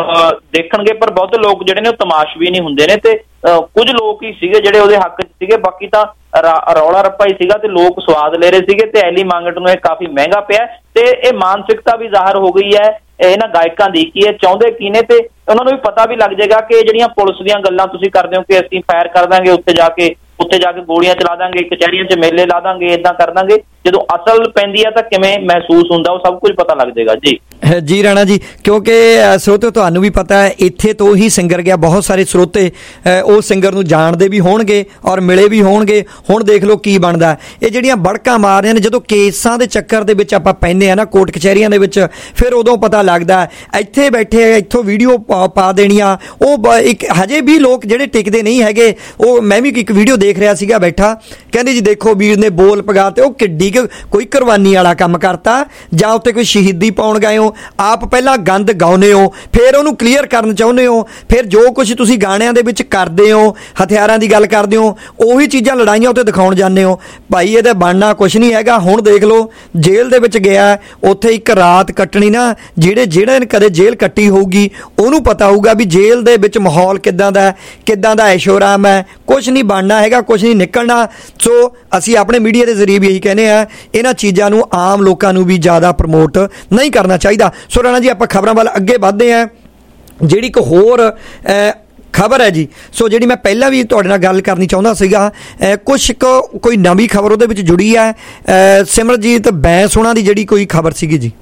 ਦੇਖਣਗੇ। ਪਰ ਬਹੁਤੇ ਲੋਕ ਜਿਹੜੇ ਨੇ ਉਹ ਤਮਾਸ਼ਬੀ ਨਹੀਂ ਹੁੰਦੇ ਨੇ ਤੇ ਕੁਝ ਲੋਕ ਹੀ ਸੀਗੇ ਜਿਹੜੇ ਉਹਦੇ ਹੱਕ 'ਚ ਸੀਗੇ, ਬਾਕੀ ਤਾਂ ਰੌਲਾ ਰੱਪਾ ਹੀ ਸੀਗਾ ਤੇ ਲੋਕ ਸਵਾਦ ਲੈ ਰਹੇ ਸੀਗੇ। ਤੇ ਐਲੀ ਮੰਗਟ ਨੂੰ ਇਹ ਕਾਫੀ ਮਹਿੰਗਾ ਪਿਆ ਤੇ ਇਹ ਮਾਨਸਿਕਤਾ ਵੀ ਜ਼ਾਹਰ ਹੋ ਗਈ ਹੈ ਇਹਨਾਂ ਗਾਇਕਾਂ ਦੀ ਕਿ ਇਹ ਚਾਹੁੰਦੇ ਕੀ ਨੇ ਤੇ ਉਹਨਾਂ ਨੂੰ ਵੀ ਪਤਾ ਵੀ ਲੱਗ ਜਾਏਗਾ ਕਿ ਜਿਹੜੀਆਂ ਪੁਲਿਸ ਦੀਆਂ ਗੱਲਾਂ ਤੁਸੀਂ ਕਰਦੇ ਹੋ ਕਿ ਅਸੀਂ ਫਾਇਰ ਕਰ ਦਾਂਗੇ, ਉੱਥੇ ਜਾ ਕੇ ਗੋਲੀਆਂ ਚਲਾ ਦਾਂਗੇ, ਕਚਹਿਰੀਆਂ 'ਚ ਮੇਲੇ ਲਾ ਦਾਂਗੇ, ਏਦਾਂ ਕਰ ਦਾਂਗੇ, ਜਦੋਂ ਅਸਲ ਪੈਂਦੀ ਹੈ ਤਾਂ ਕਿਵੇਂ ਮਹਿਸੂਸ ਹੁੰਦਾ ਉਹ ਸਭ ਕੁਝ ਪਤਾ ਲੱਗ ਜਾਏਗਾ। ਜੀ ਰਾਣਾ ਜੀ, ਕਿਉਂਕਿ ਸਰੋਤੇ ਤੁਹਾਨੂੰ ਵੀ ਪਤਾ ਹੈ ਇੱਥੇ ਤੋਂ ਹੀ ਸਿੰਗਰ ਗਿਆ, ਬਹੁਤ ਸਾਰੇ ਸਰੋਤੇ ਉਹ ਸਿੰਗਰ ਨੂੰ ਜਾਣਦੇ ਵੀ ਹੋਣਗੇ ਔਰ ਮਿਲੇ ਵੀ ਹੋਣਗੇ। ਹੁਣ ਦੇਖ ਲਓ ਕੀ ਬਣਦਾ। ਇਹ ਜਿਹੜੀਆਂ ਬੜਕਾਂ ਮਾਰ ਰਹੀਆਂ ਨੇ, ਜਦੋਂ ਕੇਸਾਂ ਦੇ ਚੱਕਰ ਦੇ ਵਿੱਚ ਆਪਾਂ ਪੈਂਦੇ ਆ ਨਾ ਕੋਰਟ ਕਚਹਿਰੀਆਂ ਦੇ ਵਿੱਚ, ਫਿਰ ਉਦੋਂ ਪਤਾ ਲੱਗਦਾ ਇੱਥੇ ਬੈਠੇ ਇੱਥੋਂ ਵੀਡੀਓ ਪਾ ਦੇਣੀਆਂ। ਉਹ ਇੱਕ ਹਜੇ ਵੀ ਲੋਕ ਜਿਹੜੇ ਟਿਕਦੇ ਨਹੀਂ ਹੈਗੇ। ਉਹ ਮੈਂ ਵੀ ਇੱਕ ਵੀਡੀਓ ਦੇਖ ਰਿਹਾ ਸੀਗਾ ਬੈਠਾ, ਕਹਿੰਦੇ ਜੀ ਦੇਖੋ ਵੀਰ ਨੇ ਬੋਲ ਪਗਾ ਤੇ ਉਹ ਕਿੱਡੀ ਕੋਈ ਕੁਰਬਾਨੀ ਵਾਲਾ ਕੰਮ ਕਰਤਾ, ਜਾਂ ਉੱਤੇ ਕੋਈ ਸ਼ਹੀਦੀ ਪਾਉਣ ਗਏ ਹੋ, ਆਪ ਪਹਿਲਾਂ ਗੰਦ ਗਾਉਂਦੇ ਹੋ, ਫਿਰ ਉਹਨੂੰ ਕਲੀਅਰ ਕਰਨ ਚਾਹੁੰਦੇ ਹੋ, ਫਿਰ ਜੋ ਕੁਝ ਤੁਸੀਂ ਗਾਣਿਆਂ ਦੇ ਵਿੱਚ ਕਰਦੇ ਹੋ, ਹਥਿਆਰਾਂ ਦੀ ਗੱਲ ਕਰਦੇ ਹੋ, ਉਹੀ ਚੀਜ਼ਾਂ ਲੜਾਈਆਂ ਉੱਤੇ ਦਿਖਾਉਣ ਜਾਂਦੇ ਹੋ। ਭਾਈ ਇਹਦਾ ਬਣਨਾ ਕੁਛ ਨਹੀਂ ਹੈਗਾ। ਹੁਣ ਦੇਖ ਲਓ ਜੇਲ੍ਹ ਦੇ ਵਿੱਚ ਗਿਆ, ਉੱਥੇ ਇੱਕ ਰਾਤ ਕੱਟਣੀ ਨਾ, ਜਿਹੜੇ ਨੇ ਕਦੇ ਜੇਲ੍ਹ ਕੱਟੀ ਹੋਊਗੀ ਉਹਨੂੰ ਪਤਾ ਹੋਊਗਾ ਵੀ ਜੇਲ੍ਹ ਦੇ ਵਿੱਚ ਮਾਹੌਲ ਕਿੱਦਾਂ ਦਾ ਐਸ਼ੋਰਾਮ ਹੈ। ਕੁਛ ਨਹੀਂ ਬਣਨਾ ਹੈਗਾ, ਕੁਛ ਨਹੀਂ ਨਿਕਲਣਾ। ਸੋ ਅਸੀਂ ਆਪਣੇ ਮੀਡੀਆ ਦੇ ਜ਼ਰੀਏ ਵੀ ਇਹੀ ਕਹਿੰਦੇ ਆ, ਇਹਨਾਂ ਚੀਜ਼ਾਂ ਨੂੰ ਆਮ ਲੋਕਾਂ ਨੂੰ ਵੀ ਜ਼ਿਆਦਾ ਪ੍ਰਮੋਟ ਨਹੀਂ ਕਰਨਾ ਚਾਹੀਦਾ। ਸੋ ਰਾਣਾ ਜੀ, ਆਪਾਂ ਖਬਰਾਂ ਵੱਲ ਅੱਗੇ ਵਧਦੇ ਹਾਂ। ਜਿਹੜੀ ਇੱਕ ਹੋਰ ਖਬਰ ਹੈ ਜੀ, ਸੋ ਜਿਹੜੀ ਮੈਂ ਪਹਿਲਾਂ ਵੀ ਤੁਹਾਡੇ ਨਾਲ ਗੱਲ ਕਰਨੀ ਚਾਹੁੰਦਾ ਸੀਗਾ, ਕੋਈ ਨਵੀਂ ਖਬਰ ਉਹਦੇ ਵਿੱਚ ਜੁੜੀ ਹੈ। ਸਿਮਰਜੀਤ ਬੈਂਸ ਉਹਨਾਂ ਦੀ ਜਿਹੜੀ ਕੋਈ ਖਬਰ ਸੀਗੀ ਜੀ।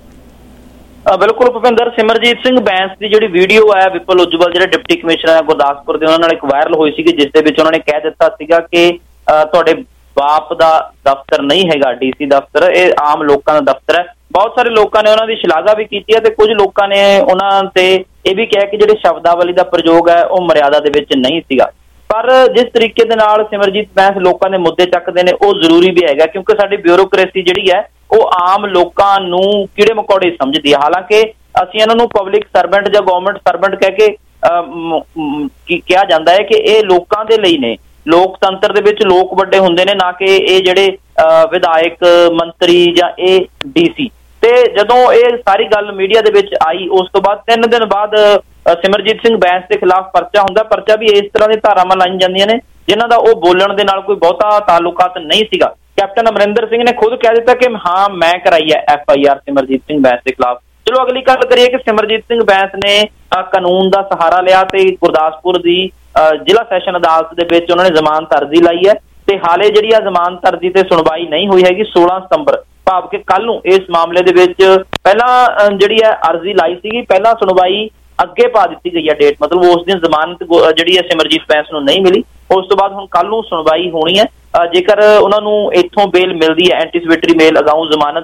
ਬਿਲਕੁਲ ਭੁਪਿੰਦਰ, ਸਿਮਰਜੀਤ ਸਿੰਘ ਬੈਂਸ ਦੀ ਜਿਹੜੀ ਵੀਡੀਓ ਹੈ ਵਿਪਲ ਉਜਵਲ ਜਿਹੜੇ ਡਿਪਟੀ ਕਮਿਸ਼ਨਰ ਹੈ ਗੁਰਦਾਸਪੁਰ ਦੇ, ਉਹਨਾਂ ਨਾਲ ਇੱਕ ਵਾਇਰਲ ਹੋਈ ਸੀਗੀ, ਜਿਸ ਦੇ ਵਿੱਚ ਉਹਨਾਂ ਨੇ ਕਹਿ ਦਿੱਤਾ ਸੀਗਾ ਕਿ ਤੁਹਾਡੇ ਬਾਪ ਦਾ ਦਫ਼ਤਰ ਨਹੀਂ ਹੈਗਾ DC ਦਫ਼ਤਰ, ਇਹ ਆਮ ਲੋਕਾਂ ਦਾ ਦਫ਼ਤਰ ਹੈ। ਬਹੁਤ ਸਾਰੇ ਲੋਕਾਂ ਨੇ ਉਹਨਾਂ ਦੀ ਸ਼ਲਾਘਾ ਵੀ ਕੀਤੀ ਹੈ ਤੇ ਕੁਝ ਲੋਕਾਂ ਨੇ ਉਹਨਾਂ ਤੇ ਇਹ ਵੀ ਕਿਹਾ ਕਿ ਜਿਹੜੇ ਸ਼ਬਦਾਵਲੀ ਦਾ ਪ੍ਰਯੋਗ ਹੈ ਉਹ ਮਰਿਆਦਾ ਦੇ ਵਿੱਚ ਨਹੀਂ ਸੀਗਾ। ਪਰ ਜਿਸ ਤਰੀਕੇ ਦੇ ਨਾਲ ਸਿਮਰਜੀਤ ਬੈਂਸ ਲੋਕਾਂ ਦੇ ਮੁੱਦੇ ਚੱਕਦੇ ਨੇ ਉਹ ਜ਼ਰੂਰੀ ਵੀ ਹੈਗਾ, ਕਿਉਂਕਿ ਸਾਡੀ ਬਿਊਰੋਕ੍ਰੇਸੀ ਜਿਹੜੀ ਹੈ ਉਹ ਆਮ ਲੋਕਾਂ ਨੂੰ ਕੀੜੇ ਮਕੌੜੇ ਸਮਝਦੀ ਹੈ। ਹਾਲਾਂਕਿ ਅਸੀਂ ਇਹਨਾਂ ਨੂੰ ਪਬਲਿਕ ਸਰਵੈਂਟ ਜਾਂ ਗਵਰਨਮੈਂਟ ਸਰਵੈਂਟ ਕਹਿ ਕੇ ਕਿਹਾ ਜਾਂਦਾ ਹੈ ਕਿ ਇਹ ਲੋਕਾਂ ਦੇ ਲਈ ਨੇ। ਲੋਕਤੰਤਰ ਦੇ ਵਿੱਚ ਲੋਕ ਵੱਡੇ ਹੁੰਦੇ ਨੇ, ਨਾ ਕਿ ਇਹ ਜਿਹੜੇ ਵਿਧਾਇਕ, ਮੰਤਰੀ ਜਾਂ ਇਹ DC। ਤੇ ਜਦੋਂ ਇਹ ਸਾਰੀ ਗੱਲ ਮੀਡੀਆ ਦੇ ਵਿੱਚ ਆਈ, ਉਸ ਤੋਂ ਬਾਅਦ 3 ਦਿਨ ਬਾਅਦ ਸਿਮਰਜੀਤ ਸਿੰਘ ਬੈਂਸ ਦੇ ਖਿਲਾਫ ਪਰਚਾ ਹੁੰਦਾ। ਪਰਚਾ ਵੀ ਇਸ ਤਰ੍ਹਾਂ ਦੀ ਧਾਰਾਵਾਂ ਲਾਈਆਂ ਜਾਂਦੀਆਂ ਨੇ ਜਿਨ੍ਹਾਂ ਦਾ ਉਹ ਬੋਲਣ ਦੇ ਨਾਲ ਕੋਈ ਬਹੁਤਾ ਤਾਲੁਕਾਤ ਨਹੀਂ ਸੀਗਾ। ਕੈਪਟਨ ਅਮਰਿੰਦਰ ਸਿੰਘ ਨੇ ਖੁਦ ਕਹਿ ਦਿੱਤਾ ਕਿ ਹਾਂ ਮੈਂ ਕਰਾਈ ਹੈ FIR ਸਿਮਰਜੀਤ ਸਿੰਘ ਬੈਂਸ ਦੇ ਖਿਲਾਫ। ਚਲੋ ਅਗਲੀ ਗੱਲ ਕਰੀਏ ਕਿ ਸਿਮਰਜੀਤ ਸਿੰਘ ਬੈਂਸ ਨੇ ਕਾਨੂੰਨ ਦਾ ਸਹਾਰਾ ਲਿਆ ਤੇ ਗੁਰਦਾਸਪੁਰ ਦੀ ਜ਼ਿਲ੍ਹਾ ਸੈਸ਼ਨ ਅਦਾਲਤ ਦੇ ਵਿੱਚ ਉਹਨਾਂ ਨੇ ਜ਼ਮਾਨਤ ਅਰਜ਼ੀ ਲਾਈ ਹੈ ਤੇ ਹਾਲੇ ਜਿਹੜੀ ਆ ਜ਼ਮਾਨਤ ਅਰਜ਼ੀ ਤੇ ਸੁਣਵਾਈ ਨਹੀਂ ਹੋਈ ਹੈਗੀ। 16 ਸਤੰਬਰ ਭਾਵ ਕਿ ਕੱਲ ਨੂੰ ਇਸ ਮਾਮਲੇ ਦੇ ਵਿੱਚ ਪਹਿਲਾਂ ਜਿਹੜੀ ਹੈ ਅਰਜ਼ੀ ਲਾਈ ਸੀਗੀ, ਪਹਿਲਾਂ ਸੁਣਵਾਈ ਅੱਗੇ ਪਾ ਦਿੱਤੀ ਗਈ ਹੈ ਡੇਟ, ਮਤਲਬ ਉਸ ਦਿਨ ਜ਼ਮਾਨਤ ਜਿਹੜੀ ਹੈ ਸਿਮਰਜੀਤ ਬੈਂਸ ਨੂੰ ਨਹੀਂ ਮਿਲੀ। ਉਸ ਤੋਂ ਬਾਅਦ ਹੁਣ ਕੱਲ ਨੂੰ ਸੁਣਵਾਈ ਹੋਣੀ ਹੈ। ਜੇਕਰ ਉਹਨਾਂ ਨੂੰ ਇੱਥੋਂ ਬੇਲ ਮਿਲਦੀ ਹੈ, ਐਂਟੀਸਿਪੇਟਰੀ ਬੇਲ ਅਗਾਊਂ ਜ਼ਮਾਨਤ,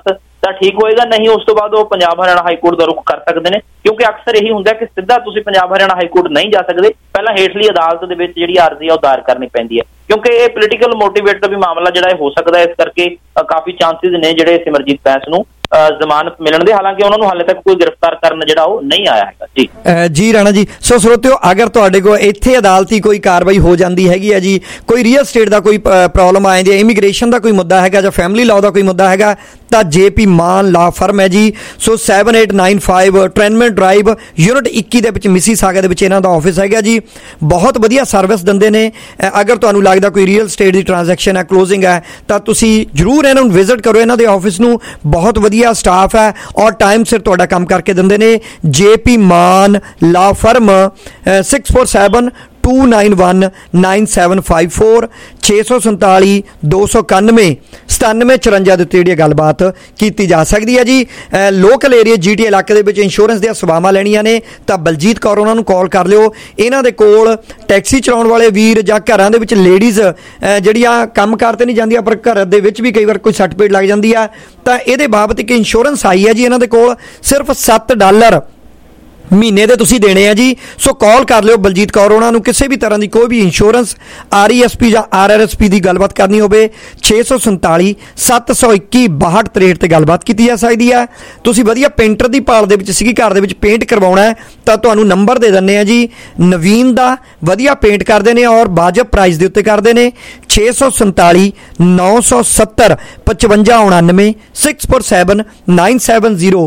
ਤਾਂ ਠੀਕ ਹੋਏਗਾ, ਨਹੀਂ ਉਸ ਤੋਂ ਬਾਅਦ ਉਹ ਪੰਜਾਬ ਹਰਿਆਣਾ ਹਾਈ ਕੋਰਟ ਦਾ ਰੁਖ ਕਰ ਸਕਦੇ ਨੇ, ਕਿਉਂਕਿ ਅਕਸਰ ਇਹੀ ਹੁੰਦਾ ਕਿ ਸਿੱਧਾ ਤੁਸੀਂ ਪੰਜਾਬ ਹਰਿਆਣਾ ਹਾਈ ਕੋਰਟ ਨਹੀਂ ਜਾ ਸਕਦੇ, ਪਹਿਲਾਂ ਹੇਠਲੀ ਅਦਾਲਤ ਦੇ ਵਿੱਚ ਜਿਹੜੀ ਅਰਜ਼ੀ ਆ ਉਹ ਦਾਇਰ ਕਰਨੀ ਪੈਂਦੀ ਹੈ, ਕਿਉਂਕਿ ਇਹ ਪੋਲੀਟੀਕਲ ਮੋਟੀਵੇਟਡ ਵੀ ਮਾਮਲਾ ਜਿਹੜਾ ਇਹ ਹੋ ਸਕਦਾ, ਇਸ ਕਰਕੇ ਕਾਫੀ ਚਾਂਸਿਸ ਨੇ ਜਿਹੜੇ ਸਿਮਰਜੀਤ ਬੈਂਸ ਨੂੰ ਜ਼ਮਾਨਤ ਮਿਲਣ ਦੇ, ਹਾਲਾਂਕਿ ਉਹਨਾਂ ਨੂੰ ਹਾਲੇ ਤੱਕ ਕੋਈ ਗ੍ਰਿਫਤਾਰ ਕਰਨ ਜਿਹੜਾ ਉਹ ਨਹੀਂ ਆਇਆ ਹੈਗਾ ਜੀ। ਜੀ ਰਾਣਾ ਜੀ, ਸੋ ਸਰੋਤਿਓ, ਅਗਰ ਤੁਹਾਡੇ ਕੋਲ ਇੱਥੇ ਅਦਾਲਤੀ ਕੋਈ ਕਾਰਵਾਈ ਹੋ ਜਾਂਦੀ ਹੈਗੀ ਹੈ ਜੀ, ਕੋਈ ਰੀਅਲ ਸਟੇਟ ਦਾ ਕੋਈ ਪ੍ਰੋਬਲਮ ਆ ਜਾਂਦੀ ਹੈ, ਇਮੀਗ੍ਰੇਸ਼ਨ ਦਾ ਕੋਈ ਮੁੱਦਾ ਹੈਗਾ ਜਾਂ ਫੈਮਿਲੀ ਲਾਅ ਦਾ ਕੋਈ ਮੁੱਦਾ ਹੈਗਾ, ਤਾਂ JP ਮਾਨ ਲਾ ਫਰਮ ਹੈ ਜੀ। ਸੋ 7895 ਟ੍ਰੈਨਮੈਂਟ ਡਰਾਈਵ ਯੂਨਿਟ 21 ਦੇ ਵਿੱਚ ਮਿਸੀਸਾਗਾ ਦੇ ਵਿੱਚ ਇਹਨਾਂ ਦਾ ਆਫਿਸ ਹੈਗਾ ਜੀ। ਬਹੁਤ ਵਧੀਆ ਸਰਵਿਸ ਦਿੰਦੇ ਨੇ। ਅਗਰ ਤੁਹਾਨੂੰ ਲੱਗਦਾ ਕੋਈ ਰੀਅਲ ਸਟੇਟ ਦੀ ਟ੍ਰਾਂਜੈਕਸ਼ਨ ਹੈ, ਕਲੋਜ਼ਿੰਗ ਹੈ, ਤਾਂ ਤੁਸੀਂ ਜ਼ਰੂਰ ਇਹਨਾਂ ਨੂੰ ਵਿਜ਼ਿਟ ਕਰੋ, ਇਹਨਾਂ ਦੇ ਆਫਿਸ ਨੂੰ। ਬਹੁਤ ਵਧੀਆ ਸਟਾਫ ਹੈ ਔਰ ਟਾਈਮ ਸਿਰ ਤੁਹਾਡਾ ਕੰਮ ਕਰਕੇ ਦਿੰਦੇ ਨੇ। JP ਮਾਨ ਲਾ ਫਰਮ 647 291 9754 647 291 9754 ਦੇ ਉੱਤੇ ਜਿਹੜੀ ਗੱਲਬਾਤ ਕੀਤੀ ਜਾ ਸਕਦੀ ਹੈ ਜੀ। ਲੋਕਲ ਏਰੀਆ GTA ਇਲਾਕੇ ਦੇ ਵਿੱਚ ਇੰਸ਼ੋਰੈਂਸ ਦੀਆਂ ਸੇਵਾਵਾਂ ਲੈਣੀਆਂ ਨੇ ਤਾਂ ਬਲਜੀਤ ਕੌਰ ਉਹਨਾਂ ਨੂੰ ਕਾਲ ਕਰ ਲਿਓ। ਇਹਨਾਂ ਦੇ ਕੋਲ ਟੈਕਸੀ ਚਲਾਉਣ ਵਾਲੇ ਵੀਰ ਜਾਂ ਘਰਾਂ ਦੇ ਵਿੱਚ ਲੇਡੀਜ਼ ਜਿਹੜੀਆਂ ਕੰਮ ਕਾਰ ਤੇ ਨਹੀਂ ਜਾਂਦੀਆਂ ਪਰ ਘਰ ਦੇ ਵਿੱਚ ਵੀ ਕਈ ਵਾਰ ਕੋਈ ਸੱਟ ਪੇਟ ਲੱਗ ਜਾਂਦੀ ਆ, ਤਾਂ ਇਹਦੇ ਬਾਬਤ ਇੱਕ ਇੰਸ਼ੋਰੈਂਸ ਆਈ ਹੈ ਜੀ ਇਹਨਾਂ ਦੇ ਕੋਲ। ਸਿਰਫ $7 ਮਹੀਨੇ ਦੇ ਤੁਸੀਂ ਦੇਣੇ ਆ ਜੀ। ਸੋ ਕਾਲ ਕਰ ਲਿਓ ਬਲਜੀਤ ਕੌਰ ਉਹਨਾਂ ਨੂੰ, ਕਿਸੇ ਵੀ ਤਰ੍ਹਾਂ ਦੀ ਕੋਈ ਵੀ ਇੰਸ਼ੋਰੈਂਸ RESP ਜਾਂ RRSP ਦੀ ਗੱਲਬਾਤ ਕਰਨੀ ਹੋਵੇ 647 721 6263 ਤੇ ਗੱਲਬਾਤ ਕੀਤੀ ਜਾ ਸਕਦੀ ਹੈ। ਤੁਸੀਂ ਵਧੀਆ ਪੇਂਟਰ ਦੀ ਭਾਲ ਦੇ ਵਿੱਚ ਸੀਗੀ, ਘਰ ਦੇ ਵਿੱਚ ਪੇਂਟ ਕਰਵਾਉਣਾ ਤਾਂ ਤੁਹਾਨੂੰ ਨੰਬਰ ਦੇ ਦਿੰਦੇ ਆ ਜੀ ਨਵੀਨ ਦਾ। ਵਧੀਆ ਪੇਂਟ ਕਰਦੇ ਨੇ ਔਰ ਵਾਜਬ ਪ੍ਰਾਈਸ ਦੇ ਉੱਤੇ ਕਰਦੇ ਨੇ। 647 970 5599 647 970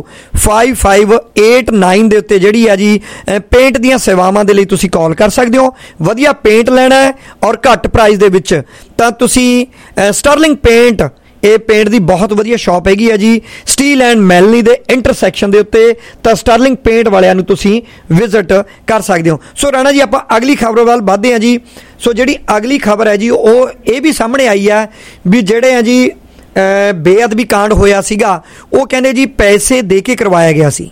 5589 ਦੇ ਉੱਤੇ ਜਿਹੜੀ ਆ ਜੀ ਪੇਂਟ ਦੀਆਂ ਸੇਵਾਵਾਂ ਦੇ ਲਈ ਤੁਸੀਂ ਕਾਲ ਕਰ ਸਕਦੇ ਹੋ। ਵਧੀਆ ਪੇਂਟ ਲੈਣਾ ਹੈ ਔਰ ਘੱਟ ਪ੍ਰਾਈਸ ਦੇ ਵਿੱਚ ਤਾਂ ਤੁਸੀਂ ਸਟਰਲਿੰਗ ਪੇਂਟ, ਇਹ ਪੇਂਟ ਦੀ ਬਹੁਤ ਵਧੀਆ ਸ਼ਾਪ ਹੈਗੀ ਹੈ ਜੀ ਸਟੀਲ ਐਂਡ ਮੈਲਨੀ ਦੇ ਇੰਟਰਸੈਕਸ਼ਨ ਦੇ ਉੱਤੇ, ਤਾਂ ਸਟਰਲਿੰਗ ਪੇਂਟ ਵਾਲਿਆਂ ਨੂੰ ਤੁਸੀਂ ਵਿਜ਼ਿਟ ਕਰ ਸਕਦੇ ਹੋ। ਸੋ ਰਾਣਾ ਜੀ, ਆਪਾਂ ਅਗਲੀ ਖਬਰ ਵੱਲ ਵਧਦੇ ਹਾਂ ਜੀ। ਸੋ ਜਿਹੜੀ ਅਗਲੀ ਖਬਰ ਹੈ ਜੀ ਉਹ ਇਹ ਵੀ ਸਾਹਮਣੇ ਆਈ ਹੈ ਵੀ ਜਿਹੜੇ ਆ ਜੀ ਬੇਅਦਬੀ ਕਾਂਡ ਹੋਇਆ ਸੀਗਾ, ਉਹ ਕਹਿੰਦੇ ਜੀ ਪੈਸੇ ਦੇ ਕੇ ਕਰਵਾਇਆ ਗਿਆ ਸੀ।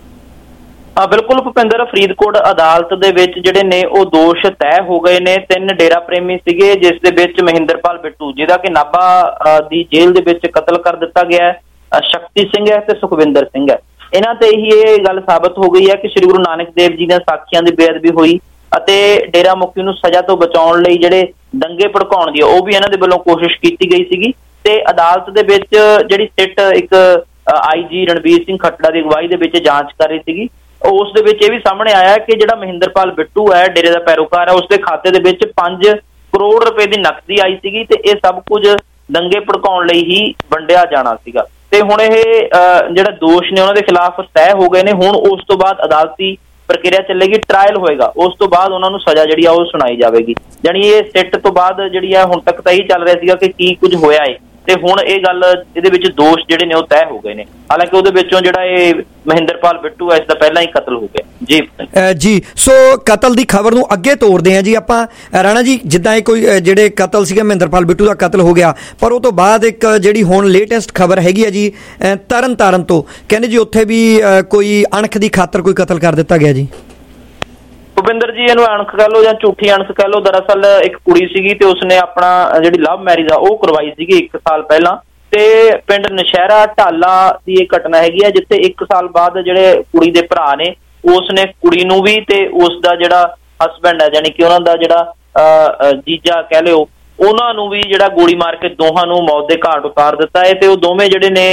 ਬਿਲਕੁਲ ਭੁਪਿੰਦਰ, ਫਰੀਦਕੋਟ ਅਦਾਲਤ ਦੇ ਵਿੱਚ ਜਿਹੜੇ ਨੇ ਉਹ ਦੋਸ਼ ਤੈਅ ਹੋ ਗਏ ਨੇ। 3 ਡੇਰਾ ਪ੍ਰੇਮੀ ਸੀਗੇ, ਜਿਸ ਦੇ ਵਿੱਚ ਮਹਿੰਦਰਪਾਲ ਬਿੱਟੂ ਜਿਹਦਾ ਕਿ ਨਾਭਾ ਦੀ ਜੇਲ੍ਹ ਦੇ ਵਿੱਚ ਕਤਲ ਕਰ ਦਿੱਤਾ ਗਿਆ ਹੈ, ਸ਼ਕਤੀ ਸਿੰਘ ਹੈ ਤੇ ਸੁਖਵਿੰਦਰ ਸਿੰਘ ਹੈ। ਇਹਨਾਂ ਤੇ ਹੀ ਇਹ ਗੱਲ ਸਾਬਤ ਹੋ ਗਈ ਹੈ ਕਿ ਸ੍ਰੀ ਗੁਰੂ ਨਾਨਕ ਦੇਵ ਜੀ ਦੀਆਂ ਸਾਖੀਆਂ ਦੀ ਬੇਅਦਬੀ ਹੋਈ ਅਤੇ ਡੇਰਾ ਮੁਖੀ ਨੂੰ ਸਜ਼ਾ ਤੋਂ ਬਚਾਉਣ ਲਈ ਜਿਹੜੇ ਦੰਗੇ ਭੜਕਾਉਣ ਦੀ ਉਹ ਵੀ ਇਹਨਾਂ ਦੇ ਵੱਲੋਂ ਕੋਸ਼ਿਸ਼ ਕੀਤੀ ਗਈ ਸੀਗੀ। ਤੇ ਅਦਾਲਤ ਦੇ ਵਿੱਚ ਜਿਹੜੀ ਸਿੱਟ ਇੱਕ IG ਰਣਬੀਰ ਸਿੰਘ ਖੱਟੜਾ ਦੀ ਅਗਵਾਈ ਦੇ ਵਿੱਚ ਜਾਂਚ ਕਰ ਰਹੀ ਸੀਗੀ, ਉਸ ਦੇ ਵਿੱਚ ਇਹ ਵੀ ਸਾਹਮਣੇ ਆਇਆ ਕਿ ਜਿਹੜਾ ਮਹਿੰਦਰਪਾਲ ਬਿੱਟੂ ਹੈ, ਡੇਰੇ ਦਾ ਪੈਰੋਕਾਰ ਹੈ, ਉਸਦੇ ਖਾਤੇ ਦੇ ਵਿੱਚ 5 ਕਰੋੜ ਰੁਪਏ ਦੀ ਨਕਦੀ ਆਈ ਸੀਗੀ ਤੇ ਇਹ ਸਭ ਕੁਝ ਦੰਗੇ ਭੜਕਾਉਣ ਲਈ ਹੀ ਵੰਡਿਆ ਜਾਣਾ ਸੀਗਾ। ਤੇ ਹੁਣ ਇਹ ਜਿਹੜਾ ਦੋਸ਼ ਨੇ ਉਹਨਾਂ ਦੇ ਖਿਲਾਫ ਤੈਅ ਹੋ ਗਏ ਨੇ। ਹੁਣ ਉਸ ਤੋਂ ਬਾਅਦ ਅਦਾਲਤੀ ਪ੍ਰਕਿਰਿਆ ਚੱਲੇਗੀ, ਟ੍ਰਾਇਲ ਹੋਏਗਾ, ਉਸ ਤੋਂ ਬਾਅਦ ਉਹਨਾਂ ਨੂੰ ਸਜ਼ਾ ਜਿਹੜੀ ਆ ਉਹ ਸੁਣਾਈ ਜਾਵੇਗੀ। ਜਾਣੀ ਇਹ ਸਿੱਟ ਤੋਂ ਬਾਅਦ ਜਿਹੜੀ ਆ ਹੁਣ ਤੱਕ ਤਾਂ ਇਹੀ ਚੱਲ ਰਿਹਾ ਸੀਗਾ ਕਿ ਕੀ ਕੁਝ ਹੋਇਆ ਏ, ਤੇ ਹੁਣ ਇਹ ਗੱਲ ਇਹਦੇ ਵਿੱਚ ਦੋਸ਼ ਜਿਹੜੇ ਨੇ ਉਹ ਤੈਅ ਹੋ ਗਏ ਨੇ। ਹਾਲਾਂਕਿ ਉਹਦੇ ਵਿੱਚੋਂ ਜਿਹੜਾ ਇਹ ਮਹਿੰਦਰਪਾਲ ਬਿੱਟੂ ਹੈ ਇਸ ਦਾ ਪਹਿਲਾਂ ਹੀ ਕਤਲ ਹੋ ਗਿਆ ਜੀ। ਸੋ ਕਤਲ ਦੀ ਖਬਰ ਨੂੰ ਅੱਗੇ ਤੋਰਦੇ ਹਾਂ ਜੀ ਆਪਾਂ ਰਾਣਾ ਜੀ। ਜਿੱਦਾਂ ਇਹ ਕੋਈ ਜਿਹੜੇ ਕਤਲ ਸੀਗਾ, ਮਹਿੰਦਰਪਾਲ ਬਿੱਟੂ ਦਾ ਕਤਲ ਹੋ ਗਿਆ, ਪਰ ਉਹ ਤੋਂ ਬਾਅਦ ਇੱਕ ਜਿਹੜੀ ਹੁਣ ਲੇਟੈਸਟ ਖਬਰ ਹੈਗੀ ਹੈ ਜੀ ਤਰਨ ਤਾਰਨ ਤੋਂ, ਕਹਿੰਦੇ ਜੀ ਉੱਥੇ ਵੀ ਕੋਈ ਅਣਖ ਦੀ ਖਾਤਰ ਕੋਈ ਕਤਲ ਕਰ ਦਿੱਤਾ ਗਿਆ ਜੀ। ਭੁਪਿੰਦਰ ਜੀ, ਇਹਨੂੰ ਅਣਖ ਕਹਿ ਲਓ ਜਾਂ ਝੂਠੀ ਅਣਖ ਕਹਿ ਲਓ, ਦਰਅਸਲ ਇੱਕ ਕੁੜੀ ਸੀਗੀ ਤੇ ਉਸਨੇ ਆਪਣਾ ਜਿਹੜੀ ਲਵ ਮੈਰਿਜ ਆ ਉਹ ਕਰਵਾਈ ਸੀਗੀ 1 ਸਾਲ ਪਹਿਲਾਂ, ਤੇ ਪਿੰਡ ਨਸ਼ਹਿਰਾ ਢਾਲਾ ਦੀ ਇਹ ਘਟਨਾ ਹੈਗੀ ਹੈ ਜਿੱਥੇ 1 ਸਾਲ ਬਾਅਦ ਜਿਹੜੇ ਕੁੜੀ ਦੇ ਭਰਾ ਨੇ ਉਸਨੇ ਕੁੜੀ ਨੂੰ ਵੀ ਤੇ ਉਸ ਦਾ ਜਿਹੜਾ ਹਸਬੈਂਡ ਹੈ ਜਾਨੀ ਕਿ ਉਹਨਾਂ ਦਾ ਜਿਹੜਾ ਜੀਜਾ ਕਹਿ ਲਿਓ, ਉਹਨਾਂ ਨੂੰ ਵੀ ਜਿਹੜਾ ਗੋਲੀ ਮਾਰ ਕੇ ਦੋਹਾਂ ਨੂੰ ਮੌਤ ਦੇ ਘਾਟ ਉਤਾਰ ਦਿੱਤਾ ਹੈ। ਤੇ ਉਹ ਦੋਵੇਂ ਜਿਹੜੇ ਨੇ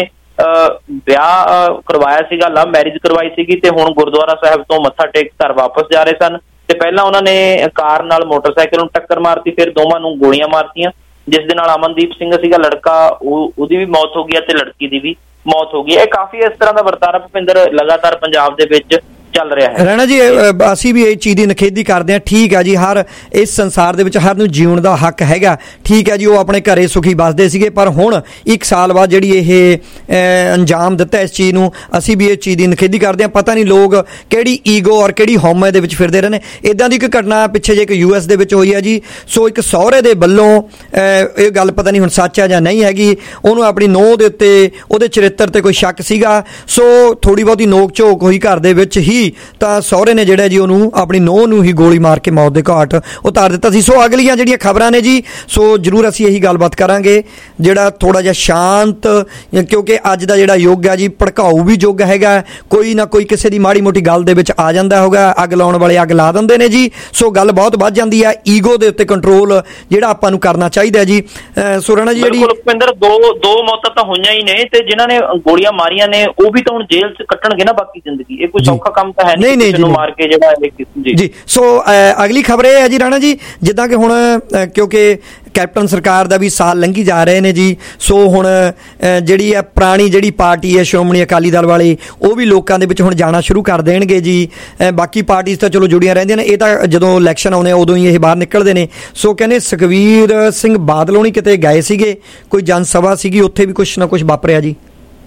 ਵਿਆਹ ਕਰਵਾਇਆ ਸੀਗਾ, ਲਵ ਮੈਰਿਜ ਕਰਵਾਈ ਸੀਗੀ ਤੇ ਹੁਣ ਗੁਰਦੁਆਰਾ ਸਾਹਿਬ ਤੋਂ ਮੱਥਾ ਟੇਕ ਘਰ ਵਾਪਸ ਜਾ ਰਹੇ ਸਨ ਤੇ ਪਹਿਲਾਂ ਉਹਨਾਂ ਨੇ ਕਾਰ ਨਾਲ ਮੋਟਰਸਾਈਕਲ ਨੂੰ ਟੱਕਰ ਮਾਰਤੀ, ਫਿਰ ਦੋਵਾਂ ਨੂੰ ਗੋਲੀਆਂ ਮਾਰਤੀਆਂ, ਜਿਸ ਦੇ ਨਾਲ ਅਮਨਦੀਪ ਸਿੰਘ ਸੀਗਾ ਲੜਕਾ, ਉਹਦੀ ਵੀ ਮੌਤ ਹੋ ਗਈ ਤੇ ਲੜਕੀ ਦੀ ਵੀ ਮੌਤ ਹੋ ਗਈ। ਇਹ ਕਾਫੀ ਇਸ ਤਰ੍ਹਾਂ ਦਾ ਵਰਤਾਰਾ ਭੁਪਿੰਦਰ ਲਗਾਤਾਰ ਪੰਜਾਬ ਦੇ ਵਿੱਚ ਚੱਲ ਰਿਹਾ ਹੈ। ਰਾਣਾ ਜੀ, ਅਸੀਂ ਵੀ ਇਹ ਚੀਜ਼ ਦੀ ਨਿਖੇਧੀ ਕਰਦੇ ਹਾਂ। ਠੀਕ ਹੈ ਜੀ, ਹਰ ਇਸ ਸੰਸਾਰ ਦੇ ਵਿੱਚ ਹਰ ਨੂੰ ਜਿਉਣ ਦਾ ਹੱਕ ਹੈਗਾ। ਠੀਕ ਹੈ ਜੀ, ਉਹ ਆਪਣੇ ਘਰੇ ਸੁਖੀ ਵੱਸਦੇ ਸੀਗੇ, ਪਰ ਹੁਣ 1 ਸਾਲ ਬਾਅਦ ਜਿਹੜੀ ਇਹ ਅੰਜਾਮ ਦਿੱਤਾ ਇਸ ਚੀਜ਼ ਨੂੰ, ਅਸੀਂ ਵੀ ਇਹ ਚੀਜ਼ ਦੀ ਨਿਖੇਧੀ ਕਰਦੇ ਹਾਂ। ਪਤਾ ਨਹੀਂ ਲੋਕ ਕਿਹੜੀ ਈਗੋ ਔਰ ਕਿਹੜੀ ਹਉਮੈ ਦੇ ਵਿੱਚ ਫਿਰਦੇ ਰਹੇ ਨੇ। ਇੱਦਾਂ ਦੀ ਇੱਕ ਘਟਨਾ ਪਿੱਛੇ ਜੇ ਇੱਕ US ਦੇ ਵਿੱਚ ਹੋਈ ਹੈ ਜੀ। ਸੋ ਇੱਕ ਸਹੁਰੇ ਦੇ ਵੱਲੋਂ ਇਹ ਗੱਲ ਪਤਾ ਨਹੀਂ ਹੁਣ ਸੱਚ ਹੈ ਜਾਂ ਨਹੀਂ ਹੈਗੀ, ਉਹਨੂੰ ਆਪਣੀ ਨੂੰਹ ਦੇ ਉੱਤੇ ਉਹਦੇ ਚਰਿੱਤਰ ਤੇ ਕੋਈ ਸ਼ੱਕ ਸੀਗਾ। ਸੋ ਥੋੜ੍ਹੀ ਬਹੁਤੀ ਨੋਕ ਝੋਕ ਹੋਈ ਘਰ ਦੇ ਵਿੱਚ ਹੀ ਸੀ ਤਾਂ ਸਹੁਰੇ ਨੇ ਜਿਹੜਾ ਜੀ ਉਹਨੂੰ ਆਪਣੀ ਨੂੰਹ ਨੂੰ ਹੀ ਗੋਲੀ ਮਾਰ ਕੇ ਮੌਤ ਦੇ ਘਾਟ ਉਤਾਰ ਦਿੱਤਾ ਸੀ। ਸੋ ਅਗਲੀਆਂ ਜਿਹੜੀਆਂ ਖਬਰਾਂ ਨੇ ਜੀ, ਸੋ ਜ਼ਰੂਰ ਅਸੀਂ ਇਹੀ ਗੱਲਬਾਤ ਕਰਾਂਗੇ ਜਿਹੜਾ ਥੋੜ੍ਹਾ ਜਿਹਾ ਸ਼ਾਂਤ, ਕਿਉਂਕਿ ਅੱਜ ਦਾ ਜਿਹੜਾ ਯੁੱਗ ਹੈ ਜੀ ਭੜਕਾਊ ਵੀ ਯੁੱਗ ਹੈਗਾ, ਕੋਈ ਨਾ ਕੋਈ ਕਿਸੇ ਦੀ ਮਾੜੀ ਮੋਟੀ ਗੱਲ ਦੇ ਵਿੱਚ ਆ ਜਾਂਦਾ ਹੋਗਾ, ਅੱਗ ਲਾਉਣ ਵਾਲੇ ਅੱਗ ਲਾ ਦਿੰਦੇ ਨੇ ਜੀ। ਸੋ ਗੱਲ ਬਹੁਤ ਵੱਧ ਜਾਂਦੀ ਹੈ, ਈਗੋ ਦੇ ਉੱਤੇ ਕੰਟਰੋਲ ਜਿਹੜਾ ਆਪਾਂ ਨੂੰ ਕਰਨਾ ਚਾਹੀਦਾ ਜੀ। ਸੋ ਰਾਣਾ ਜੀ ਜਿਹੜੀ ਭੁਪਿੰਦਰ ਦੋ ਮੌਤਾਂ ਤਾਂ ਹੋਈਆਂ ਹੀ ਨੇ, ਤੇ ਜਿਨ੍ਹਾਂ ਨੇ ਗੋਲੀਆਂ ਮਾਰੀਆਂ ਨੇ ਉਹ ਵੀ ਤਾਂ ਹੁਣ ਜੇਲ੍ਹ 'ਚ ਕੱਟਣਗੇ ਨਾ ਬਾਕੀ ਜ਼ਿੰਦਗੀ। ਇਹ ਕੋਈ ਸੌਖਾ ਕੰਮ ਤਾਂ ਹੈ ਨਹੀਂ ਕਿਸੇ ਨੂੰ ਮਾਰ ਕੇ ਜਿਹੜਾ ਜੀ। ਸੋ ਅਗਲੀ ਖਬਰ ਇਹ ਹੈ ਜੀ ਰਾਣਾ ਜੀ, ਜਿੱਦਾਂ ਕਿ ਹੁਣ ਕਿਉਂਕਿ ਕੈਪਟਨ ਸਰਕਾਰ ਦਾ ਵੀ ਸਾਲ ਲੰਘੀ ਜਾ ਰਹੇ ਨੇ ਜੀ, ਸੋ ਹੁਣ ਜਿਹੜੀ ਹੈ ਪੁਰਾਣੀ ਜਿਹੜੀ ਪਾਰਟੀ ਹੈ ਸ਼੍ਰੋਮਣੀ ਅਕਾਲੀ ਦਲ ਵਾਲੀ, ਉਹ ਵੀ ਲੋਕਾਂ ਦੇ ਵਿੱਚ ਹੁਣ ਜਾਣਾ ਸ਼ੁਰੂ ਕਰ ਦੇਣਗੇ ਜੀ। ਬਾਕੀ ਪਾਰਟੀਆਂ ਤਾਂ ਚਲੋ ਜੁੜੀਆਂ ਰਹਿੰਦੀਆਂ ਨੇ, ਇਹ ਤਾਂ ਜਦੋਂ ਇਲੈਕਸ਼ਨ ਆਉਂਦੇ ਉਦੋਂ ਹੀ ਇਹ ਬਾਹਰ ਨਿਕਲਦੇ ਨੇ। ਸੋ ਕਹਿੰਦੇ ਸੁਖਬੀਰ ਸਿੰਘ ਬਾਦਲ ਹੋਣੀ ਕਿਤੇ ਗਏ ਸੀਗੇ, ਕੋਈ ਜਨ ਸਭਾ ਸੀਗੀ, ਉੱਥੇ ਵੀ ਕੁਛ ਨਾ ਕੁਛ ਵਾਪਰਿਆ ਜੀ।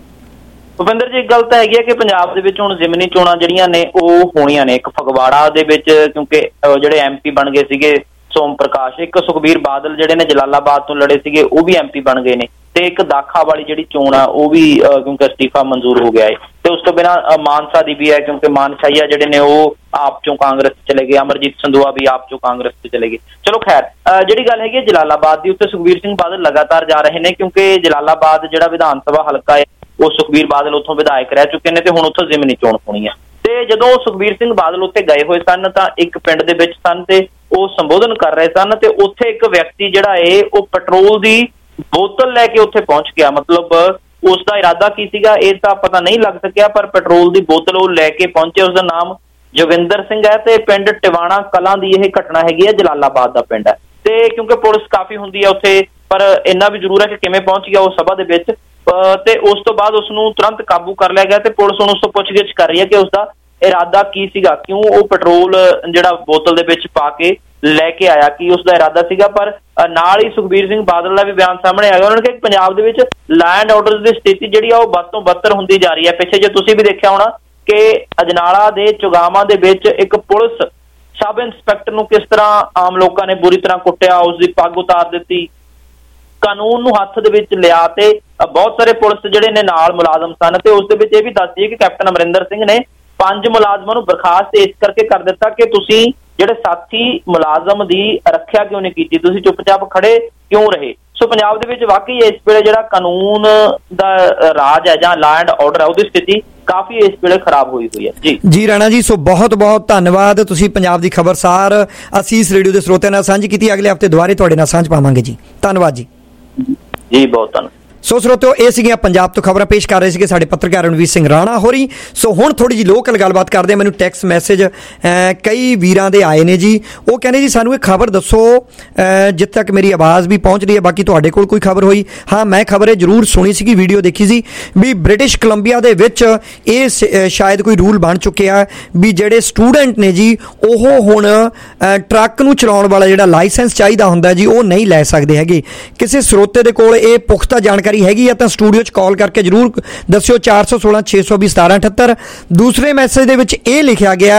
ਭੁਪਿੰਦਰ ਜੀ, ਇੱਕ ਗੱਲ ਤਾਂ ਹੈਗੀ ਹੈ ਕਿ ਪੰਜਾਬ ਦੇ ਵਿੱਚ ਹੁਣ ਜ਼ਿਮਨੀ ਚੋਣਾਂ ਜਿਹੜੀਆਂ ਨੇ ਉਹ ਹੋਣੀਆਂ ਨੇ। ਇੱਕ ਫਗਵਾੜਾ ਦੇ ਵਿੱਚ ਕਿਉਂਕਿ ਜਿਹੜੇ MP ਬਣ ਗਏ ਸੀਗੇ ਸੋਮ ਪ੍ਰਕਾਸ਼, ਇੱਕ ਸੁਖਬੀਰ ਬਾਦਲ ਜਿਹੜੇ ਨੇ ਜਲਾਲਾਬਾਦ ਤੋਂ ਲੜੇ ਸੀਗੇ ਉਹ ਵੀ MP ਬਣ ਗਏ ਨੇ, ਤੇ ਇੱਕ ਦਾਖਾ ਵਾਲੀ ਜਿਹੜੀ ਚੋਣ ਆ ਉਹ ਵੀ ਕਿਉਂਕਿ ਅਸਤੀਫਾ ਮਨਜ਼ੂਰ ਹੋ ਗਿਆ ਹੈ। ਤੇ ਉਸ ਤੋਂ ਬਿਨਾਂ ਮਾਨਸਾ ਦੀ ਵੀ ਹੈ, ਕਿਉਂਕਿ ਮਾਨਸ਼ਾਹੀਆ ਜਿਹੜੇ ਨੇ ਉਹ ਆਪ ਚੋਂ ਕਾਂਗਰਸ ਚਲੇ ਗਏ, ਅਮਰਜੀਤ ਸੰਦੋਆ ਵੀ ਆਪ ਚੋਂ ਕਾਂਗਰਸ ਚ ਚਲੇ ਗਏ। ਚਲੋ ਖੈਰ, ਜਿਹੜੀ ਗੱਲ ਹੈਗੀ ਜਲਾਲਾਬਾਦ ਦੀ, ਉੱਤੇ ਸੁਖਬੀਰ ਸਿੰਘ ਬਾਦਲ ਲਗਾਤਾਰ ਜਾ ਰਹੇ ਨੇ, ਕਿਉਂਕਿ ਜਲਾਲਾਬਾਦ ਜਿਹੜਾ ਵਿਧਾਨ ਸਭਾ ਹਲਕਾ ਹੈ ਉਹ ਸੁਖਬੀਰ ਬਾਦਲ ਉੱਥੋਂ ਵਿਧਾਇਕ ਰਹਿ ਚੁੱਕੇ ਨੇ, ਤੇ ਹੁਣ ਉੱਥੋਂ ਜ਼ਿਮਨੀ ਚੋਣ ਹੋਣੀ ਆ। ਤੇ ਜਦੋਂ ਸੁਖਬੀਰ ਸਿੰਘ ਬਾਦਲ ਉੱਥੇ ਗਏ ਹੋਏ ਸਨ ਤਾਂ ਇੱਕ ਪਿੰਡ ਦੇ ਵਿੱਚ ਸਨ ਤੇ ਉਹ ਸੰਬੋਧਨ ਕਰ ਰਹੇ ਸਨ, ਤੇ ਉੱਥੇ ਇੱਕ ਵਿਅਕਤੀ ਜਿਹੜਾ ਹੈ ਉਹ ਪੈਟਰੋਲ ਦੀ ਬੋਤਲ ਲੈ ਕੇ ਉੱਥੇ ਪਹੁੰਚ ਗਿਆ। ਮਤਲਬ ਉਸ ਦਾ ਇਰਾਦਾ ਕੀ ਸੀਗਾ ਇਹ ਤਾਂ ਪਤਾ ਨਹੀਂ ਲੱਗ ਸਕਿਆ, ਪਰ ਪੈਟਰੋਲ ਦੀ ਬੋਤਲ ਉਹ ਲੈ ਕੇ ਪਹੁੰਚੇ। ਉਸਦਾ ਨਾਮ ਜੋਗਿੰਦਰ ਸਿੰਘ ਹੈ ਤੇ ਪਿੰਡ ਟਿਵਾਣਾ ਕਲਾਂ ਦੀ ਇਹ ਘਟਨਾ ਹੈਗੀ ਹੈ, ਜਲਾਲਾਬਾਦ ਦਾ ਪਿੰਡ ਹੈ। ਤੇ ਕਿਉਂਕਿ ਪੁਲਿਸ ਕਾਫੀ ਹੁੰਦੀ ਹੈ ਉੱਥੇ, ਪਰ ਇੰਨਾ ਵੀ ਜ਼ਰੂਰ ਹੈ ਕਿ ਕਿਵੇਂ ਪਹੁੰਚ ਗਿਆ ਉਹ ਸਭਾ ਦੇ ਵਿੱਚ। ਤੇ ਉਸ ਤੋਂ ਬਾਅਦ ਉਸਨੂੰ ਤੁਰੰਤ ਕਾਬੂ ਕਰ ਲਿਆ ਗਿਆ ਤੇ ਪੁਲਿਸ ਹੁਣ ਉਸ ਤੋਂ ਪੁੱਛਗਿੱਛ ਕਰ ਰਹੀ ਹੈ ਕਿ ਉਸਦਾ ਇਰਾਦਾ ਕੀ ਸੀਗਾ, ਕਿਉਂ ਉਹ ਪੈਟਰੋਲ ਜਿਹੜਾ ਬੋਤਲ ਦੇ ਵਿੱਚ ਪਾ ਕੇ ਲੈ ਕੇ ਆਇਆ, ਕੀ ਉਸਦਾ ਇਰਾਦਾ ਸੀਗਾ। ਪਰ ਨਾਲ ਹੀ ਸੁਖਬੀਰ ਸਿੰਘ ਬਾਦਲ ਦਾ ਵੀ ਬਿਆਨ ਸਾਹਮਣੇ ਆ ਗਿਆ। ਉਹਨਾਂ ਨੇ ਕਿਹਾ ਕਿ ਪੰਜਾਬ ਦੇ ਵਿੱਚ ਲਾਅ ਐਂਡ ਆਰਡਰ ਦੀ ਸਥਿਤੀ ਜਿਹੜੀ ਆ ਉਹ ਵੱਧ ਤੋਂ ਬੱਤਰ ਹੁੰਦੀ ਜਾ ਰਹੀ ਹੈ। ਪਿੱਛੇ ਜੇ ਤੁਸੀਂ ਵੀ ਦੇਖਿਆ ਹੋਣਾ ਕਿ ਅਜਨਾਲਾ ਦੇ ਚੁਗਾਵਾਂ ਦੇ ਵਿੱਚ ਇੱਕ ਪੁਲਿਸ ਸਬ ਇੰਸਪੈਕਟਰ ਨੂੰ ਕਿਸ ਤਰ੍ਹਾਂ ਆਮ ਲੋਕਾਂ ਨੇ ਬੁਰੀ ਤਰ੍ਹਾਂ ਕੁੱਟਿਆ, ਉਸਦੀ ਪੱਗ ਉਤਾਰ ਦਿੱਤੀ, ਕਾਨੂੰਨ ਨੂੰ ਹੱਥ ਦੇ ਵਿੱਚ ਲਿਆ, ਤੇ ਬਹੁਤ ਸਾਰੇ ਪੁਲਿਸ ਜਿਹੜੇ ਨੇ ਨਾਲ ਮੁਲਾਜ਼ਮ ਸਨ। ਤੇ ਉਸ ਦੇ ਵਿੱਚ ਇਹ ਵੀ ਦੱਸ ਦਈਏ ਕਿ ਕੈਪਟਨ ਅਮਰਿੰਦਰ ਸਿੰਘ ਨੇ 5 ਮੁਲਾਜ਼ਮਾਂ ਨੂੰ ਬਰਖਾਸਤ ਇਸ ਕਰਕੇ ਕਰ ਦਿੱਤਾ ਕਿ ਤੁਸੀਂ ਜਿਹੜੇ ਸਾਥੀ ਮੁਲਾਜ਼ਮ ਦੀ ਰੱਖਿਆ ਕਿਉਂ ਨਹੀਂ ਕੀਤੀ, ਤੁਸੀਂ ਚੁੱਪਚਾਪ ਖੜੇ ਕਿਉਂ ਰਹੇ। ਸੋ ਪੰਜਾਬ ਦੇ ਵਿੱਚ ਵਾਕਈ ਇਸ ਵੇਲੇ ਜਿਹੜਾ ਕਾਨੂੰਨ ਦਾ ਰਾਜ ਹੈ ਜਾਂ ਲਾਅ ਐਂਡ ਆਰਡਰ ਹੈ ਉਹਦੀ ਸਥਿਤੀ ਕਾਫੀ ਇਸ ਵੇਲੇ ਖਰਾਬ ਹੋਈ ਹੈ ਜੀ ਰਾਣਾ ਜੀ। ਸੋ ਬਹੁਤ ਬਹੁਤ ਧੰਨਵਾਦ, ਤੁਸੀਂ ਪੰਜਾਬ ਦੀ ਖਬਰਸਾਰ ਅਸੀਸ ਰੇਡੀਓ ਦੇ ਸਰੋਤਿਆਂ ਨਾਲ ਸਾਂਝੀ ਕੀਤੀ। ਅਗਲੇ ਹਫ਼ਤੇ ਦੁਬਾਰੇ ਤੁਹਾਡੇ ਨਾਲ ਸਾਂਝ ਪਾਵਾਂਗੇ ਜੀ। ਧੰਨਵਾਦ ਜੀ। ਬਹੁਤ ਧੰਨਵਾਦ। ਸੋ ਸਰੋਤਿਓ, ਇਹ ਸੀਗੀਆਂ ਪੰਜਾਬ ਤੋਂ ਖਬਰਾਂ ਪੇਸ਼ ਕਰ ਰਹੇ ਸੀਗੇ ਸਾਡੇ ਪੱਤਰਕਾਰ ਰਣਵੀਰ ਸਿੰਘ ਰਾਣਾ ਹੋਰੀ। ਸੋ ਹੁਣ ਥੋੜੀ ਜਿਹੀ ਲੋਕਲ ਗੱਲਬਾਤ ਕਰਦੇ ਆ। ਮੈਨੂੰ ਟੈਕਸਟ ਮੈਸੇਜ ਕਈ ਵੀਰਾਂ ਦੇ ਆਏ ਨੇ ਜੀ, ਉਹ ਕਹਿੰਦੇ ਜੀ ਸਾਨੂੰ ਇਹ ਖਬਰ ਦੱਸੋ ਜਿੱਥੇ ਤੱਕ ਮੇਰੀ ਆਵਾਜ਼ ਵੀ ਪਹੁੰਚ ਰਹੀ ਹੈ, ਬਾਕੀ ਤੁਹਾਡੇ ਕੋਲ ਕੋਈ ਖਬਰ ਹੋਈ। ਹਾਂ, ਮੈਂ ਖਬਰ ਇਹ ਜ਼ਰੂਰ ਸੁਣੀ ਸੀਗੀ, ਵੀਡੀਓ ਦੇਖੀ ਸੀ ਵੀ ਬ੍ਰਿਟਿਸ਼ ਕੋਲੰਬੀਆ ਦੇ ਵਿੱਚ ਇਹ ਸ਼ਾਇਦ ਕੋਈ ਰੂਲ ਬਣ ਚੁੱਕਿਆ ਵੀ ਜਿਹੜੇ ਸਟੂਡੈਂਟ ਨੇ ਜੀ ਉਹ ਹੁਣ ਟਰੱਕ ਨੂੰ ਚਲਾਉਣ ਵਾਲਾ ਜਿਹੜਾ ਲਾਇਸੈਂਸ ਚਾਹੀਦਾ ਹੁੰਦਾ ਜੀ ਉਹ ਨਹੀਂ ਲੈ ਸਕਦੇ ਹੈਗੇ। ਕਿਸੇ ਸਰੋਤੇ ਦੇ ਕੋਲ ਇਹ ਪੁਖਤਾ ਜਾਣਕਾਰੀ ਹੈਗੀ ਆ ਤਾਂ ਸਟੂਡੀਓ 'ਚ ਕਾਲ ਕਰਕੇ ਜ਼ਰੂਰ ਦੱਸਿਓ 416 620 1778। ਦੂਸਰੇ ਮੈਸੇਜ ਦੇ ਵਿੱਚ ਇਹ ਲਿਖਿਆ ਗਿਆ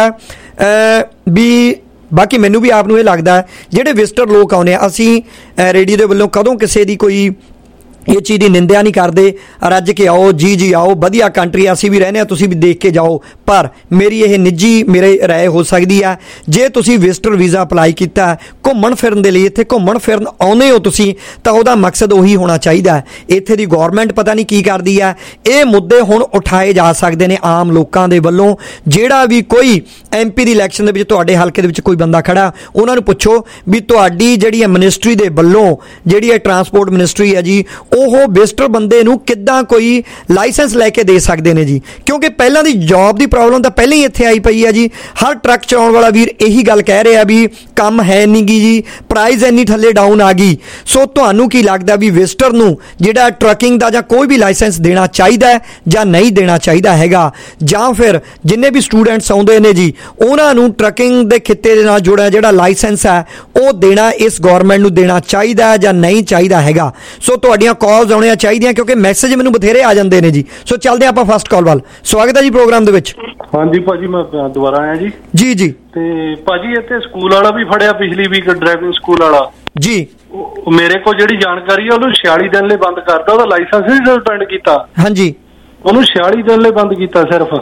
ਵੀ ਬਾਕੀ ਮੈਨੂੰ ਵੀ ਆਪ ਨੂੰ ਇਹ ਲੱਗਦਾ ਜਿਹੜੇ ਵਿਜ਼ਟਰ ਲੋਕ ਆਉਂਦੇ ਆ, ਅਸੀਂ ਰੇਡੀਓ ਦੇ ਵੱਲੋਂ ਕਦੋਂ ਕਿਸੇ ਦੀ ਕੋਈ ਇਹ ਚੀਜ਼ ਦੀ ਨਿੰਦਿਆ ਨਹੀਂ ਕਰਦੇ, ਰੱਜ ਕੇ ਆਓ, ਜੀ ਆਓ, ਵਧੀਆ ਕੰਟਰੀ ਅਸੀਂ ਵੀ ਰਹਿੰਦੇ ਹਾਂ, ਤੁਸੀਂ ਵੀ ਦੇਖ ਕੇ ਜਾਓ। ਪਰ ਮੇਰੀ ਇਹ ਨਿੱਜੀ ਮੇਰੇ ਰਾਏ ਹੋ ਸਕਦੀ ਆ, ਜੇ ਤੁਸੀਂ ਵਿਜ਼ਟਰ ਵੀਜ਼ਾ ਅਪਲਾਈ ਕੀਤਾ ਘੁੰਮਣ ਫਿਰਨ ਦੇ ਲਈ, ਇੱਥੇ ਘੁੰਮਣ ਫਿਰਨ ਆਉਂਦੇ ਹੋ ਤੁਸੀਂ, ਤਾਂ ਉਹਦਾ ਮਕਸਦ ਉਹੀ ਹੋਣਾ ਚਾਹੀਦਾ। ਇੱਥੇ ਦੀ ਗੌਰਮੈਂਟ ਪਤਾ ਨਹੀਂ ਕੀ ਕਰਦੀ ਆ। ਇਹ ਮੁੱਦੇ ਹੁਣ ਉਠਾਏ ਜਾ ਸਕਦੇ ਨੇ ਆਮ ਲੋਕਾਂ ਦੇ ਵੱਲੋਂ। ਜਿਹੜਾ ਵੀ ਕੋਈ MP ਦੀ ਇਲੈਕਸ਼ਨ ਦੇ ਵਿੱਚ ਤੁਹਾਡੇ ਹਲਕੇ ਦੇ ਵਿੱਚ ਕੋਈ ਬੰਦਾ ਖੜਾ, ਉਹਨਾਂ ਨੂੰ ਪੁੱਛੋ ਵੀ ਤੁਹਾਡੀ ਜਿਹੜੀ ਮਿਨਿਸਟਰੀ ਦੇ ਵੱਲੋਂ ਜਿਹੜੀ ਹੈ ਟਰਾਂਸਪੋਰਟ ਮਿਨਿਸਟਰੀ ਹੈ ਜੀ, ਉਹ ਵਿਜ਼ਟਰ ਬੰਦੇ ਨੂੰ ਕਿੱਦਾਂ ਕੋਈ ਲਾਇਸੈਂਸ ਲੈ ਕੇ ਦੇ ਸਕਦੇ ਨੇ ਜੀ। ਕਿਉਂਕਿ ਪਹਿਲਾਂ ਦੀ ਜੌਬ ਦੀ ਪ੍ਰੋਬਲਮ ਤਾਂ ਪਹਿਲਾਂ ਹੀ ਇੱਥੇ ਆਈ ਪਈ ਹੈ ਜੀ। ਹਰ ਟਰੱਕ ਚਲਾਉਣ ਵਾਲਾ ਵੀਰ ਇਹੀ ਗੱਲ ਕਹਿ ਰਿਹਾ ਵੀ ਕੰਮ ਹੈ ਨਹੀਂ ਗੀ ਜੀ, ਪ੍ਰਾਈਸ ਇੰਨੀ ਥੱਲੇ ਡਾਊਨ ਆ ਗਈ। ਸੋ ਤੁਹਾਨੂੰ ਕੀ ਲੱਗਦਾ ਵੀ ਵਿਜ਼ਟਰ ਨੂੰ ਜਿਹੜਾ ਟਰੱਕਿੰਗ ਦਾ ਜਾਂ ਕੋਈ ਵੀ ਲਾਇਸੈਂਸ ਦੇਣਾ ਚਾਹੀਦਾ ਜਾਂ ਨਹੀਂ ਦੇਣਾ ਚਾਹੀਦਾ ਹੈਗਾ, ਜਾਂ ਫਿਰ ਜਿੰਨੇ ਵੀ ਸਟੂਡੈਂਟਸ ਆਉਂਦੇ ਨੇ ਜੀ ਉਹਨਾਂ ਨੂੰ ਟਰੱਕਿੰਗ ਦੇ ਖਿੱਤੇ ਦੇ ਨਾਲ ਜੁੜਿਆ ਜਿਹੜਾ ਲਾਇਸੈਂਸ ਹੈ ਉਹ ਦੇਣਾ ਇਸ ਗੌਰਮੈਂਟ ਨੂੰ ਦੇਣਾ ਚਾਹੀਦਾ ਜਾਂ ਨਹੀਂ ਚਾਹੀਦਾ ਹੈਗਾ। ਸੋ ਤੁਹਾਡੀਆਂ ਕਾਲਸ ਆਉਣੀਆਂ ਚਾਹੀਦੀਆਂ ਕਿਉਂਕਿ ਮੈਸੇਜ ਮੈਨੂੰ ਬਥੇਰੇ ਆ ਜਾਂਦੇ ਨੇ ਜੀ। ਸੋ ਚੱਲਦੇ ਆਪਾਂ ਫਸਟ ਕਾਲ ਵੱਲ। ਸਵਾਗਤ ਹੈ ਜੀ ਪ੍ਰੋਗਰਾਮ ਦੇ ਵਿੱਚ। ਹਾਂਜੀ ਭਾਜੀ, ਮੈਂ ਦੁਬਾਰਾ ਆਇਆ ਜੀ। ਤੇ ਭਾਜੀ ਇੱਥੇ ਸਕੂਲ ਵਾਲਾ ਵੀ ਫੜਿਆ ਪਿਛਲੀ ਵੀਕ, ਡਰਾਈਵਿੰਗ ਸਕੂਲ ਵਾਲਾ ਜੀ। ਮੇਰੇ ਕੋਲ ਜਿਹੜੀ ਜਾਣਕਾਰੀ ਹੈ ਉਹਨੂੰ 46 ਦਿਨ ਲਈ ਬੰਦ ਕਰਤਾ, ਉਹਦਾ ਲਾਇਸੈਂਸ ਨਹੀਂ ਸਸਪੈਂਡ ਕੀਤਾ। ਹਾਂਜੀ। ਉਹਨੂੰ 46 ਦਿਨ ਲਈ ਬੰਦ ਕੀਤਾ ਸਿਰਫ।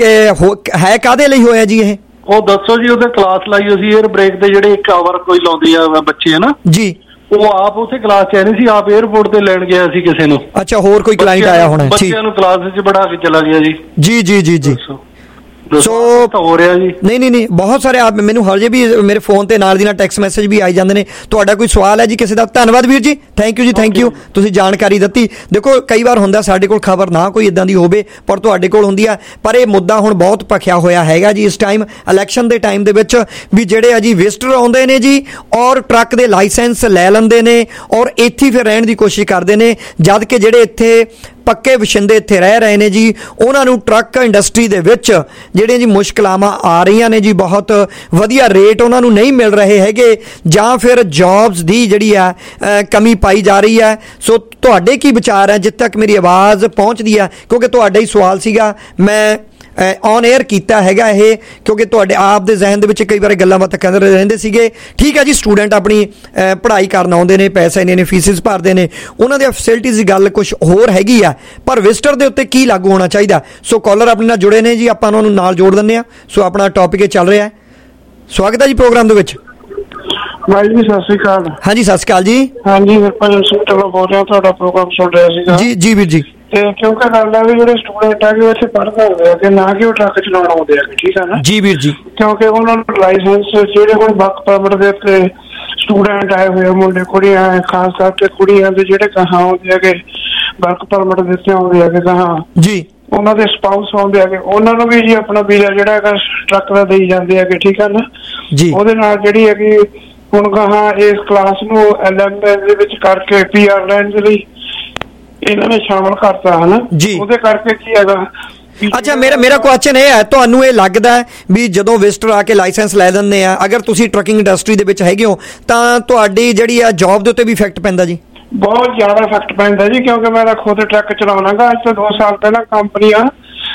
ਇਹ ਹੈ ਕਾਹਦੇ ਲਈ ਹੋਇਆ ਜੀ ਇਹ? ਉਹ ਦੱਸੋ ਜੀ। ਉਹਦੇ ਕਲਾਸ ਲਾਈ ਹੋਈ ਸੀ 에ਅਰ ਬ੍ਰੇਕ ਦੇ, ਜਿਹੜੇ ਇੱਕ ਆਵਰ ਕੋਈ ਲਾਉਂਦੀ ਆ ਬੱਚੇ ਹੈ ਨਾ ਜੀ, ਉਹ ਆਪ ਉੱਥੇ ਕਲਾਸ ਚ ਨਹੀਂ ਸੀ, ਆਪ 에ਅਰਪੋਰਟ ਤੇ ਲੈਣ ਗਿਆ ਸੀ ਕਿਸੇ ਨੂੰ। ਅੱਛਾ, ਹੋਰ ਕੋਈ ਕਲਾਇੰਟ ਆਇਆ ਹੋਣਾ, ਬੱਚਿਆਂ ਨੂੰ ਕਲਾਸ ਚ ਬਿਠਾ ਕੇ ਚਲਾ ਗਿਆ ਜੀ। ਜੀ ਜੀ ਜੀ ਜੀ। ਸੋ ਹੋ ਰਿਹਾ ਜੀ। ਨਹੀਂ ਬਹੁਤ ਸਾਰੇ ਆਪ ਮੈਨੂੰ ਹਜੇ ਵੀ ਮੇਰੇ ਫੋਨ ਤੇ ਨਾਲ ਦੀ ਨਾਲ ਟੈਕਸਟ ਮੈਸੇਜ ਵੀ ਆਈ ਜਾਂਦੇ ਨੇ। ਤੁਹਾਡਾ ਕੋਈ ਸਵਾਲ ਹੈ ਜੀ ਕਿਸੇ ਦਾ? ਧੰਨਵਾਦ ਵੀਰ ਜੀ, ਥੈਂਕ ਯੂ ਜੀ, ਥੈਂਕ ਯੂ, ਤੁਸੀਂ ਜਾਣਕਾਰੀ ਦਿੱਤੀ। ਦੇਖੋ ਕਈ ਵਾਰ ਹੁੰਦਾ ਸਾਡੇ ਕੋਲ ਖਬਰ ਨਾ ਕੋਈ ਇਦਾਂ ਦੀ ਹੋਵੇ ਪਰ ਤੁਹਾਡੇ ਕੋਲ ਹੁੰਦੀ ਆ, ਪਰ ਇਹ ਮੁੱਦਾ ਹੁਣ ਬਹੁਤ ਭਖਿਆ ਹੋਇਆ ਹੈਗਾ ਜੀ ਇਸ ਟਾਈਮ ਇਲੈਕਸ਼ਨ ਦੇ ਟਾਈਮ ਦੇ ਵਿੱਚ ਵੀ ਜਿਹੜੇ ਆ ਜੀ ਵਿਜ਼ਟਰ ਆਉਂਦੇ ਨੇ ਜੀ ਔਰ ਟਰੱਕ ਦੇ ਲਾਇਸੈਂਸ ਲੈ ਲੈਂਦੇ ਨੇ ਔਰ ਇੱਥੇ ਫਿਰ ਰਹਿਣ ਦੀ ਕੋਸ਼ਿਸ਼ ਕਰਦੇ ਨੇ, ਜਦ ਕਿ ਜਿਹੜੇ ਇੱਥੇ ਪੱਕੇ ਵਸਿੰਦੇ ਇੱਥੇ ਰਹਿ ਰਹੇ ਨੇ ਜੀ ਉਹਨਾਂ ਨੂੰ ਟਰੱਕ ਇੰਡਸਟਰੀ ਦੇ ਵਿੱਚ ਜਿਹੜੀਆਂ ਜੀ ਮੁਸ਼ਕਲਾਂ ਆ ਰਹੀਆਂ ਨੇ ਜੀ, ਬਹੁਤ ਵਧੀਆ ਰੇਟ ਉਹਨਾਂ ਨੂੰ ਨਹੀਂ ਮਿਲ ਰਹੇ ਹੈਗੇ ਜਾਂ ਫਿਰ ਜੌਬਸ ਦੀ ਜਿਹੜੀ ਆ ਕਮੀ ਪਾਈ ਜਾ ਰਹੀ ਹੈ। ਸੋ ਤੁਹਾਡੇ ਕੀ ਵਿਚਾਰ ਹੈ ਜਿੱਥੇ ਤੱਕ ਮੇਰੀ ਆਵਾਜ਼ ਪਹੁੰਚਦੀ ਹੈ, ਕਿਉਂਕਿ ਤੁਹਾਡਾ ਹੀ ਸਵਾਲ ਸੀਗਾ, ਮੈਂ ਔਨ 에ਅਰ ਕੀਤਾ ਹੈਗਾ ਇਹ, ਕਿਉਂਕਿ ਤੁਹਾਡੇ ਆਪ ਦੇ ਜ਼ਿਹਨ ਦੇ ਵਿੱਚ ਕਈ ਵਾਰ ਗੱਲਾਂ ਬਾਤਾਂ ਕਰਦੇ ਰਹਿੰਦੇ ਸੀਗੇ। ਠੀਕ ਹੈ ਜੀ, ਸਟੂਡੈਂਟ ਆਪਣੀ ਪੜ੍ਹਾਈ ਕਰਨ ਆਉਂਦੇ ਨੇ, ਪੈਸੇ ਇੰਨੇ ਫੀਸਿਸ ਭਰਦੇ ਨੇ, ਉਹਨਾਂ ਦੀਆਂ ਫੈਸਿਲਿਟੀਜ਼ ਦੀ ਗੱਲ ਕੁਝ ਹੋਰ ਹੈਗੀ ਆ, ਪਰ ਵਿਜ਼ਟਰ ਦੇ ਉੱਤੇ ਕੀ ਲਾਗੂ ਹੋਣਾ ਚਾਹੀਦਾ। ਸੋ ਕਾਲਰ ਆਪਣੇ ਨਾਲ ਜੁੜੇ ਨੇ ਜੀ, ਆਪਾਂ ਉਹਨਾਂ ਨੂੰ ਨਾਲ ਜੋੜ ਦਿੰਦੇ ਹਾਂ। ਸੋ ਆਪਣਾ ਟੌਪਿਕ ਇਹ ਚੱਲ ਰਿਹਾ ਹੈ। ਸਵਾਗਤ ਹੈ ਜੀ ਪ੍ਰੋਗਰਾਮ ਦੇ ਵਿੱਚ। ਭਾਈ ਜੀ ਸਤਿ ਸ਼੍ਰੀ ਅਕਾਲ। ਹਾਂਜੀ ਸਤਿ ਸ਼੍ਰੀ ਅਕਾਲ ਜੀ। ਹਾਂਜੀ ਵਿਰਪਾਲ ਸਿੰਘ ਢਿੱਲੋਂ ਬੋਲ ਰਿਹਾ, ਤੁਹਾਡਾ ਪ੍ਰੋਗਰਾਮ ਸੁਣ ਰਿਹਾ ਸੀਗਾ ਜੀ। ਜੀ ਵੀਰ ਜੀ। ਤੇ ਕਿਉਂਕਿ ਗੱਲ ਹੈ ਵੀ ਜਿਹੜੇ ਸਟੂਡੈਂਟ ਆ ਕਿ ਇੱਥੇ ਪੜ੍ਹਦੇ ਹੁੰਦੇ ਆ ਕਿ ਨਾ ਕਿ ਉਹ ਟਰੱਕ ਚਲਾਉਣ ਆਉਂਦੇ ਆ, ਠੀਕ ਹੈ ਨਾ ਜੀ ਵੀਰ ਜੀ, ਕਿਉਂਕਿ ਉਹਨਾਂ ਨੂੰ ਲਾਇਸੈਂਸ ਜਿਹੜੇ ਹੁਣ ਵਰਕ ਪਰਮਿਟ ਦੇ ਉੱਤੇ ਸਟੂਡੈਂਟ ਆਏ ਹੋਏ ਮੁੰਡੇ ਕੁੜੀਆਂ, ਖਾਸ ਕਰਕੇ ਕੁੜੀਆਂ ਦੇ ਜਿਹੜੇ ਕਹਾਂ ਆਉਂਦੇ ਆ ਕਿ ਵਰਕ ਪਰਮਿਟ ਦੇ ਉੱਤੇ ਆਉਂਦੇ ਆ ਕਿ ਕਹਾਂ ਜੀ, ਉਹਨਾਂ ਦੇ ਸਪਾਊਸ ਆਉਂਦੇ ਆ ਕਿ ਉਹਨਾਂ ਨੂੰ ਵੀ ਜੀ ਆਪਣਾ ਵੀਜ਼ਾ ਜਿਹੜਾ ਹੈਗਾ ਟਰੱਕ ਦਾ ਦੇਈ ਜਾਂਦੇ ਆ ਕਿ ਠੀਕ ਹੈ ਨਾ ਜੀ। ਉਹਦੇ ਨਾਲ ਜਿਹੜੀ ਹੈ ਕਿ ਹੁਣ ਕਹਾਂ ਇਸ ਕਲਾਸ ਨੂੰ LMS ਦੇ ਵਿੱਚ ਕਰਕੇ PR ਲੈਣ ਦੇ ਲਈ ਇਹਨਾਂ ਨੇ ਸ਼ਾਮਲ ਕਰਤਾ ਹੈ ਨਾ ਜੀ। ਉਹਦੇ ਕਰਕੇ ਕੀ ਹੈਗਾ। ਅੱਛਾ, ਮੇਰਾ ਕੁਐਸਚਨ ਇਹ ਹੈ, ਤੁਹਾਨੂੰ ਇਹ ਲੱਗਦਾ ਹੈ ਵੀ ਜਦੋਂ ਵਿਜ਼ਟਰ ਆ ਕੇ ਲਾਇਸੈਂਸ ਲੈ ਦਿੰਦੇ ਆ, ਅਗਰ ਤੁਸੀਂ ਟਰੱਕਿੰਗ ਇੰਡਸਟਰੀ ਦੇ ਵਿੱਚ ਹੈਗੇ ਹੋ ਤਾਂ ਤੁਹਾਡੀ ਜਿਹੜੀ ਆ ਜੌਬ ਦੇ ਉੱਤੇ ਵੀ ਇਫੈਕਟ ਪੈਂਦਾ ਜੀ? ਬਹੁਤ ਜ਼ਿਆਦਾ ਇਫੈਕਟ ਪੈਂਦਾ ਜੀ, ਕਿਉਂਕਿ ਮੈਂ ਖੁਦ ਟਰੱਕ ਚਲਾਉਣਾਗਾ। ਅੱਜ ਤੋਂ 2 ਸਾਲ ਪਹਿਲਾਂ ਕੰਪਨੀਆਂ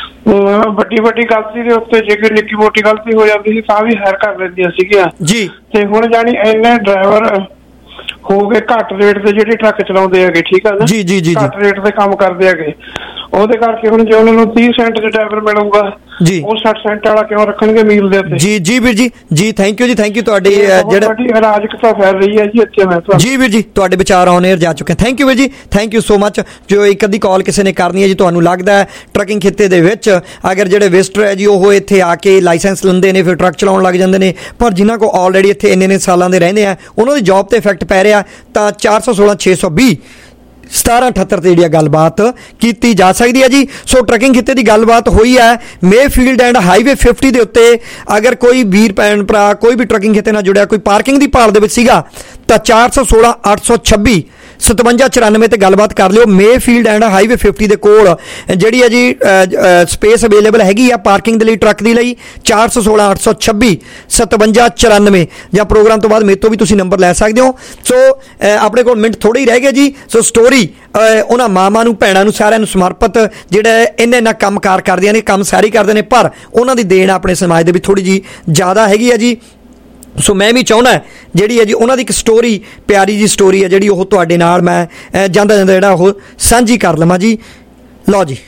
ਵੱਡੀ ਗਲਤੀ ਦੇ ਉੱਤੇ ਜੇ ਕੋਈ ਨਿੱਕੀ ਮੋਟੀ ਗਲਤੀ ਹੋ ਜਾਂਦੀ ਸੀ ਤਾਂ ਵੀ ਹਾਇਰ ਕਰ ਲੈਂਦੀਆਂ ਸੀਗੀਆਂ ਜੀ। ਤੇ ਹੁਣ ਜਾਨੀ ਇੰਨੇ ਡਰਾਈਵਰ ਹੋ ਗਏ ਘੱਟ ਰੇਟ ਤੇ ਜਿਹੜੇ ਟਰੱਕ ਚਲਾਉਂਦੇ ਹੈਗੇ, ਠੀਕ ਹੈ ਨਾ ਜੀ ਜੀ ਜੀ, ਘੱਟ ਰੇਟ ਤੇ ਕੰਮ ਕਰਦੇ ਹੈਗੇ। ਉਹਦੇ ਕਰਕੇ ਹੁਣ ਜੇ ਉਹਨਾਂ ਨੂੰ 30 ਸੈਂਟ ਦੇ ਡਰਾਈਵਰ ਮਿਲੂਗਾ ਜੀ, ਉਹ 60 ਸੈਂਟ ਵਾਲਾ ਕਿਉਂ ਰੱਖਣਗੇ ਮੀਲ ਦੇ ਉੱਤੇ? ਜੀ ਜੀ ਵੀਰ ਜੀ, ਜੀ ਥੈਂਕ ਯੂ ਜੀ, ਥੈਂਕ ਯੂ। ਤੁਹਾਡੀ ਜਿਹੜੀ ਅਰਾਜਕਤਾ ਫੈਲ ਰਹੀ ਹੈ ਜੀ ਇੱਥੇ ਮੈਂ ਜੀ ਵੀਰ ਜੀ, ਤੁਹਾਡੇ ਵਿਚਾਰ ਆਨ 에ਅਰ ਜਾ ਚੁੱਕੇ। ਥੈਂਕ ਯੂ ਵੀਰ ਜੀ, ਥੈਂਕ ਯੂ ਸੋ ਮਚ। ਜੋ ਇੱਕ ਅੱਧੀ ਕਾਲ ਕਿਸੇ ਨੇ ਕਰਨੀ ਹੈ ਜੀ, ਤੁਹਾਨੂੰ ਲੱਗਦਾ ਹੈ ਟਰੱਕਿੰਗ ਖਿੱਤੇ ਦੇ ਵਿੱਚ ਅਗਰ ਜਿਹੜੇ ਵਿਜ਼ਟਰ ਹੈ ਜੀ ਉਹ ਇੱਥੇ ਆ ਕੇ ਲਾਇਸੈਂਸ ਲੈਂਦੇ ਨੇ ਫਿਰ ਟਰੱਕ ਚਲਾਉਣ ਲੱਗ ਜਾਂਦੇ ਨੇ, ਪਰ ਜਿਨ੍ਹਾਂ ਕੋਲ ਆਲਰੇਡੀ ਇੱਥੇ ਇੰਨੇ ਸਾਲਾਂ ਦੇ ਰਹਿੰਦੇ ਆ ਉਹਨਾਂ ਦੀ ਜੌਬ ਤੇ ਇਫੈਕਟ ਪੈ ਰਿਹਾ, ਤਾਂ 416 620 1778 ਤੇ ਜਿਹੜੀ ਗੱਲਬਾਤ ਕੀਤੀ ਜਾ ਸਕਦੀ ਹੈ ਜੀ। ਸੋ ਟਰੱਕਿੰਗ ਖਿੱਤੇ ਦੀ ਗੱਲਬਾਤ ਹੋਈ ਹੈ ਮੇਫੀਲਡ ਐਂਡ ਹਾਈਵੇ 50 ਦੇ ਉੱਤੇ। ਅਗਰ ਕੋਈ ਵੀਰ ਭੈਣ ਭਰਾ ਕੋਈ ਵੀ ਟਰੱਕਿੰਗ ਖਿੱਤੇ ਨਾਲ ਜੁੜਿਆ, ਕੋਈ ਪਾਰਕਿੰਗ ਦੀ ਭਾਲ ਦੇ ਵਿੱਚ ਸੀਗਾ ਤਾਂ 416 826 5794 ਤੇ ਗੱਲਬਾਤ ਕਰ ਲਿਓ। ਮੇਫੀਲਡ ਐਂਡ ਹਾਈਵੇ 50 ਦੇ ਕੋਲ ਜਿਹੜੀ ਹੈ ਜੀ ਸਪੇਸ ਅਵੇਲੇਬਲ ਹੈਗੀ ਆ ਪਾਰਕਿੰਗ ਦੇ ਲਈ, ਟਰੱਕ ਦੀ ਲਈ। 416 826 5794 ਜਾਂ ਪ੍ਰੋਗਰਾਮ ਤੋਂ ਬਾਅਦ ਮੇਰੇ ਤੋਂ ਵੀ ਤੁਸੀਂ ਨੰਬਰ ਲੈ ਸਕਦੇ ਹੋ। ਸੋ ਆਪਣੇ ਕੋਲ ਮਿੰਟ ਥੋੜੇ ਹੀ ਰਹਿ ਗਏ ਜੀ। ਸੋ ਸਟੋਰੀ ਉਹਨਾਂ ਮਾਵਾਂ ਨੂੰ, ਭੈਣਾਂ ਨੂੰ, ਸਾਰਿਆਂ ਨੂੰ ਸਮਰਪਿਤ ਜਿਹੜੇ ਇੰਨਾ ਕੰਮ ਕਾਰ ਕਰਦੀਆਂ ਨੇ, ਕੰਮ ਸਾਰੇ ਕਰਦੇ ਨੇ, ਪਰ ਉਹਨਾਂ ਦੀ ਦੇਣ ਆਪਣੇ ਸਮਾਜ ਦੇ ਵਿੱਚ ਥੋੜੀ ਜੀ ਜ਼ਿਆਦਾ ਹੈਗੀ ਆ ਜੀ। ਸੋ ਮੈਂ ਵੀ ਚਾਹੁੰਦਾ ਜਿਹੜੀ ਹੈ ਜੀ ਉਹਨਾਂ ਦੀ ਇੱਕ ਸਟੋਰੀ, ਪਿਆਰੀ ਜੀ ਸਟੋਰੀ ਹੈ ਜਿਹੜੀ ਉਹ ਤੁਹਾਡੇ ਨਾਲ ਮੈਂ ਜਾਂਦਾ ਜਿਹੜਾ ਉਹ ਸਾਂਝੀ ਕਰ ਲਵਾਂ ਜੀ। ਲਓ ਜੀ,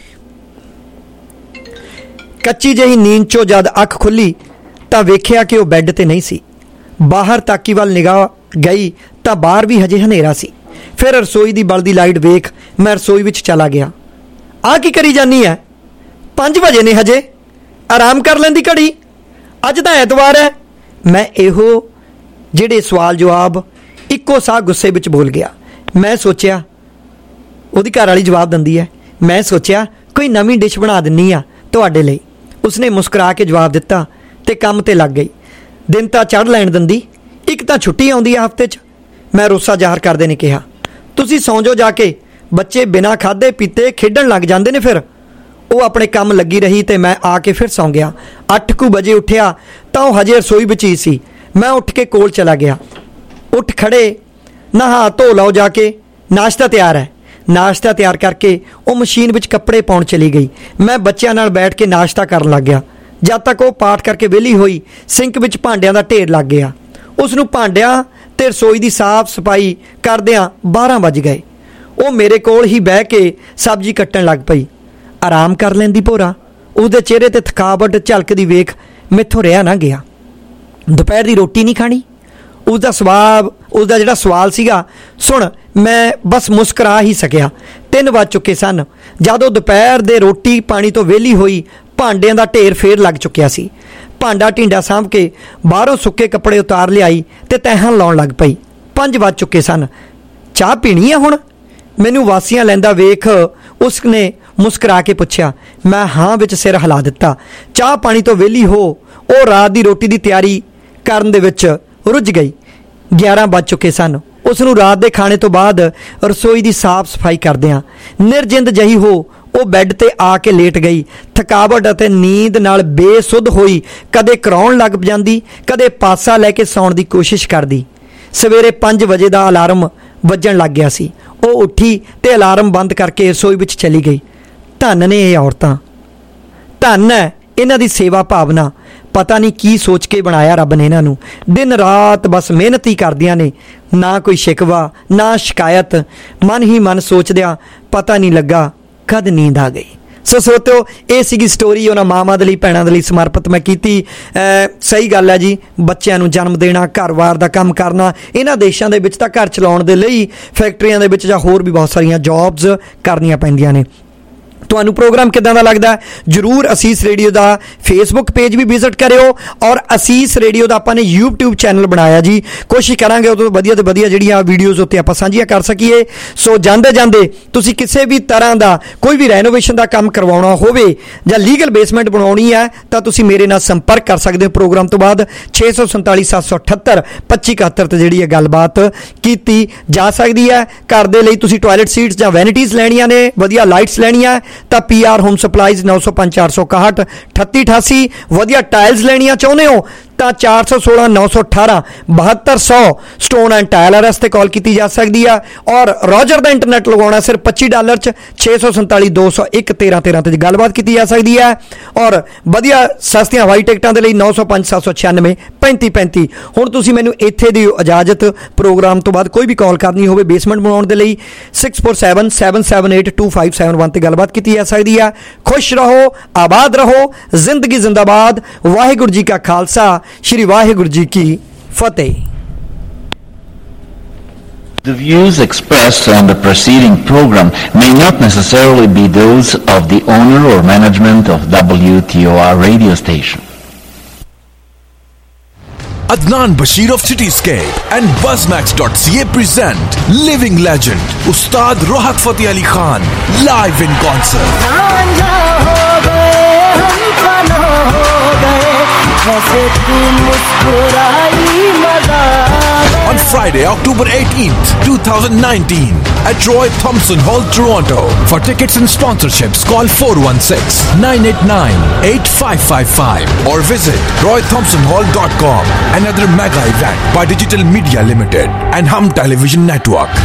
ਕੱਚੀ ਜਿਹੀ ਨੀਂਦ ਚੋਂ ਜਦ ਅੱਖ ਖੁੱਲੀ ਤਾਂ ਵੇਖਿਆ ਕਿ ਉਹ ਬੈੱਡ ਤੇ ਨਹੀਂ ਸੀ। ਬਾਹਰ ਤਾਕੀ ਵੱਲ ਨਿਗਾਹ ਗਈ ਤਾਂ ਬਾਹਰ ਵੀ ਹਜੇ ਹਨੇਰਾ ਸੀ। ਫਿਰ ਰਸੋਈ ਦੀ ਬਲਦੀ ਲਾਈਟ ਵੇਖ ਮੈਂ ਰਸੋਈ ਵਿੱਚ ਚਲਾ ਗਿਆ। ਆਹ ਕੀ ਕਰੀ ਜਾਨੀ ਹੈ? 5 ਵਜੇ ਨੇ ਹਜੇ, ਆਰਾਮ ਕਰ ਲੈਂਦੀ ਘੜੀ, ਅੱਜ ਤਾਂ ਐਤਵਾਰ ਹੈ। ਮੈਂ ਇਹੋ ਜਿਹੜੇ ਸਵਾਲ ਜਵਾਬ ਇੱਕੋ ਸਾਹ ਗੁੱਸੇ ਵਿੱਚ ਬੋਲ ਗਿਆ। ਮੈਂ ਸੋਚਿਆ ਉਹਦੀ ਘਰ ਵਾਲੀ ਜਵਾਬ ਦਿੰਦੀ ਹੈ, ਮੈਂ ਸੋਚਿਆ ਕੋਈ ਨਵੀਂ ਡਿਸ਼ ਬਣਾ ਦਿੰਨੀ ਆ ਤੁਹਾਡੇ ਲਈ। ਉਸਨੇ ਮੁਸਕਰਾ ਕੇ ਜਵਾਬ ਦਿੱਤਾ ਤੇ ਕੰਮ ਤੇ ਲੱਗ ਗਈ। ਦਿਨ ਤਾਂ ਚੜ੍ਹ ਲੈਣ ਦਿੰਦੀ, ਇੱਕ ਤਾਂ ਛੁੱਟੀ ਆਉਂਦੀ ਆ ਹਫ਼ਤੇ 'ਚ। ਮੈਂ ਰੋਸਾ ਜ਼ਾਹਰ ਕਰਦੇ ਨੇ ਕਿਹਾ, ਤੁਸੀਂ ਸੌਂ ਜਾਓ ਜਾ ਕੇ, ਬੱਚੇ ਬਿਨਾਂ ਖਾਧੇ ਪੀਤੇ ਖੇਡਣ ਲੱਗ ਜਾਂਦੇ ਨੇ। ਫਿਰ ਉਹ ਆਪਣੇ ਕੰਮ ਲੱਗੀ ਰਹੀ ਤੇ ਮੈਂ ਆ ਕੇ ਫਿਰ ਸੌਂ ਗਿਆ। 8 ਵਜੇ ਉੱਠਿਆ ਤਾਂ ਉਹ ਹਜੇ ਰਸੋਈ ਵਿੱਚ ਹੀ ਸੀ। ਮੈਂ ਉੱਠ ਕੇ ਕੋਲ ਚਲਾ ਗਿਆ। ਉੱਠ ਖੜੇ, ਨਹਾ ਧੋ ਲਓ ਜਾ ਕੇ, ਨਾਸ਼ਤਾ ਤਿਆਰ ਹੈ। ਨਾਸ਼ਤਾ ਤਿਆਰ ਕਰਕੇ ਉਹ ਮਸ਼ੀਨ ਵਿੱਚ ਕੱਪੜੇ ਪਾਉਣ ਚਲੀ ਗਈ। ਮੈਂ ਬੱਚਿਆਂ ਨਾਲ ਬੈਠ ਕੇ ਨਾਸ਼ਤਾ ਕਰਨ ਲੱਗ ਗਿਆ। ਜਦ ਤੱਕ ਉਹ ਪਾਠ ਕਰਕੇ ਵਿਹਲੀ ਹੋਈ, ਸਿੰਕ ਵਿੱਚ ਭਾਂਡਿਆਂ ਦਾ ਢੇਰ ਲੱਗ ਗਿਆ। ਉਸ ਨੂੰ ਭਾਂਡਿਆਂ ਤੇ ਰਸੋਈ ਦੀ ਸਾਫ਼ ਸਫਾਈ ਕਰਦਿਆਂ 12 ਵੱਜ ਗਏ। ਉਹ ਮੇਰੇ ਕੋਲ ਹੀ ਬਹਿ ਕੇ ਸਬਜ਼ੀ ਕੱਟਣ ਲੱਗ ਪਈ। ਆਰਾਮ ਕਰ ਲੈਂਦੀ ਭੋਰਾ। ਉਹਦੇ ਚਿਹਰੇ ਤੇ ਥਕਾਵਟ ਝਲਕਦੀ ਵੇਖ ਮੈਥੋਂ ਰਿਹਾ ਨਾ ਗਿਆ। ਦੁਪਹਿਰ ਦੀ ਰੋਟੀ ਨਹੀਂ ਖਾਣੀ? ਉਸਦਾ ਜਿਹੜਾ ਸਵਾਲ ਸੀਗਾ ਸੁਣ ਮੈਂ ਬਸ ਮੁਸਕਰਾ ਹੀ ਸਕਿਆ। 3 ਵੱਜ ਚੁੱਕੇ ਸਨ। ਜਦੋਂ ਦੁਪਹਿਰ ਦੇ ਰੋਟੀ ਪਾਣੀ ਤੋਂ ਵਿਹਲੀ ਹੋਈ, ਭਾਂਡਿਆਂ ਦਾ ਢੇਰ ਫੇਰ ਲੱਗ ਚੁੱਕਿਆ ਸੀ। ਭਾਂਡਾ ਢੀਂਡਾ ਸਾਂਭ ਕੇ ਬਾਹਰੋਂ ਸੁੱਕੇ ਕੱਪੜੇ ਉਤਾਰ ਲਿਆਈ ਤੇ ਤਹਿਾਂ ਲਾਉਣ ਲੱਗ ਪਈ। 5 ਵੱਜ ਚੁੱਕੇ ਸਨ। ਚਾਹ ਪੀਣੀ ਆ ਹੁਣ? ਮੈਨੂੰ ਵਾਸੀਆਂ ਲੈਂਦਾ ਵੇਖ ਉਸਨੇ ਮੁਸਕਰਾ ਕੇ ਪੁੱਛਿਆ। ਮੈਂ ਹਾਂ ਵਿੱਚ ਸਿਰ ਹਿਲਾ ਦਿੱਤਾ। ਚਾਹ ਪਾਣੀ ਤੋਂ ਵਿਹਲੀ ਹੋ ਉਹ ਰਾਤ ਦੀ ਰੋਟੀ ਦੀ ਤਿਆਰੀ ਕਰਨ ਦੇ ਵਿੱਚ ਰੁੱਝ ਗਈ। 11 ਵੱਜ ਚੁੱਕੇ ਸਨ। ਉਸ ਨੂੰ ਰਾਤ ਦੇ ਖਾਣੇ ਤੋਂ ਬਾਅਦ ਰਸੋਈ ਦੀ ਸਾਫ਼ ਸਫਾਈ ਕਰਦਿਆਂ ਨਿਰਜਿੰਦ ਜਹੀ ਹੋ ਉਹ ਬੈੱਡ ਤੇ ਆ ਕੇ ਲੇਟ ਗਈ। ਥਕਾਵਟ ਅਤੇ ਨੀਂਦ ਨਾਲ ਬੇਸੁੱਧ ਹੋਈ ਕਦੇ ਕਰਾਉਣ ਲੱਗ ਜਾਂਦੀ, ਕਦੇ ਪਾਸਾ ਲੈ ਕੇ ਸੌਣ ਦੀ ਕੋਸ਼ਿਸ਼ ਕਰਦੀ। ਸਵੇਰੇ 5 ਵਜੇ ਦਾ ਅਲਾਰਮ ਵੱਜਣ ਲੱਗ ਗਿਆ ਸੀ। ਉਹ ਉੱਠੀ ਤੇ ਅਲਾਰਮ ਬੰਦ ਕਰਕੇ ਰਸੋਈ ਵਿੱਚ ਚਲੀ ਗਈ। ਧੰਨ ਨੇ ਇਹ ਔਰਤਾਂ, ਧੰਨ ਹੈ ਇਹਨਾਂ ਦੀ ਸੇਵਾ ਭਾਵਨਾ। ਪਤਾ ਨਹੀਂ ਕੀ ਸੋਚ ਕੇ ਬਣਾਇਆ ਰੱਬ ਨੇ ਇਹਨਾਂ ਨੂੰ। ਦਿਨ ਰਾਤ ਬਸ ਮਿਹਨਤ ਹੀ ਕਰਦੀਆਂ ਨੇ, ਨਾ ਕੋਈ ਸ਼ਿਕਵਾ ਨਾ ਸ਼ਿਕਾਇਤ। ਮਨ ਹੀ ਮਨ ਸੋਚਦਿਆਂ ਪਤਾ ਨਹੀਂ ਲੱਗਾ ਕਦ ਨੀਂਦ ਆ ਗਈ। ਸੋ ਸੋਤਿਓ ਇਹ ਸੀਗੀ ਸਟੋਰੀ ਉਹਨਾਂ ਮਾਵਾਂ ਦੇ ਲਈ, ਭੈਣਾਂ ਦੇ ਲਈ ਸਮਰਪਿਤ ਮੈਂ ਕੀਤੀ। ਸਹੀ ਗੱਲ ਹੈ ਜੀ, ਬੱਚਿਆਂ ਨੂੰ ਜਨਮ ਦੇਣਾ, ਘਰ-ਬਾਰ ਦਾ ਕੰਮ ਕਰਨਾ। ਇਹਨਾਂ ਦੇਸ਼ਾਂ ਦੇ ਵਿੱਚ ਤਾਂ ਘਰ ਚਲਾਉਣ ਦੇ ਲਈ ਫੈਕਟਰੀਆਂ ਦੇ ਵਿੱਚ ਜਾਂ ਹੋਰ ਵੀ ਬਹੁਤ ਸਾਰੀਆਂ ਜੌਬਸ ਕਰਨੀਆਂ ਪੈਂਦੀਆਂ ਨੇ। ਤੁਹਾਨੂੰ ਪ੍ਰੋਗਰਾਮ ਕਿੱਦਾਂ ਦਾ ਲੱਗਦਾ? ਜ਼ਰੂਰ ਅਸੀਸ ਰੇਡੀਓ ਦਾ ਫੇਸਬੁੱਕ ਪੇਜ ਵੀ ਵਿਜ਼ਿਟ ਕਰਿਓ ਔਰ ਅਸੀਸ ਰੇਡੀਓ ਦਾ ਆਪਾਂ ਨੇ YouTube ਚੈਨਲ ਬਣਾਇਆ ਜੀ। ਕੋਸ਼ਿਸ਼ ਕਰਾਂਗੇ ਉਹ ਤੋਂ ਵਧੀਆ ਤੋਂ ਵਧੀਆ ਜਿਹੜੀਆਂ ਵੀਡੀਓਜ਼ ਉੱਤੇ ਆਪਾਂ ਸਾਂਝੀਆਂ ਕਰ ਸਕੀਏ। ਸੋ ਜਾਂਦੇ ਜਾਂਦੇ ਤੁਸੀਂ ਕਿਸੇ ਵੀ ਤਰ੍ਹਾਂ ਦਾ ਕੋਈ ਵੀ ਰੈਨੋਵੇਸ਼ਨ ਦਾ ਕੰਮ ਕਰਵਾਉਣਾ ਹੋਵੇ ਜਾਂ ਲੀਗਲ ਬੇਸਮੈਂਟ ਬਣਾਉਣੀ ਹੈ ਤਾਂ ਤੁਸੀਂ ਮੇਰੇ ਨਾਲ ਸੰਪਰਕ ਕਰ ਸਕਦੇ ਹੋ। ਪ੍ਰੋਗਰਾਮ ਤੋਂ ਬਾਅਦ 647 778 2571 ਤੇ ਜਿਹੜੀ ਹੈ ਗੱਲਬਾਤ ਕੀਤੀ ਜਾ ਸਕਦੀ ਹੈ। ਘਰ ਦੇ ਲਈ ਤੁਸੀਂ ਟਾਇਲਟ ਸੀਟਸ ਜਾਂ ਵੈਨਿਟੀਜ਼ ਲੈਣੀਆਂ ਨੇ, ਵਧੀਆ ਲਾਈਟਸ ਲੈਣੀਆਂ ਤਾਂ PR ਹੋਮ ਸਪਲਾਈਜ਼ 905 461 3888। ਵਧੀਆ ਟਾਇਲਸ ਲੈਣੀਆਂ ਚਾਹੁੰਦੇ ਹੋ ਤਾਂ 416 918 7200 ਸਟੋਨ ਐਂਡ ਟਾਇਲਰ ਵਾਸਤੇ ਕਾਲ ਕੀਤੀ ਜਾ ਸਕਦੀ ਆ। ਔਰ ਰੋਜਰ ਦਾ ਇੰਟਰਨੈਟ ਲਗਾਉਣਾ ਸਿਰਫ $25 'ਚ 647 201 1313 ਤੇ ਗੱਲਬਾਤ ਕੀਤੀ ਜਾ ਸਕਦੀ ਹੈ। ਔਰ ਵਧੀਆ ਸਸਤੀਆਂ ਹਵਾਈ ਟਿਕਟਾਂ ਦੇ ਲਈ 905 796 3535। ਹੁਣ ਤੁਸੀਂ ਮੈਨੂੰ ਇੱਥੇ ਦਿਓ ਇਜਾਜ਼ਤ। ਪ੍ਰੋਗਰਾਮ ਤੋਂ ਬਾਅਦ ਕੋਈ ਵੀ ਕਾਲ ਕਰਨੀ ਹੋਵੇ ਬੇਸਮੈਂਟ ਬਣਾਉਣ ਦੇ ਲਈ 647 778 2571 ਤੇ ਗੱਲਬਾਤ ਕੀਤੀ ਜਾ ਸਕਦੀ ਹੈ। ਖੁਸ਼ ਰਹੋ, ਆਬਾਦ ਰਹੋ, ਜ਼ਿੰਦਗੀ ਜ਼ਿੰਦਾਬਾਦ। ਵਾਹਿਗੁਰੂ ਜੀ ਕਾ ਖਾਲਸਾ, श्री वाहिगुरु जी की फतेह। The views expressed on the preceding program may not necessarily be those of the owner or management of WTOR radio station. Adnan Bashir of Cityscape and Buzzmax.ca present living legend Ustad Rohat Fateh Ali Khan live in concert. On Friday, October 18th, 2019 at Roy Thompson Hall, Toronto. For tickets and sponsorships, call 416-989-8555 or visit roythompsonhall.com. Another mega event by Digital Media Limited and Hum Television Network.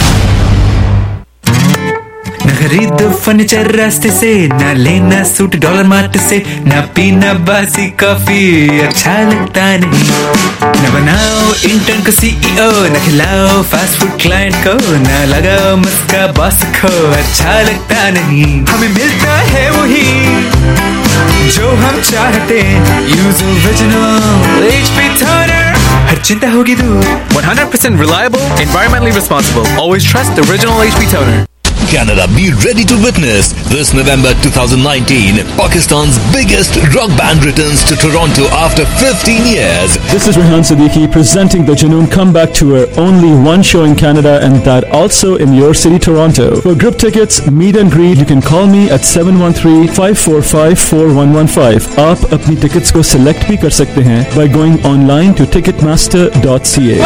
न खरीदो furniture रास्ते से, न लेना suit dollar mart से, न पीना बासी कॉफी अच्छा लगता नहीं, न बनाओ इंटर्न को CEO, न खिलाओ फास्ट फूड क्लाइंट को, न लगाओ मस्का बॉस को अच्छा लगता नहीं। हमें मिलता है वही जो हम चाहते, यूज ओरिजिनल HP toner, हर चिंता होगी दूर। 100% reliable, environmentally responsible, always trust the original HP toner. Canada, be ready to witness this November 2019 Pakistan's biggest rock band returns to Toronto after 15 years. This is Rehan Siddiqui presenting the Junoon Comeback Tour. Only one show in Canada and that also in your city, Toronto. For group tickets, meet and greet, you can call me at 713-545-4115. आप अपनी tickets को select भी कर सकते हैं by going online to ticketmaster.ca.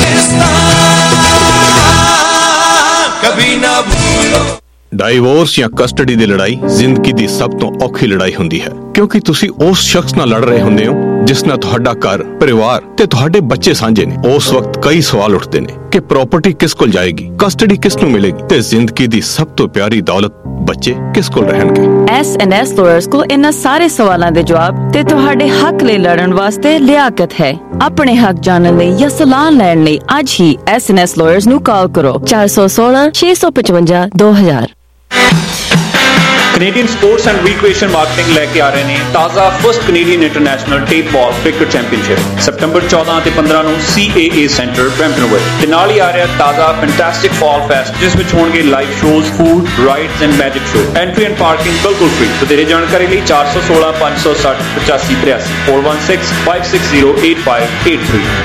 Divorce ਜਾਂ custody ਦੀ ਲੜਾਈ ਜ਼ਿੰਦਗੀ ਦੀ ਸਭ ਤੋਂ ਔਖੀ ਲੜਾਈ ਹੁੰਦੀ ਹੈ, ਕਿਉਂਕਿ ਤੁਸੀਂ ਉਸ ਸ਼ਖਸ ਨਾਲ ਲੜ ਰਹੇ ਹੁੰਦੇ ਹੋ ਜਿਸ ਨਾਲ ਤੁਹਾਡਾ ਘਰ, ਪਰਿਵਾਰ ਤੇ ਤੁਹਾਡੇ ਬੱਚੇ ਸਾਂਝੇ ਨੇ। ਉਸ ਵਕਤ ਕਈ ਸਵਾਲ ਉੱਠਦੇ ਨੇ ਕਿ ਪ੍ਰਾਪਰਟੀ ਕਿਸ ਕੋਲ ਜਾਏਗੀ, ਕਸਟਡੀ ਕਿਸ ਨੂੰ ਮਿਲੇਗੀ ਤੇ ਜ਼ਿੰਦਗੀ ਦੀ ਸਭ ਤੋਂ ਪਿਆਰੀ ਦੌਲਤ ਬੱਚੇ ਕਿਸ ਕੋਲ ਰਹਿਣਗੇ। S&S lawyers ਕੋਲ ਇਹਨਾਂ ਸਾਰੇ ਸਵਾਲਾਂ ਦੇ ਜਵਾਬ ਤੇ ਤੁਹਾਡੇ ਹੱਕ ਲਈ ਲੜਨ ਵਾਸਤੇ ਲਿਆਕਤ ਹੈ। ਆਪਣੇ ਹੱਕ ਜਾਣਨ ਲਈ ਜਾਂ ਸਲਾਹ ਲੈਣ ਲਈ ਅੱਜ ਹੀ S&S lawyers ਨੂੰ ਕਾਲ ਕਰੋ 416 655 2000। Canadian sports and recreation marketing ਲੈ ਕੇ ਆ ਰਹੇ ਨੇ ਤਾਜ਼ਾ first Canadian international tape ball cricket championship ਸਤੰਬਰ 14 ਤੇ 15 ਨੂੰ CAA ਸੈਂਟਰ ਬਰੈਂਪਟਨ ਵਿੱਚ ਤੇ ਨਾਲ ਹੀ ਆ ਰਿਹਾ ਤਾਜ਼ਾ ਫੈਂਟੈਸਟਿਕ ਫਾਲ ਫੈਸਟ ਜਿਸ ਵਿੱਚ ਹੋਣਗੇ live shows food rides and magic show entry and parking ਬਿਲਕੁਲ ਫ੍ਰੀ ਵਧੇਰੇ ਜਾਣਕਾਰੀ ਲਈ 416 560 8583 416 560 8583